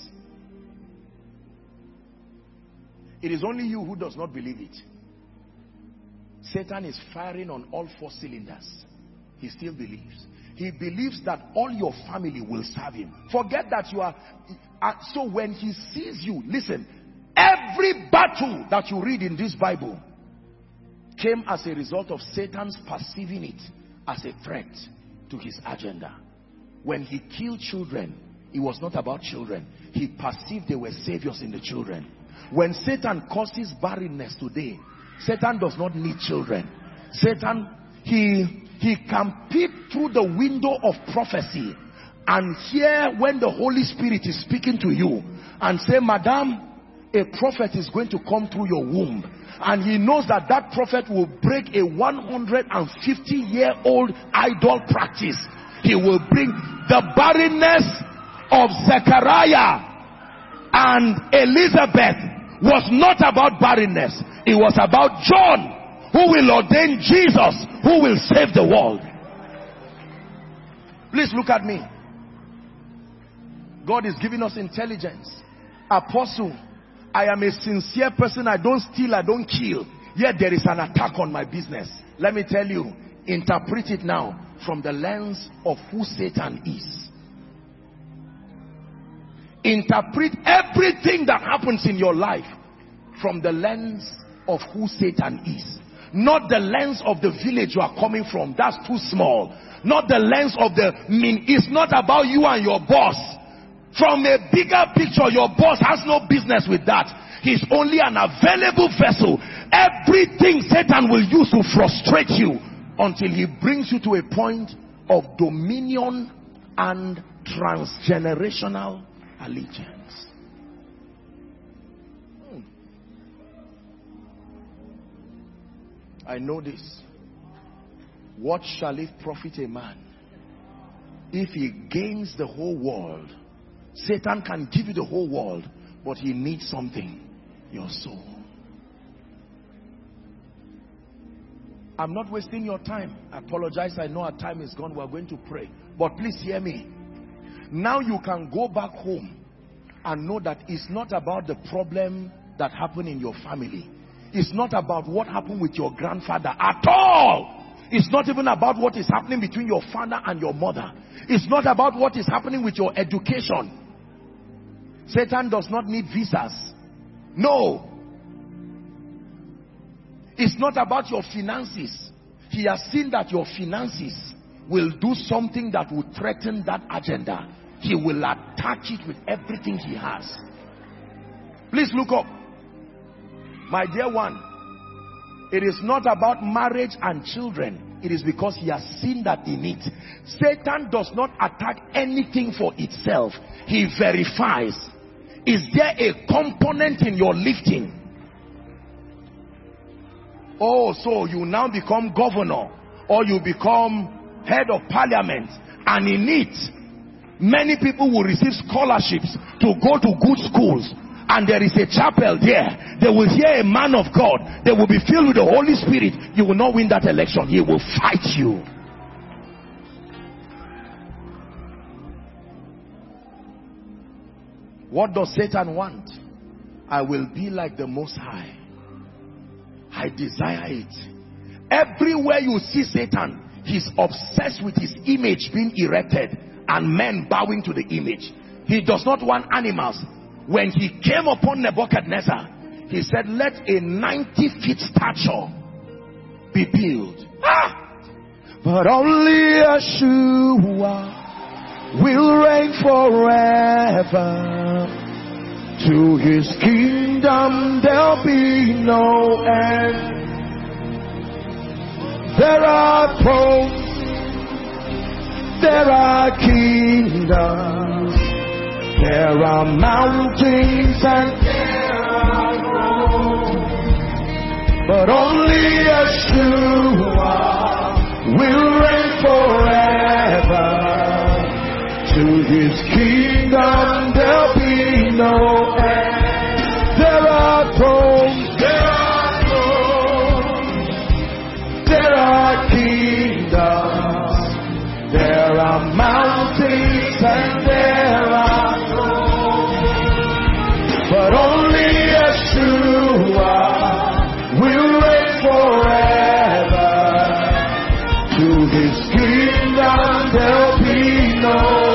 It is only you who does not believe it. Satan is firing on all 4 cylinders. He still believes. He believes that all your family will serve him. Forget that you are... So when he sees you, listen, every battle that you read in this Bible came as a result of Satan's perceiving it as a threat to his agenda. When he killed children, it was not about children. He perceived they were saviors in the children. When Satan causes barrenness today, Satan does not need children. Satan, he can peep through the window of prophecy and hear when the Holy Spirit is speaking to you and say, Madam, a prophet is going to come through your womb. And he knows that that prophet will break a 150-year-old idol practice. He will bring the barrenness of Zechariah and Elizabeth was not about barrenness. It was about John, who will ordain Jesus, who will save the world. Please look at me. God is giving us intelligence. Apostle, I am a sincere person. I don't steal, I don't kill. Yet there is an attack on my business. Let me tell you, interpret it now from the lens of who Satan is. Interpret everything that happens in your life from the lens of who Satan is. Not the lens of the village you are coming from. That's too small. Not the lens of the mean. It's not about you and your boss. From a bigger picture, your boss has no business with that. He's only an available vessel. Everything Satan will use to frustrate you until he brings you to a point of dominion and transgenerational allegiance. I know this. What shall it profit a man if he gains the whole world? Satan can give you the whole world, but he needs something, your soul. I'm not wasting your time. I apologize. I know our time is gone. We're going to pray. But please hear me. Now you can go back home and know that it's not about the problem that happened in your family. It's not about what happened with your grandfather at all. It's not even about what is happening between your father and your mother. It's not about what is happening with your education. Satan does not need visas. No. It's not about your finances. He has seen that your finances will do something that will threaten that agenda. He will attach it with everything he has. Please look up. My dear one, it is not about marriage and children. It is because he has seen that in it. Satan does not attack anything for itself. He verifies. Is there a component in your lifting? Oh, so you now become governor or you become head of parliament, and in it many people will receive scholarships to go to good schools, and there is a chapel there. They will hear a man of God. They will be filled with the Holy Spirit. You will not win that election. He will fight you. What does Satan want? I will be like the Most High. I desire it. Everywhere you see Satan, he's obsessed with his image being erected and men bowing to the image. He does not want animals. When he came upon Nebuchadnezzar, he said, let a 90-feet stature be built. But only Yeshua will reign forever. To his kingdom there'll be no end. There are thrones, there are kingdoms, there are mountains and there are roads, but only Yeshua will reign forever. To his kingdom there'll be no end. There are thrones, there are kingdoms, there are mountains and there are thrones, but only Yeshua will reign forever. To his kingdom there'll be no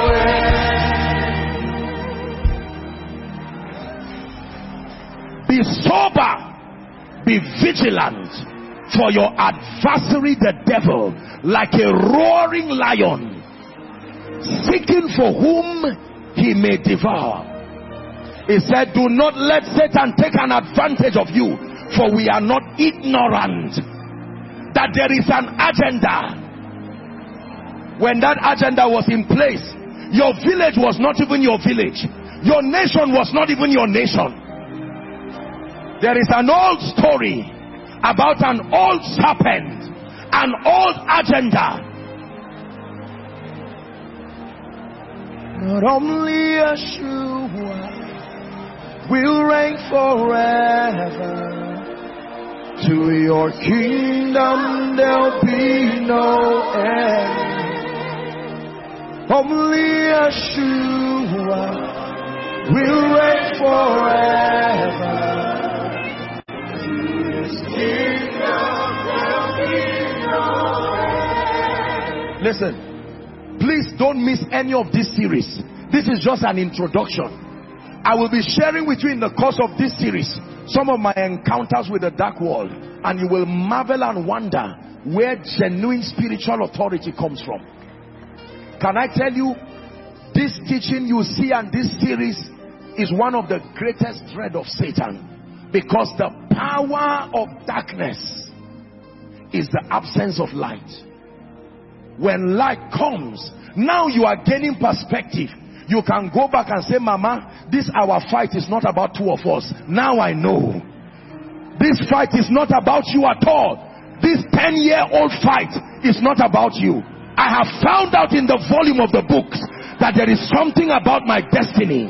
end. Be sober, be vigilant. For your adversary the devil, like a roaring lion, seeking for whom he may devour. He said, do not let Satan take an advantage of you, for we are not ignorant that there is an agenda. When that agenda was in place, your village was not even your village. Your nation was not even your nation. There is an old story about an old serpent, an old agenda. Not only Yeshua will reign forever. To your kingdom there'll be no end. Only Yeshua will reign forever. Listen, please don't miss any of this series. This is just an introduction. I will be sharing with you in the course of this series some of my encounters with the dark world, and you will marvel and wonder where genuine spiritual authority comes from. Can I tell you, this teaching you see and this series is one of the greatest dread of Satan, because the power of darkness is the absence of light. When light comes, now you are gaining perspective. You can go back and say, Mama, this our fight is not about two of us. Now I know. This fight is not about you at all. This 10-year-old fight is not about you. I have found out in the volume of the books that there is something about my destiny.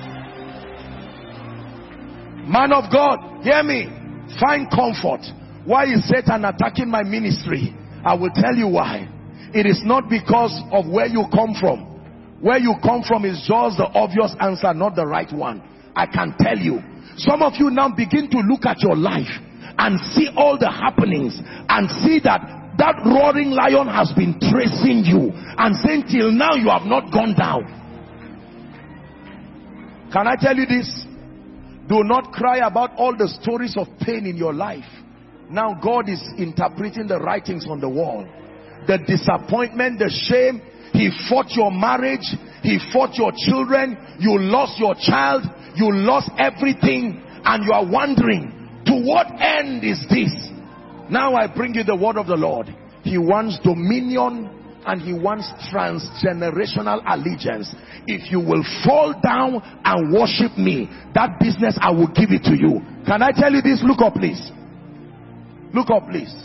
Man of God, hear me. Find comfort. Why is Satan attacking my ministry? I will tell you why. It is not because of where you come from. Where you come from is just the obvious answer, not the right one. I can tell you. Some of you now begin to look at your life and see all the happenings and see that that roaring lion has been tracing you and saying till now you have not gone down. Can I tell you this? Do not cry about all the stories of pain in your life. Now God is interpreting the writings on the wall. The disappointment, the shame. He fought your marriage. He fought your children. You lost your child. You lost everything. And you are wondering, to what end is this? Now I bring you the word of the Lord. He wants dominion and he wants transgenerational allegiance. If you will fall down and worship me, that business I will give it to you. Can I tell you this? Look up please. Look up, please.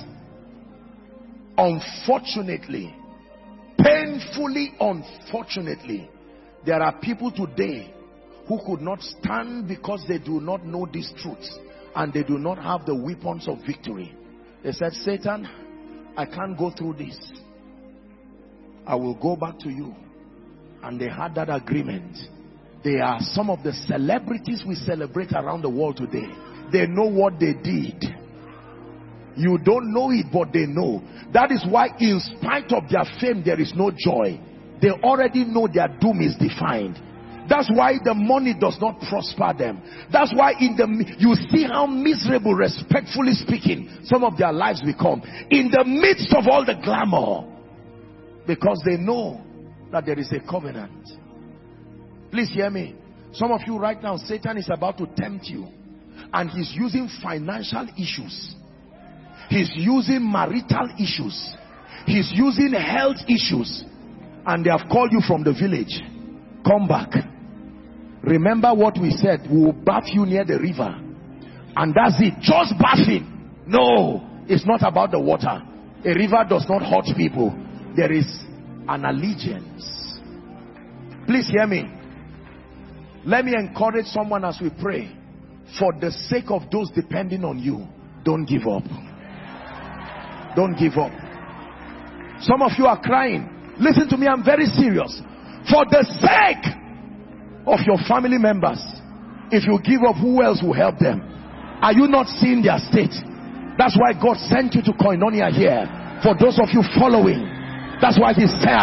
Unfortunately, painfully unfortunately, there are people today who could not stand because they do not know these truths and they do not have the weapons of victory. They said, Satan, I can't go through this. I will go back to you. And they had that agreement. They are some of the celebrities we celebrate around the world today. They know what they did. You don't know it, but they know. That is why in spite of their fame, there is no joy. They already know their doom is defined. That's why the money does not prosper them. That's why you see how miserable, respectfully speaking, some of their lives become. In the midst of all the glamour. Because they know that there is a covenant. Please hear me. Some of you right now, Satan is about to tempt you. And he's using financial issues. He's using marital issues. He's using health issues. And they have called you from the village. Come back. Remember what we said. We will bath you near the river. And that's it. Just bathing. No. It's not about the water. A river does not hurt people. There is an allegiance. Please hear me. Let me encourage someone as we pray. For the sake of those depending on you, don't give up. Don't give up. Some of you are crying. Listen to me, I'm very serious. For the sake of your family members, if you give up, who else will help them? Are you not seeing their state? That's why God sent you to Koinonia here. For those of you following, that's why he said,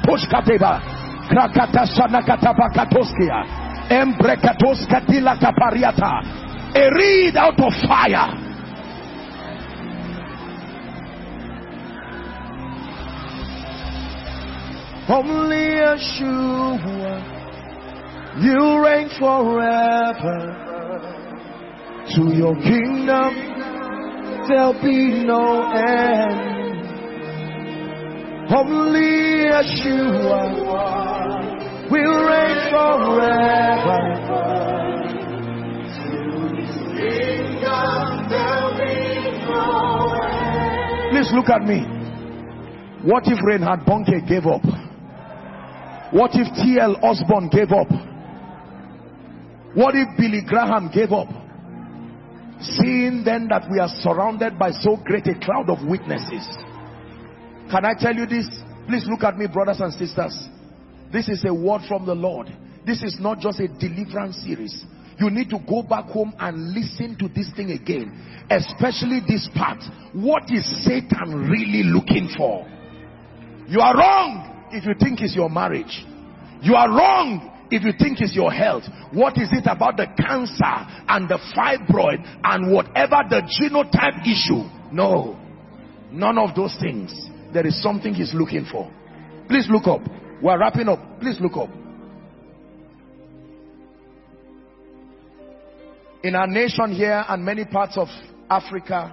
a reed out of fire. Only Yeshua, you reign forever. To your kingdom there'll be no end. Only Yeshua will reign forever. To his kingdom there'll be no end. Please look at me. What if Reinhard Bonnke gave up? What if T.L. Osborne gave up? What if Billy Graham gave up? Seeing then that we are surrounded by so great a cloud of witnesses. Can I tell you this? Please look at me, brothers and sisters. This is a word from the Lord. This is not just a deliverance series. You need to go back home and listen to this thing again. Especially this part. What is Satan really looking for? You are wrong if you think it's your marriage. You are wrong if you think it's your health. What is it about the cancer and the fibroid and whatever the genotype issue? No. None of those things. There is something he's looking for. Please look up. We're wrapping up. Please look up. In our nation here and many parts of Africa,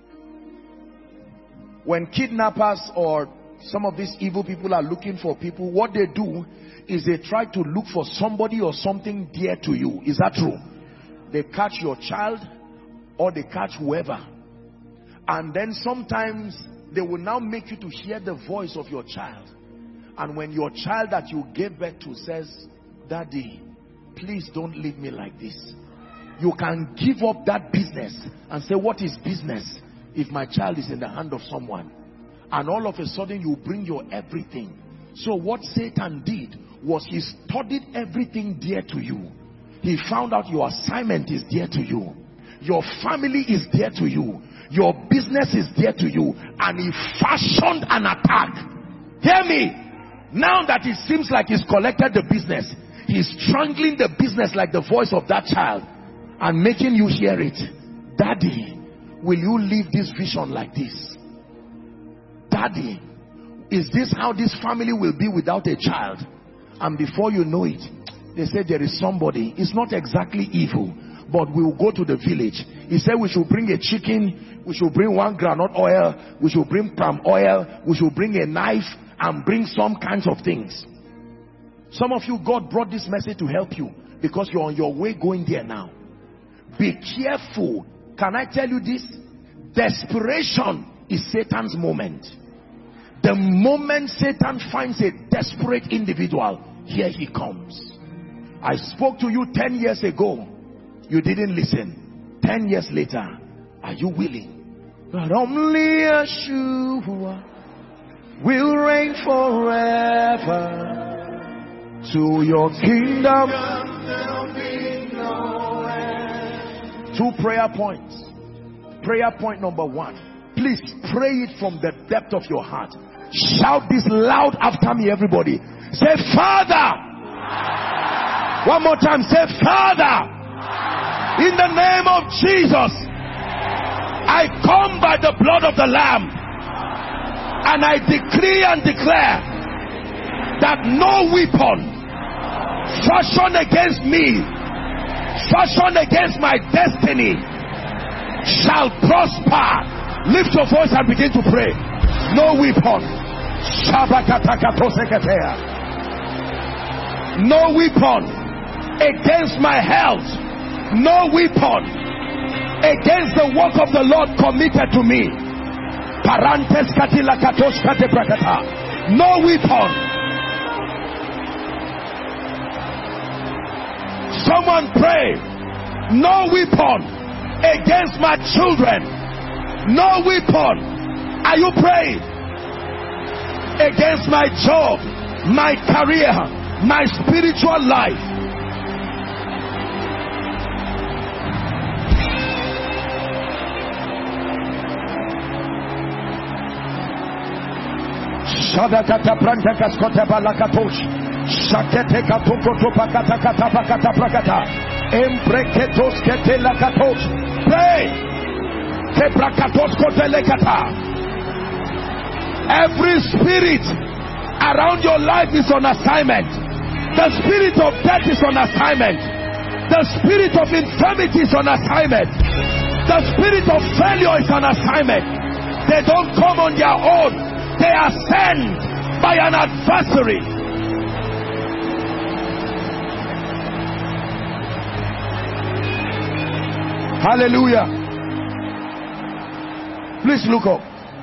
when kidnappers or some of these evil people are looking for people, what they do is they try to look for somebody or something dear to you. Is that true? They catch your child or they catch whoever. And then sometimes they will now make you to hear the voice of your child. And when your child that you gave birth to says, Daddy, please don't leave me like this. You can give up that business and say, what is business if my child is in the hand of someone? And all of a sudden you bring your everything. So what Satan did was he studied everything dear to you. He found out your assignment is dear to you. Your family is dear to you. Your business is dear to you. And he fashioned an attack. Hear me. Now that it seems like he's collected the business, he's strangling the business like the voice of that child and making you hear it. Daddy, will you live this vision like this? Daddy, is this how this family will be without a child? And before you know it, they say there is somebody. It's not exactly evil, but we will go to the village. He said we should bring a chicken, we should bring 1 groundnut oil, we should bring palm oil, we should bring a knife and bring some kinds of things. Some of you, God brought this message to help you because you're on your way going there now. Be careful. Can I tell you this? Desperation is Satan's moment. The moment Satan finds a desperate individual, here he comes. I spoke to you 10 years ago. You didn't listen. 10 years later, are you willing? But only Yeshua will reign forever. To your kingdom there'll be no end. 2 prayer points. Prayer point number 1. Please pray it from the depth of your heart. Shout this loud after me, everybody. Say, Father. One more time. Say, Father. In the name of Jesus, I come by the blood of the Lamb, and I decree and declare that no weapon fashioned against me, fashioned against my destiny, shall prosper. Lift your voice and begin to pray. No weapon. No weapon against my health. No weapon against the work of the Lord committed to me. No weapon. Someone pray. No weapon against my children. No weapon. Are you praying? Against my job, my career, my spiritual life. Shadakata Prantakas Kotabalakatosh Shakete Katuko Pakata Katapakata Prakata Empreketos Ketelakatos. Pray. Keprakatos Kotelekata. Every spirit around your life is on assignment. The spirit of death is on assignment. The spirit of infirmity is on assignment. The spirit of failure is on assignment. They don't come on their own. They are sent by an adversary. Hallelujah. Please look up.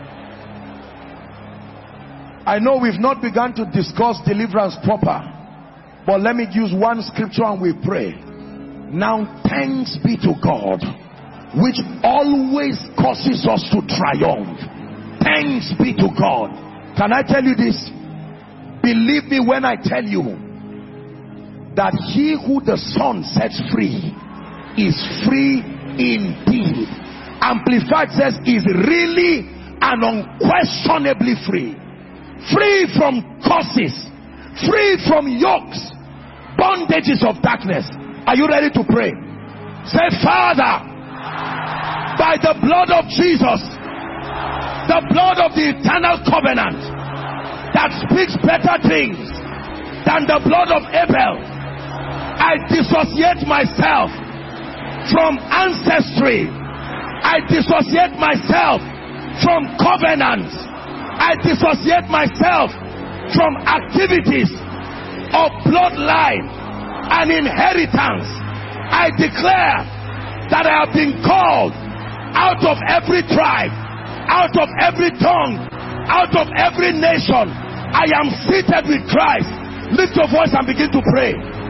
I know we've not begun to discuss deliverance proper, but let me use one scripture and we pray. Now thanks be to God, which always causes us to triumph. Thanks be to God. Can I tell you this? Believe me when I tell you that he who the Son sets free is free indeed. Amplified says is really and unquestionably free. Free from curses, free from yokes, bondages of darkness. Are you ready to pray? Say, Father, by the blood of Jesus, the blood of the eternal covenant that speaks better things than the blood of Abel, I dissociate myself from ancestry. I dissociate myself from covenants. I dissociate myself from activities of bloodline and inheritance. I declare that I have been called out of every tribe, out of every tongue, out of every nation. I am seated with Christ. Lift your voice and begin to pray.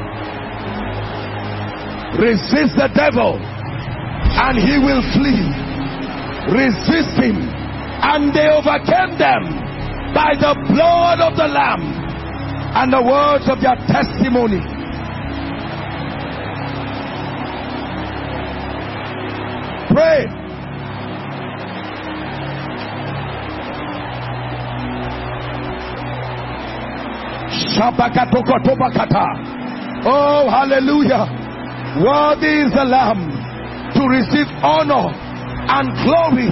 Resist the devil and he will flee. Resist him, and they overcame them by the blood of the Lamb and the words of their testimony. Pray. Oh, hallelujah. Worthy is the Lamb to receive honor and glory.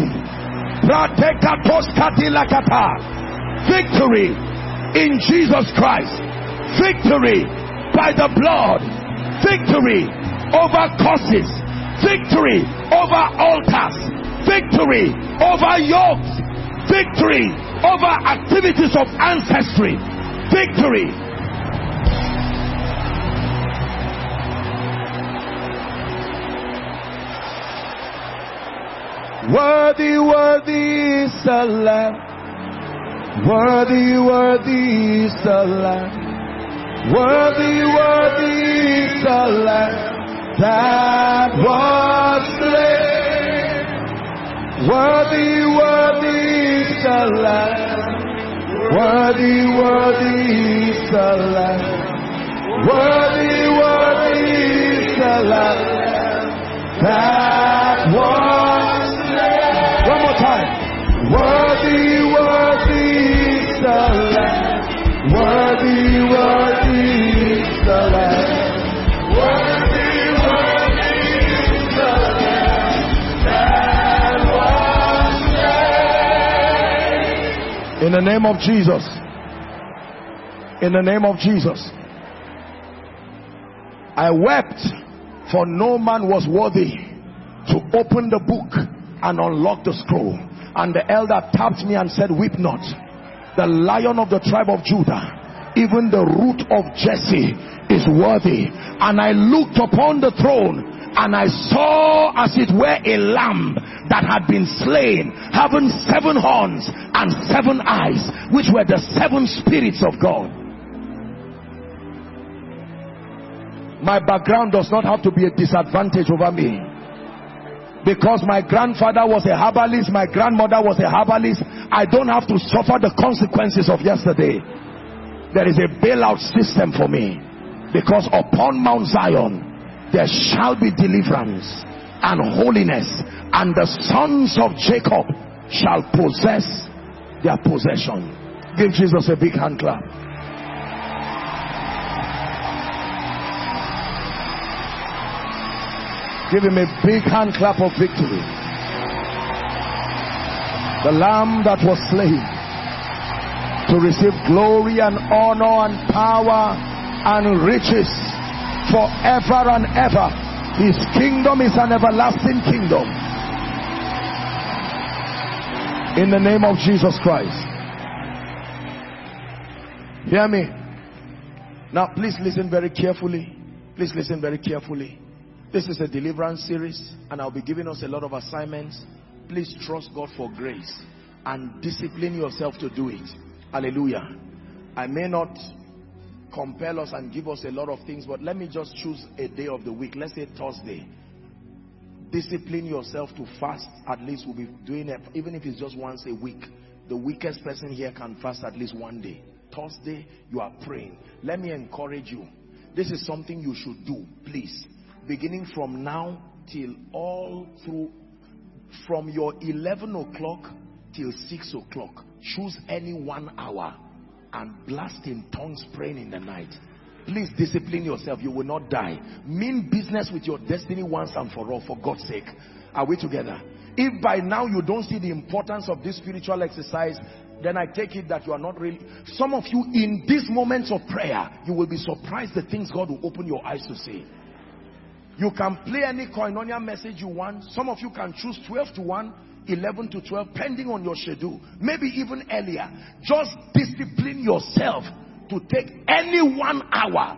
Victory in Jesus Christ. Victory by the blood. Victory over curses. Victory over altars. Victory over yokes. Victory over activities of ancestry. Victory. Worthy, worthy is the Lamb. Worthy, worthy is the Lamb. Worthy, worthy is the Lamb that was slain. Worthy, worthy is the Lamb. Worthy, worthy is the Lamb. Worthy, worthy is the Lamb that was slain. One more time. Worthy, worthy is the Lamb. Worthy, worthy is the Lamb. Worthy, worthy is the Lamb that was slain. In the name of Jesus. In the name of Jesus. I wept, for no man was worthy to open the book and unlock the scroll. And the elder tapped me and said, weep not. The Lion of the tribe of Judah, even the root of Jesse, is worthy. And I looked upon the throne, and I saw as it were a lamb that had been slain, having 7 horns and 7 eyes, which were the 7 spirits of God. My background does not have to be a disadvantage over me. Because my grandfather was a herbalist, my grandmother was a herbalist, I don't have to suffer the consequences of yesterday. There is a bailout system for me. Because upon Mount Zion there shall be deliverance and holiness, and the sons of Jacob shall possess their possession. Give Jesus a big hand clap. Give him a big hand clap of victory. The Lamb that was slain to receive glory and honor and power and riches forever and ever. His kingdom is an everlasting kingdom. In the name of Jesus Christ. Hear me. Now please listen very carefully. Please listen very carefully. This is a deliverance series, and I'll be giving us a lot of assignments. Please trust God for grace and discipline yourself to do it. Hallelujah. I may not compel us and give us a lot of things, but let me just choose a day of the week. Let's say Thursday. Discipline yourself to fast. At least we'll be doing it, even if it's just once a week. The weakest person here can fast at least one day. Thursday, you are praying. Let me encourage you. This is something you should do, please. Beginning from now till all through, from your 11 o'clock till 6 o'clock, choose any 1 hour and blast in tongues praying in the night. Please discipline yourself. You will not die. Mean business with your destiny once and for all, for God's sake. Are we together? If by now you don't see the importance of this spiritual exercise, then I take it that you are not really. Some of you in these moments of prayer, you will be surprised the things God will open your eyes to see. You can play any koinonia message you want. Some of you can choose 12 to 1, 11 to 12, pending on your schedule. Maybe even earlier. Just discipline yourself to take any 1 hour.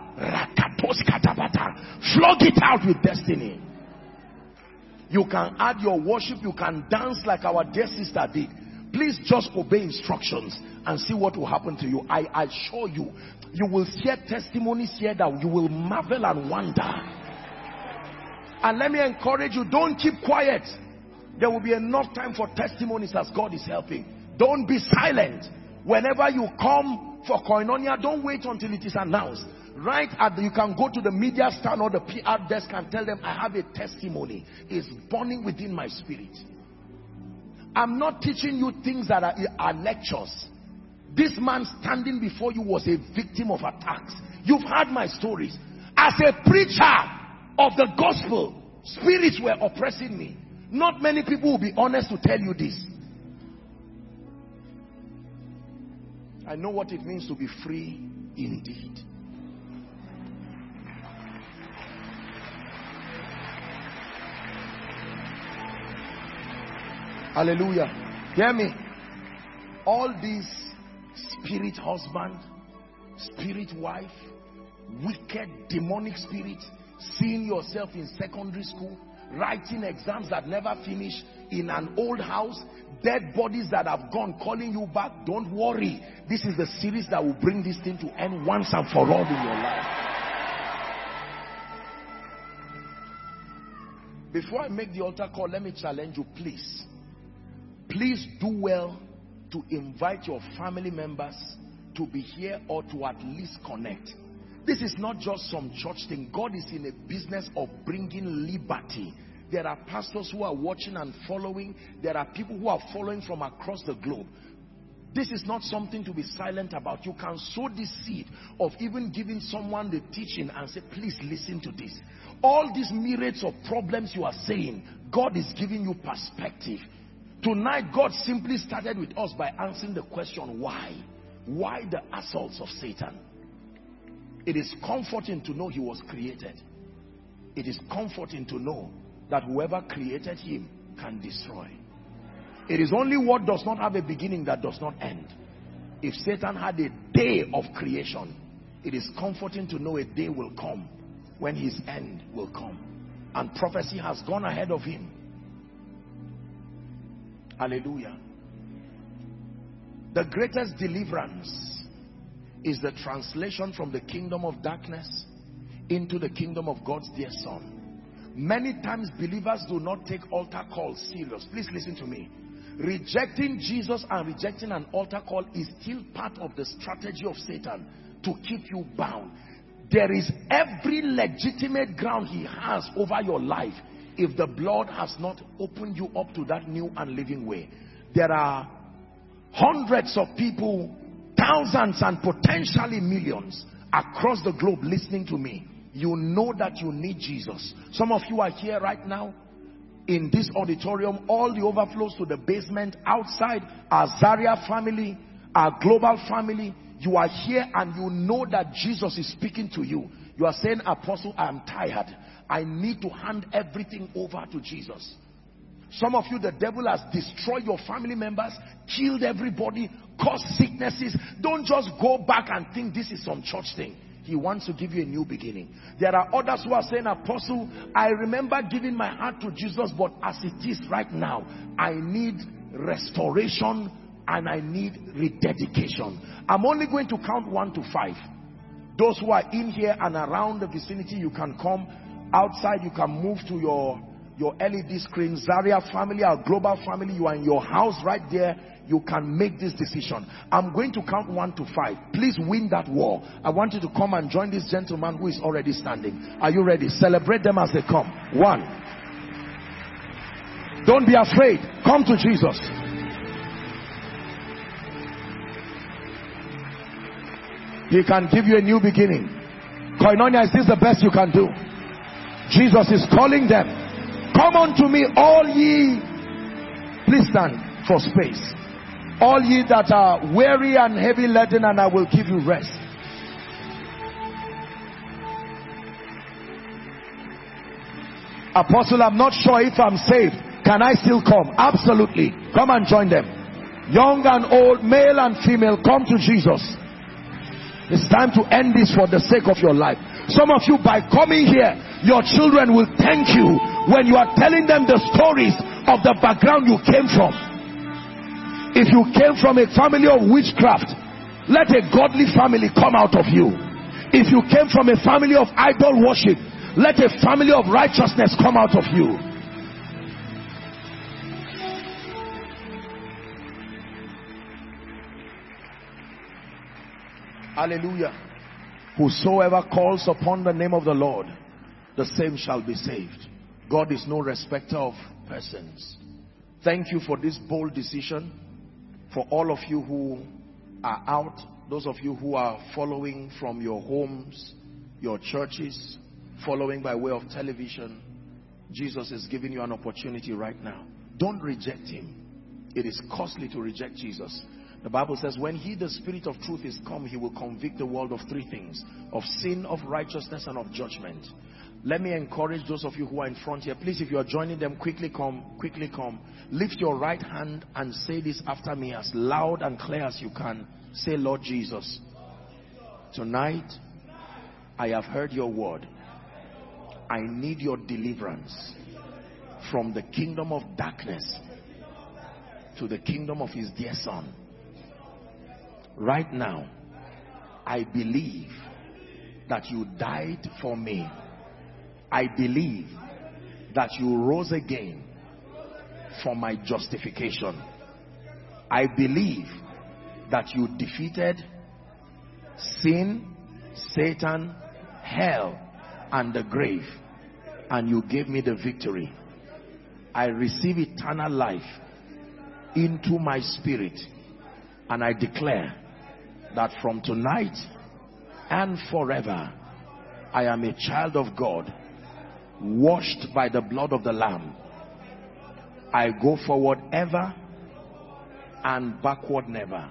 Flog it out with destiny. You can add your worship. You can dance like our dear sister did. Please just obey instructions and see what will happen to you. I assure you, you will share testimonies here that you will marvel and wonder. And let me encourage you, don't keep quiet. There will be enough time for testimonies as God is helping. Don't be silent. Whenever you come for koinonia, don't wait until it is announced. Right at you can go to the media stand or the PR desk and tell them, I have a testimony. It's burning within my spirit. I'm not teaching you things that are lectures. This man standing before you was a victim of attacks. You've heard my stories. As a preacher of the gospel, spirits were oppressing me. Not many people will be honest to tell you this. I know what it means to be free indeed. Hallelujah. Hear me. All these spirit husband, spirit wife, wicked demonic spirits, seeing yourself in secondary school, writing exams that never finish, in an old house, dead bodies that have gone calling you back. Don't worry. This is the series that will bring this thing to end once and for all in your life. Before I make the altar call, let me challenge you, please. Please do well to invite your family members to be here or to at least connect. This is not just some church thing. God is in a business of bringing liberty. There are pastors who are watching and following. There are people who are following from across the globe. This is not something to be silent about. You can sow this seed of even giving someone the teaching and say, please listen to this. All these myriads of problems you are saying, God is giving you perspective. Tonight, God simply started with us by answering the question, why? Why the assaults of Satan? It is comforting to know he was created. It is comforting to know that whoever created him can destroy. It is only what does not have a beginning that does not end. If Satan had a day of creation, it is comforting to know a day will come when his end will come. And prophecy has gone ahead of him. Hallelujah. The greatest deliverance is the translation from the kingdom of darkness into the kingdom of God's dear Son. Many times believers do not take altar calls serious. Please listen to me. Rejecting Jesus and rejecting an altar call is still part of the strategy of Satan to keep you bound. There is every legitimate ground he has over your life if the blood has not opened you up to that new and living way. There are hundreds of people, thousands and potentially millions across the globe listening to me. You know that you need Jesus. Some of you are here right now in this auditorium, all the overflows to the basement, outside, our Zaria family, our global family. You are here and you know that Jesus is speaking to you. You are saying, Apostle, I am tired. I need to hand everything over to Jesus. Some of you, the devil has destroyed your family members, killed everybody, caused sicknesses. Don't just go back and think this is some church thing. He wants to give you a new beginning. There are others who are saying, Apostle, I remember giving my heart to Jesus, but as it is right now, I need restoration and I need rededication. I'm only going to count 1 to 5. Those who are in here and around the vicinity, you can come. Outside, you can move to your LED screen. Zaria family, our global family, you are in your house right there. You can make this decision. I'm going to count 1 to 5. Please win that war. I want you to come and join this gentleman who is already standing. Are you ready? Celebrate them as they come. 1. Don't be afraid. Come to Jesus. He can give you a new beginning. Koinonia, is this the best you can do? Jesus is calling them. Come unto me, all ye. Please stand for space. All ye that are weary and heavy laden, and I will give you rest. Apostle, I'm not sure if I'm saved. Can I still come? Absolutely. Come and join them. Young and old, male and female, come to Jesus. It's time to end this for the sake of your life. Some of you, by coming here, your children will thank you when you are telling them the stories of the background you came from. If you came from a family of witchcraft, let a godly family come out of you. If you came from a family of idol worship, let a family of righteousness come out of you. Hallelujah. Whosoever calls upon the name of the Lord, the same shall be saved. God is no respecter of persons. Thank you for this bold decision. For all of you who are out, those of you who are following from your homes, your churches, following by way of television, Jesus is giving you an opportunity right now. Don't reject him. It is costly to reject Jesus. The Bible says, when he, the Spirit of truth, is come, he will convict the world of 3 things: of sin, of righteousness, and of judgment. Let me encourage those of you who are in front here. Please, if you are joining them, quickly come, quickly come. Lift your right hand and say this after me as loud and clear as you can. Say, Lord Jesus, tonight I have heard your word. I need your deliverance. from the kingdom of darkness to the kingdom of his dear son. Right now, I believe that you died for me. I believe that you rose again for my justification. I believe that you defeated sin, Satan, hell, and the grave, and you gave me the victory. I receive eternal life into my spirit, and I declare that from tonight and forever, I am a child of God, washed by the blood of the Lamb. I go forward ever and backward never.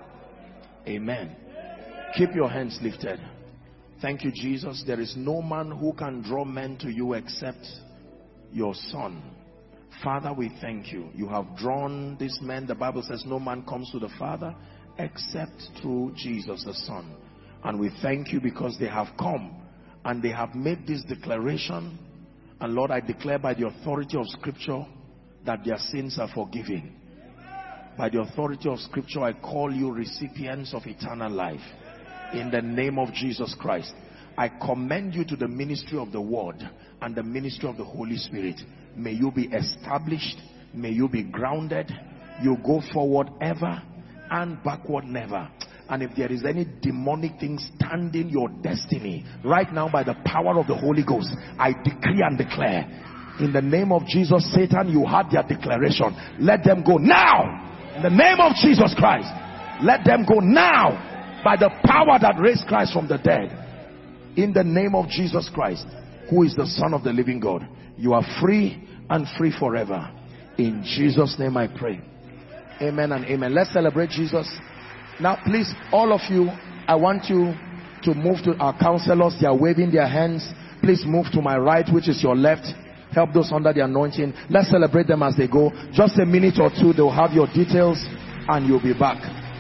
Amen. Keep your hands lifted. Thank you, Jesus. There is no man who can draw men to you except your Son. Father, we thank you. You have drawn these men. The Bible says no man comes to the Father except through Jesus the Son. And we thank you because they have come and they have made this declaration. And Lord, I declare by the authority of Scripture that their sins are forgiven. By the authority of Scripture, I call you recipients of eternal life. In the name of Jesus Christ, I commend you to the ministry of the Word and the ministry of the Holy Spirit. May you be established. May you be grounded. You go forward ever and backward never. And if there is any demonic thing standing your destiny right now by the power of the Holy Ghost, I decree and declare in the name of Jesus, Satan, you had their declaration. Let them go now. In the name of Jesus Christ, let them go now by the power that raised Christ from the dead. In the name of Jesus Christ, who is the Son of the living God, you are free and free forever. In Jesus' name I pray. Amen and amen. Let's celebrate Jesus. Now please, all of you, I want you to move to our counselors. They are waving their hands. Please move to my right, which is your left. Help those under the anointing. Let's celebrate them as they go. Just a minute or two, they'll have your details and you'll be back.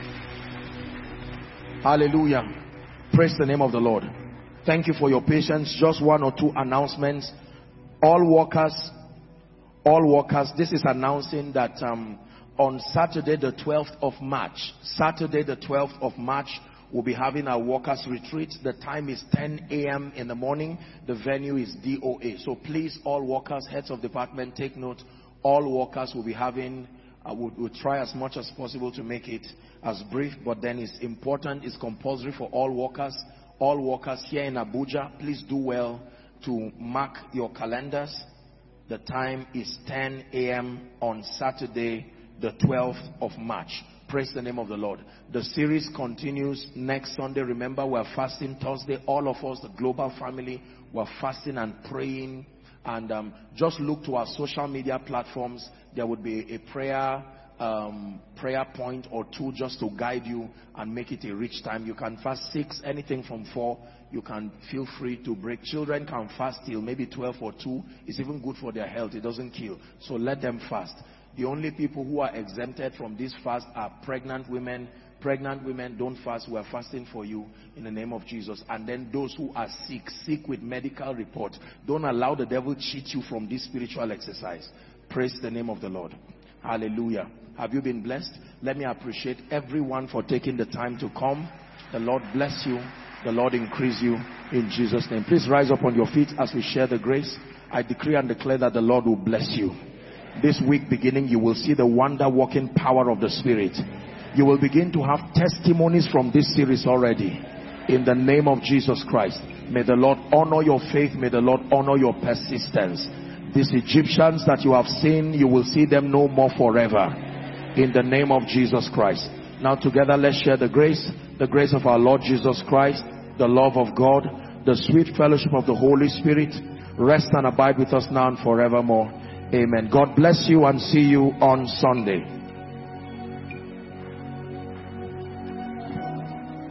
Hallelujah. Praise the name of the Lord. Thank you for your patience. Just one or two announcements. All workers, this is announcing that on Saturday the 12th of March, we'll be having our workers retreat. The time is 10 a.m. in the morning. The venue is DOA. So please, all workers, heads of department, take note. All workers will be having, we'll try as much as possible to make it as brief, but then it's important, it's compulsory for all workers. All workers here in Abuja, please do well to mark your calendars. The time is 10 a.m. on Saturday, the 12th of March. Praise the name of the Lord. The series continues next Sunday. Remember, we're fasting Thursday. All of us, the global family, we're fasting and praying. And just look to our social media platforms. There would be a prayer point or two just to guide you and make it a rich time. You can fast 6, anything from 4. You can feel free to break. Children can fast till maybe 12 or 2. It's even good for their health. It doesn't kill. So let them fast. The only people who are exempted from this fast are pregnant women. Pregnant women, don't fast. We are fasting for you in the name of Jesus. And then those who are sick with medical report. Don't allow the devil cheat you from this spiritual exercise. Praise the name of the Lord. Hallelujah. Have you been blessed? Let me appreciate everyone for taking the time to come. The Lord bless you. The Lord increase you in Jesus' name. Please rise up on your feet as we share the grace. I decree and declare that the Lord will bless you. This week beginning, you will see the wonder-working power of the Spirit. You will begin to have testimonies from this series already. In the name of Jesus Christ. May the Lord honor your faith. May the Lord honor your persistence. These Egyptians that you have seen, you will see them no more forever. In the name of Jesus Christ. Now together let's share the grace. The grace of our Lord Jesus Christ. The love of God. The sweet fellowship of the Holy Spirit. Rest and abide with us now and forevermore. Amen. God bless you and see you on Sunday.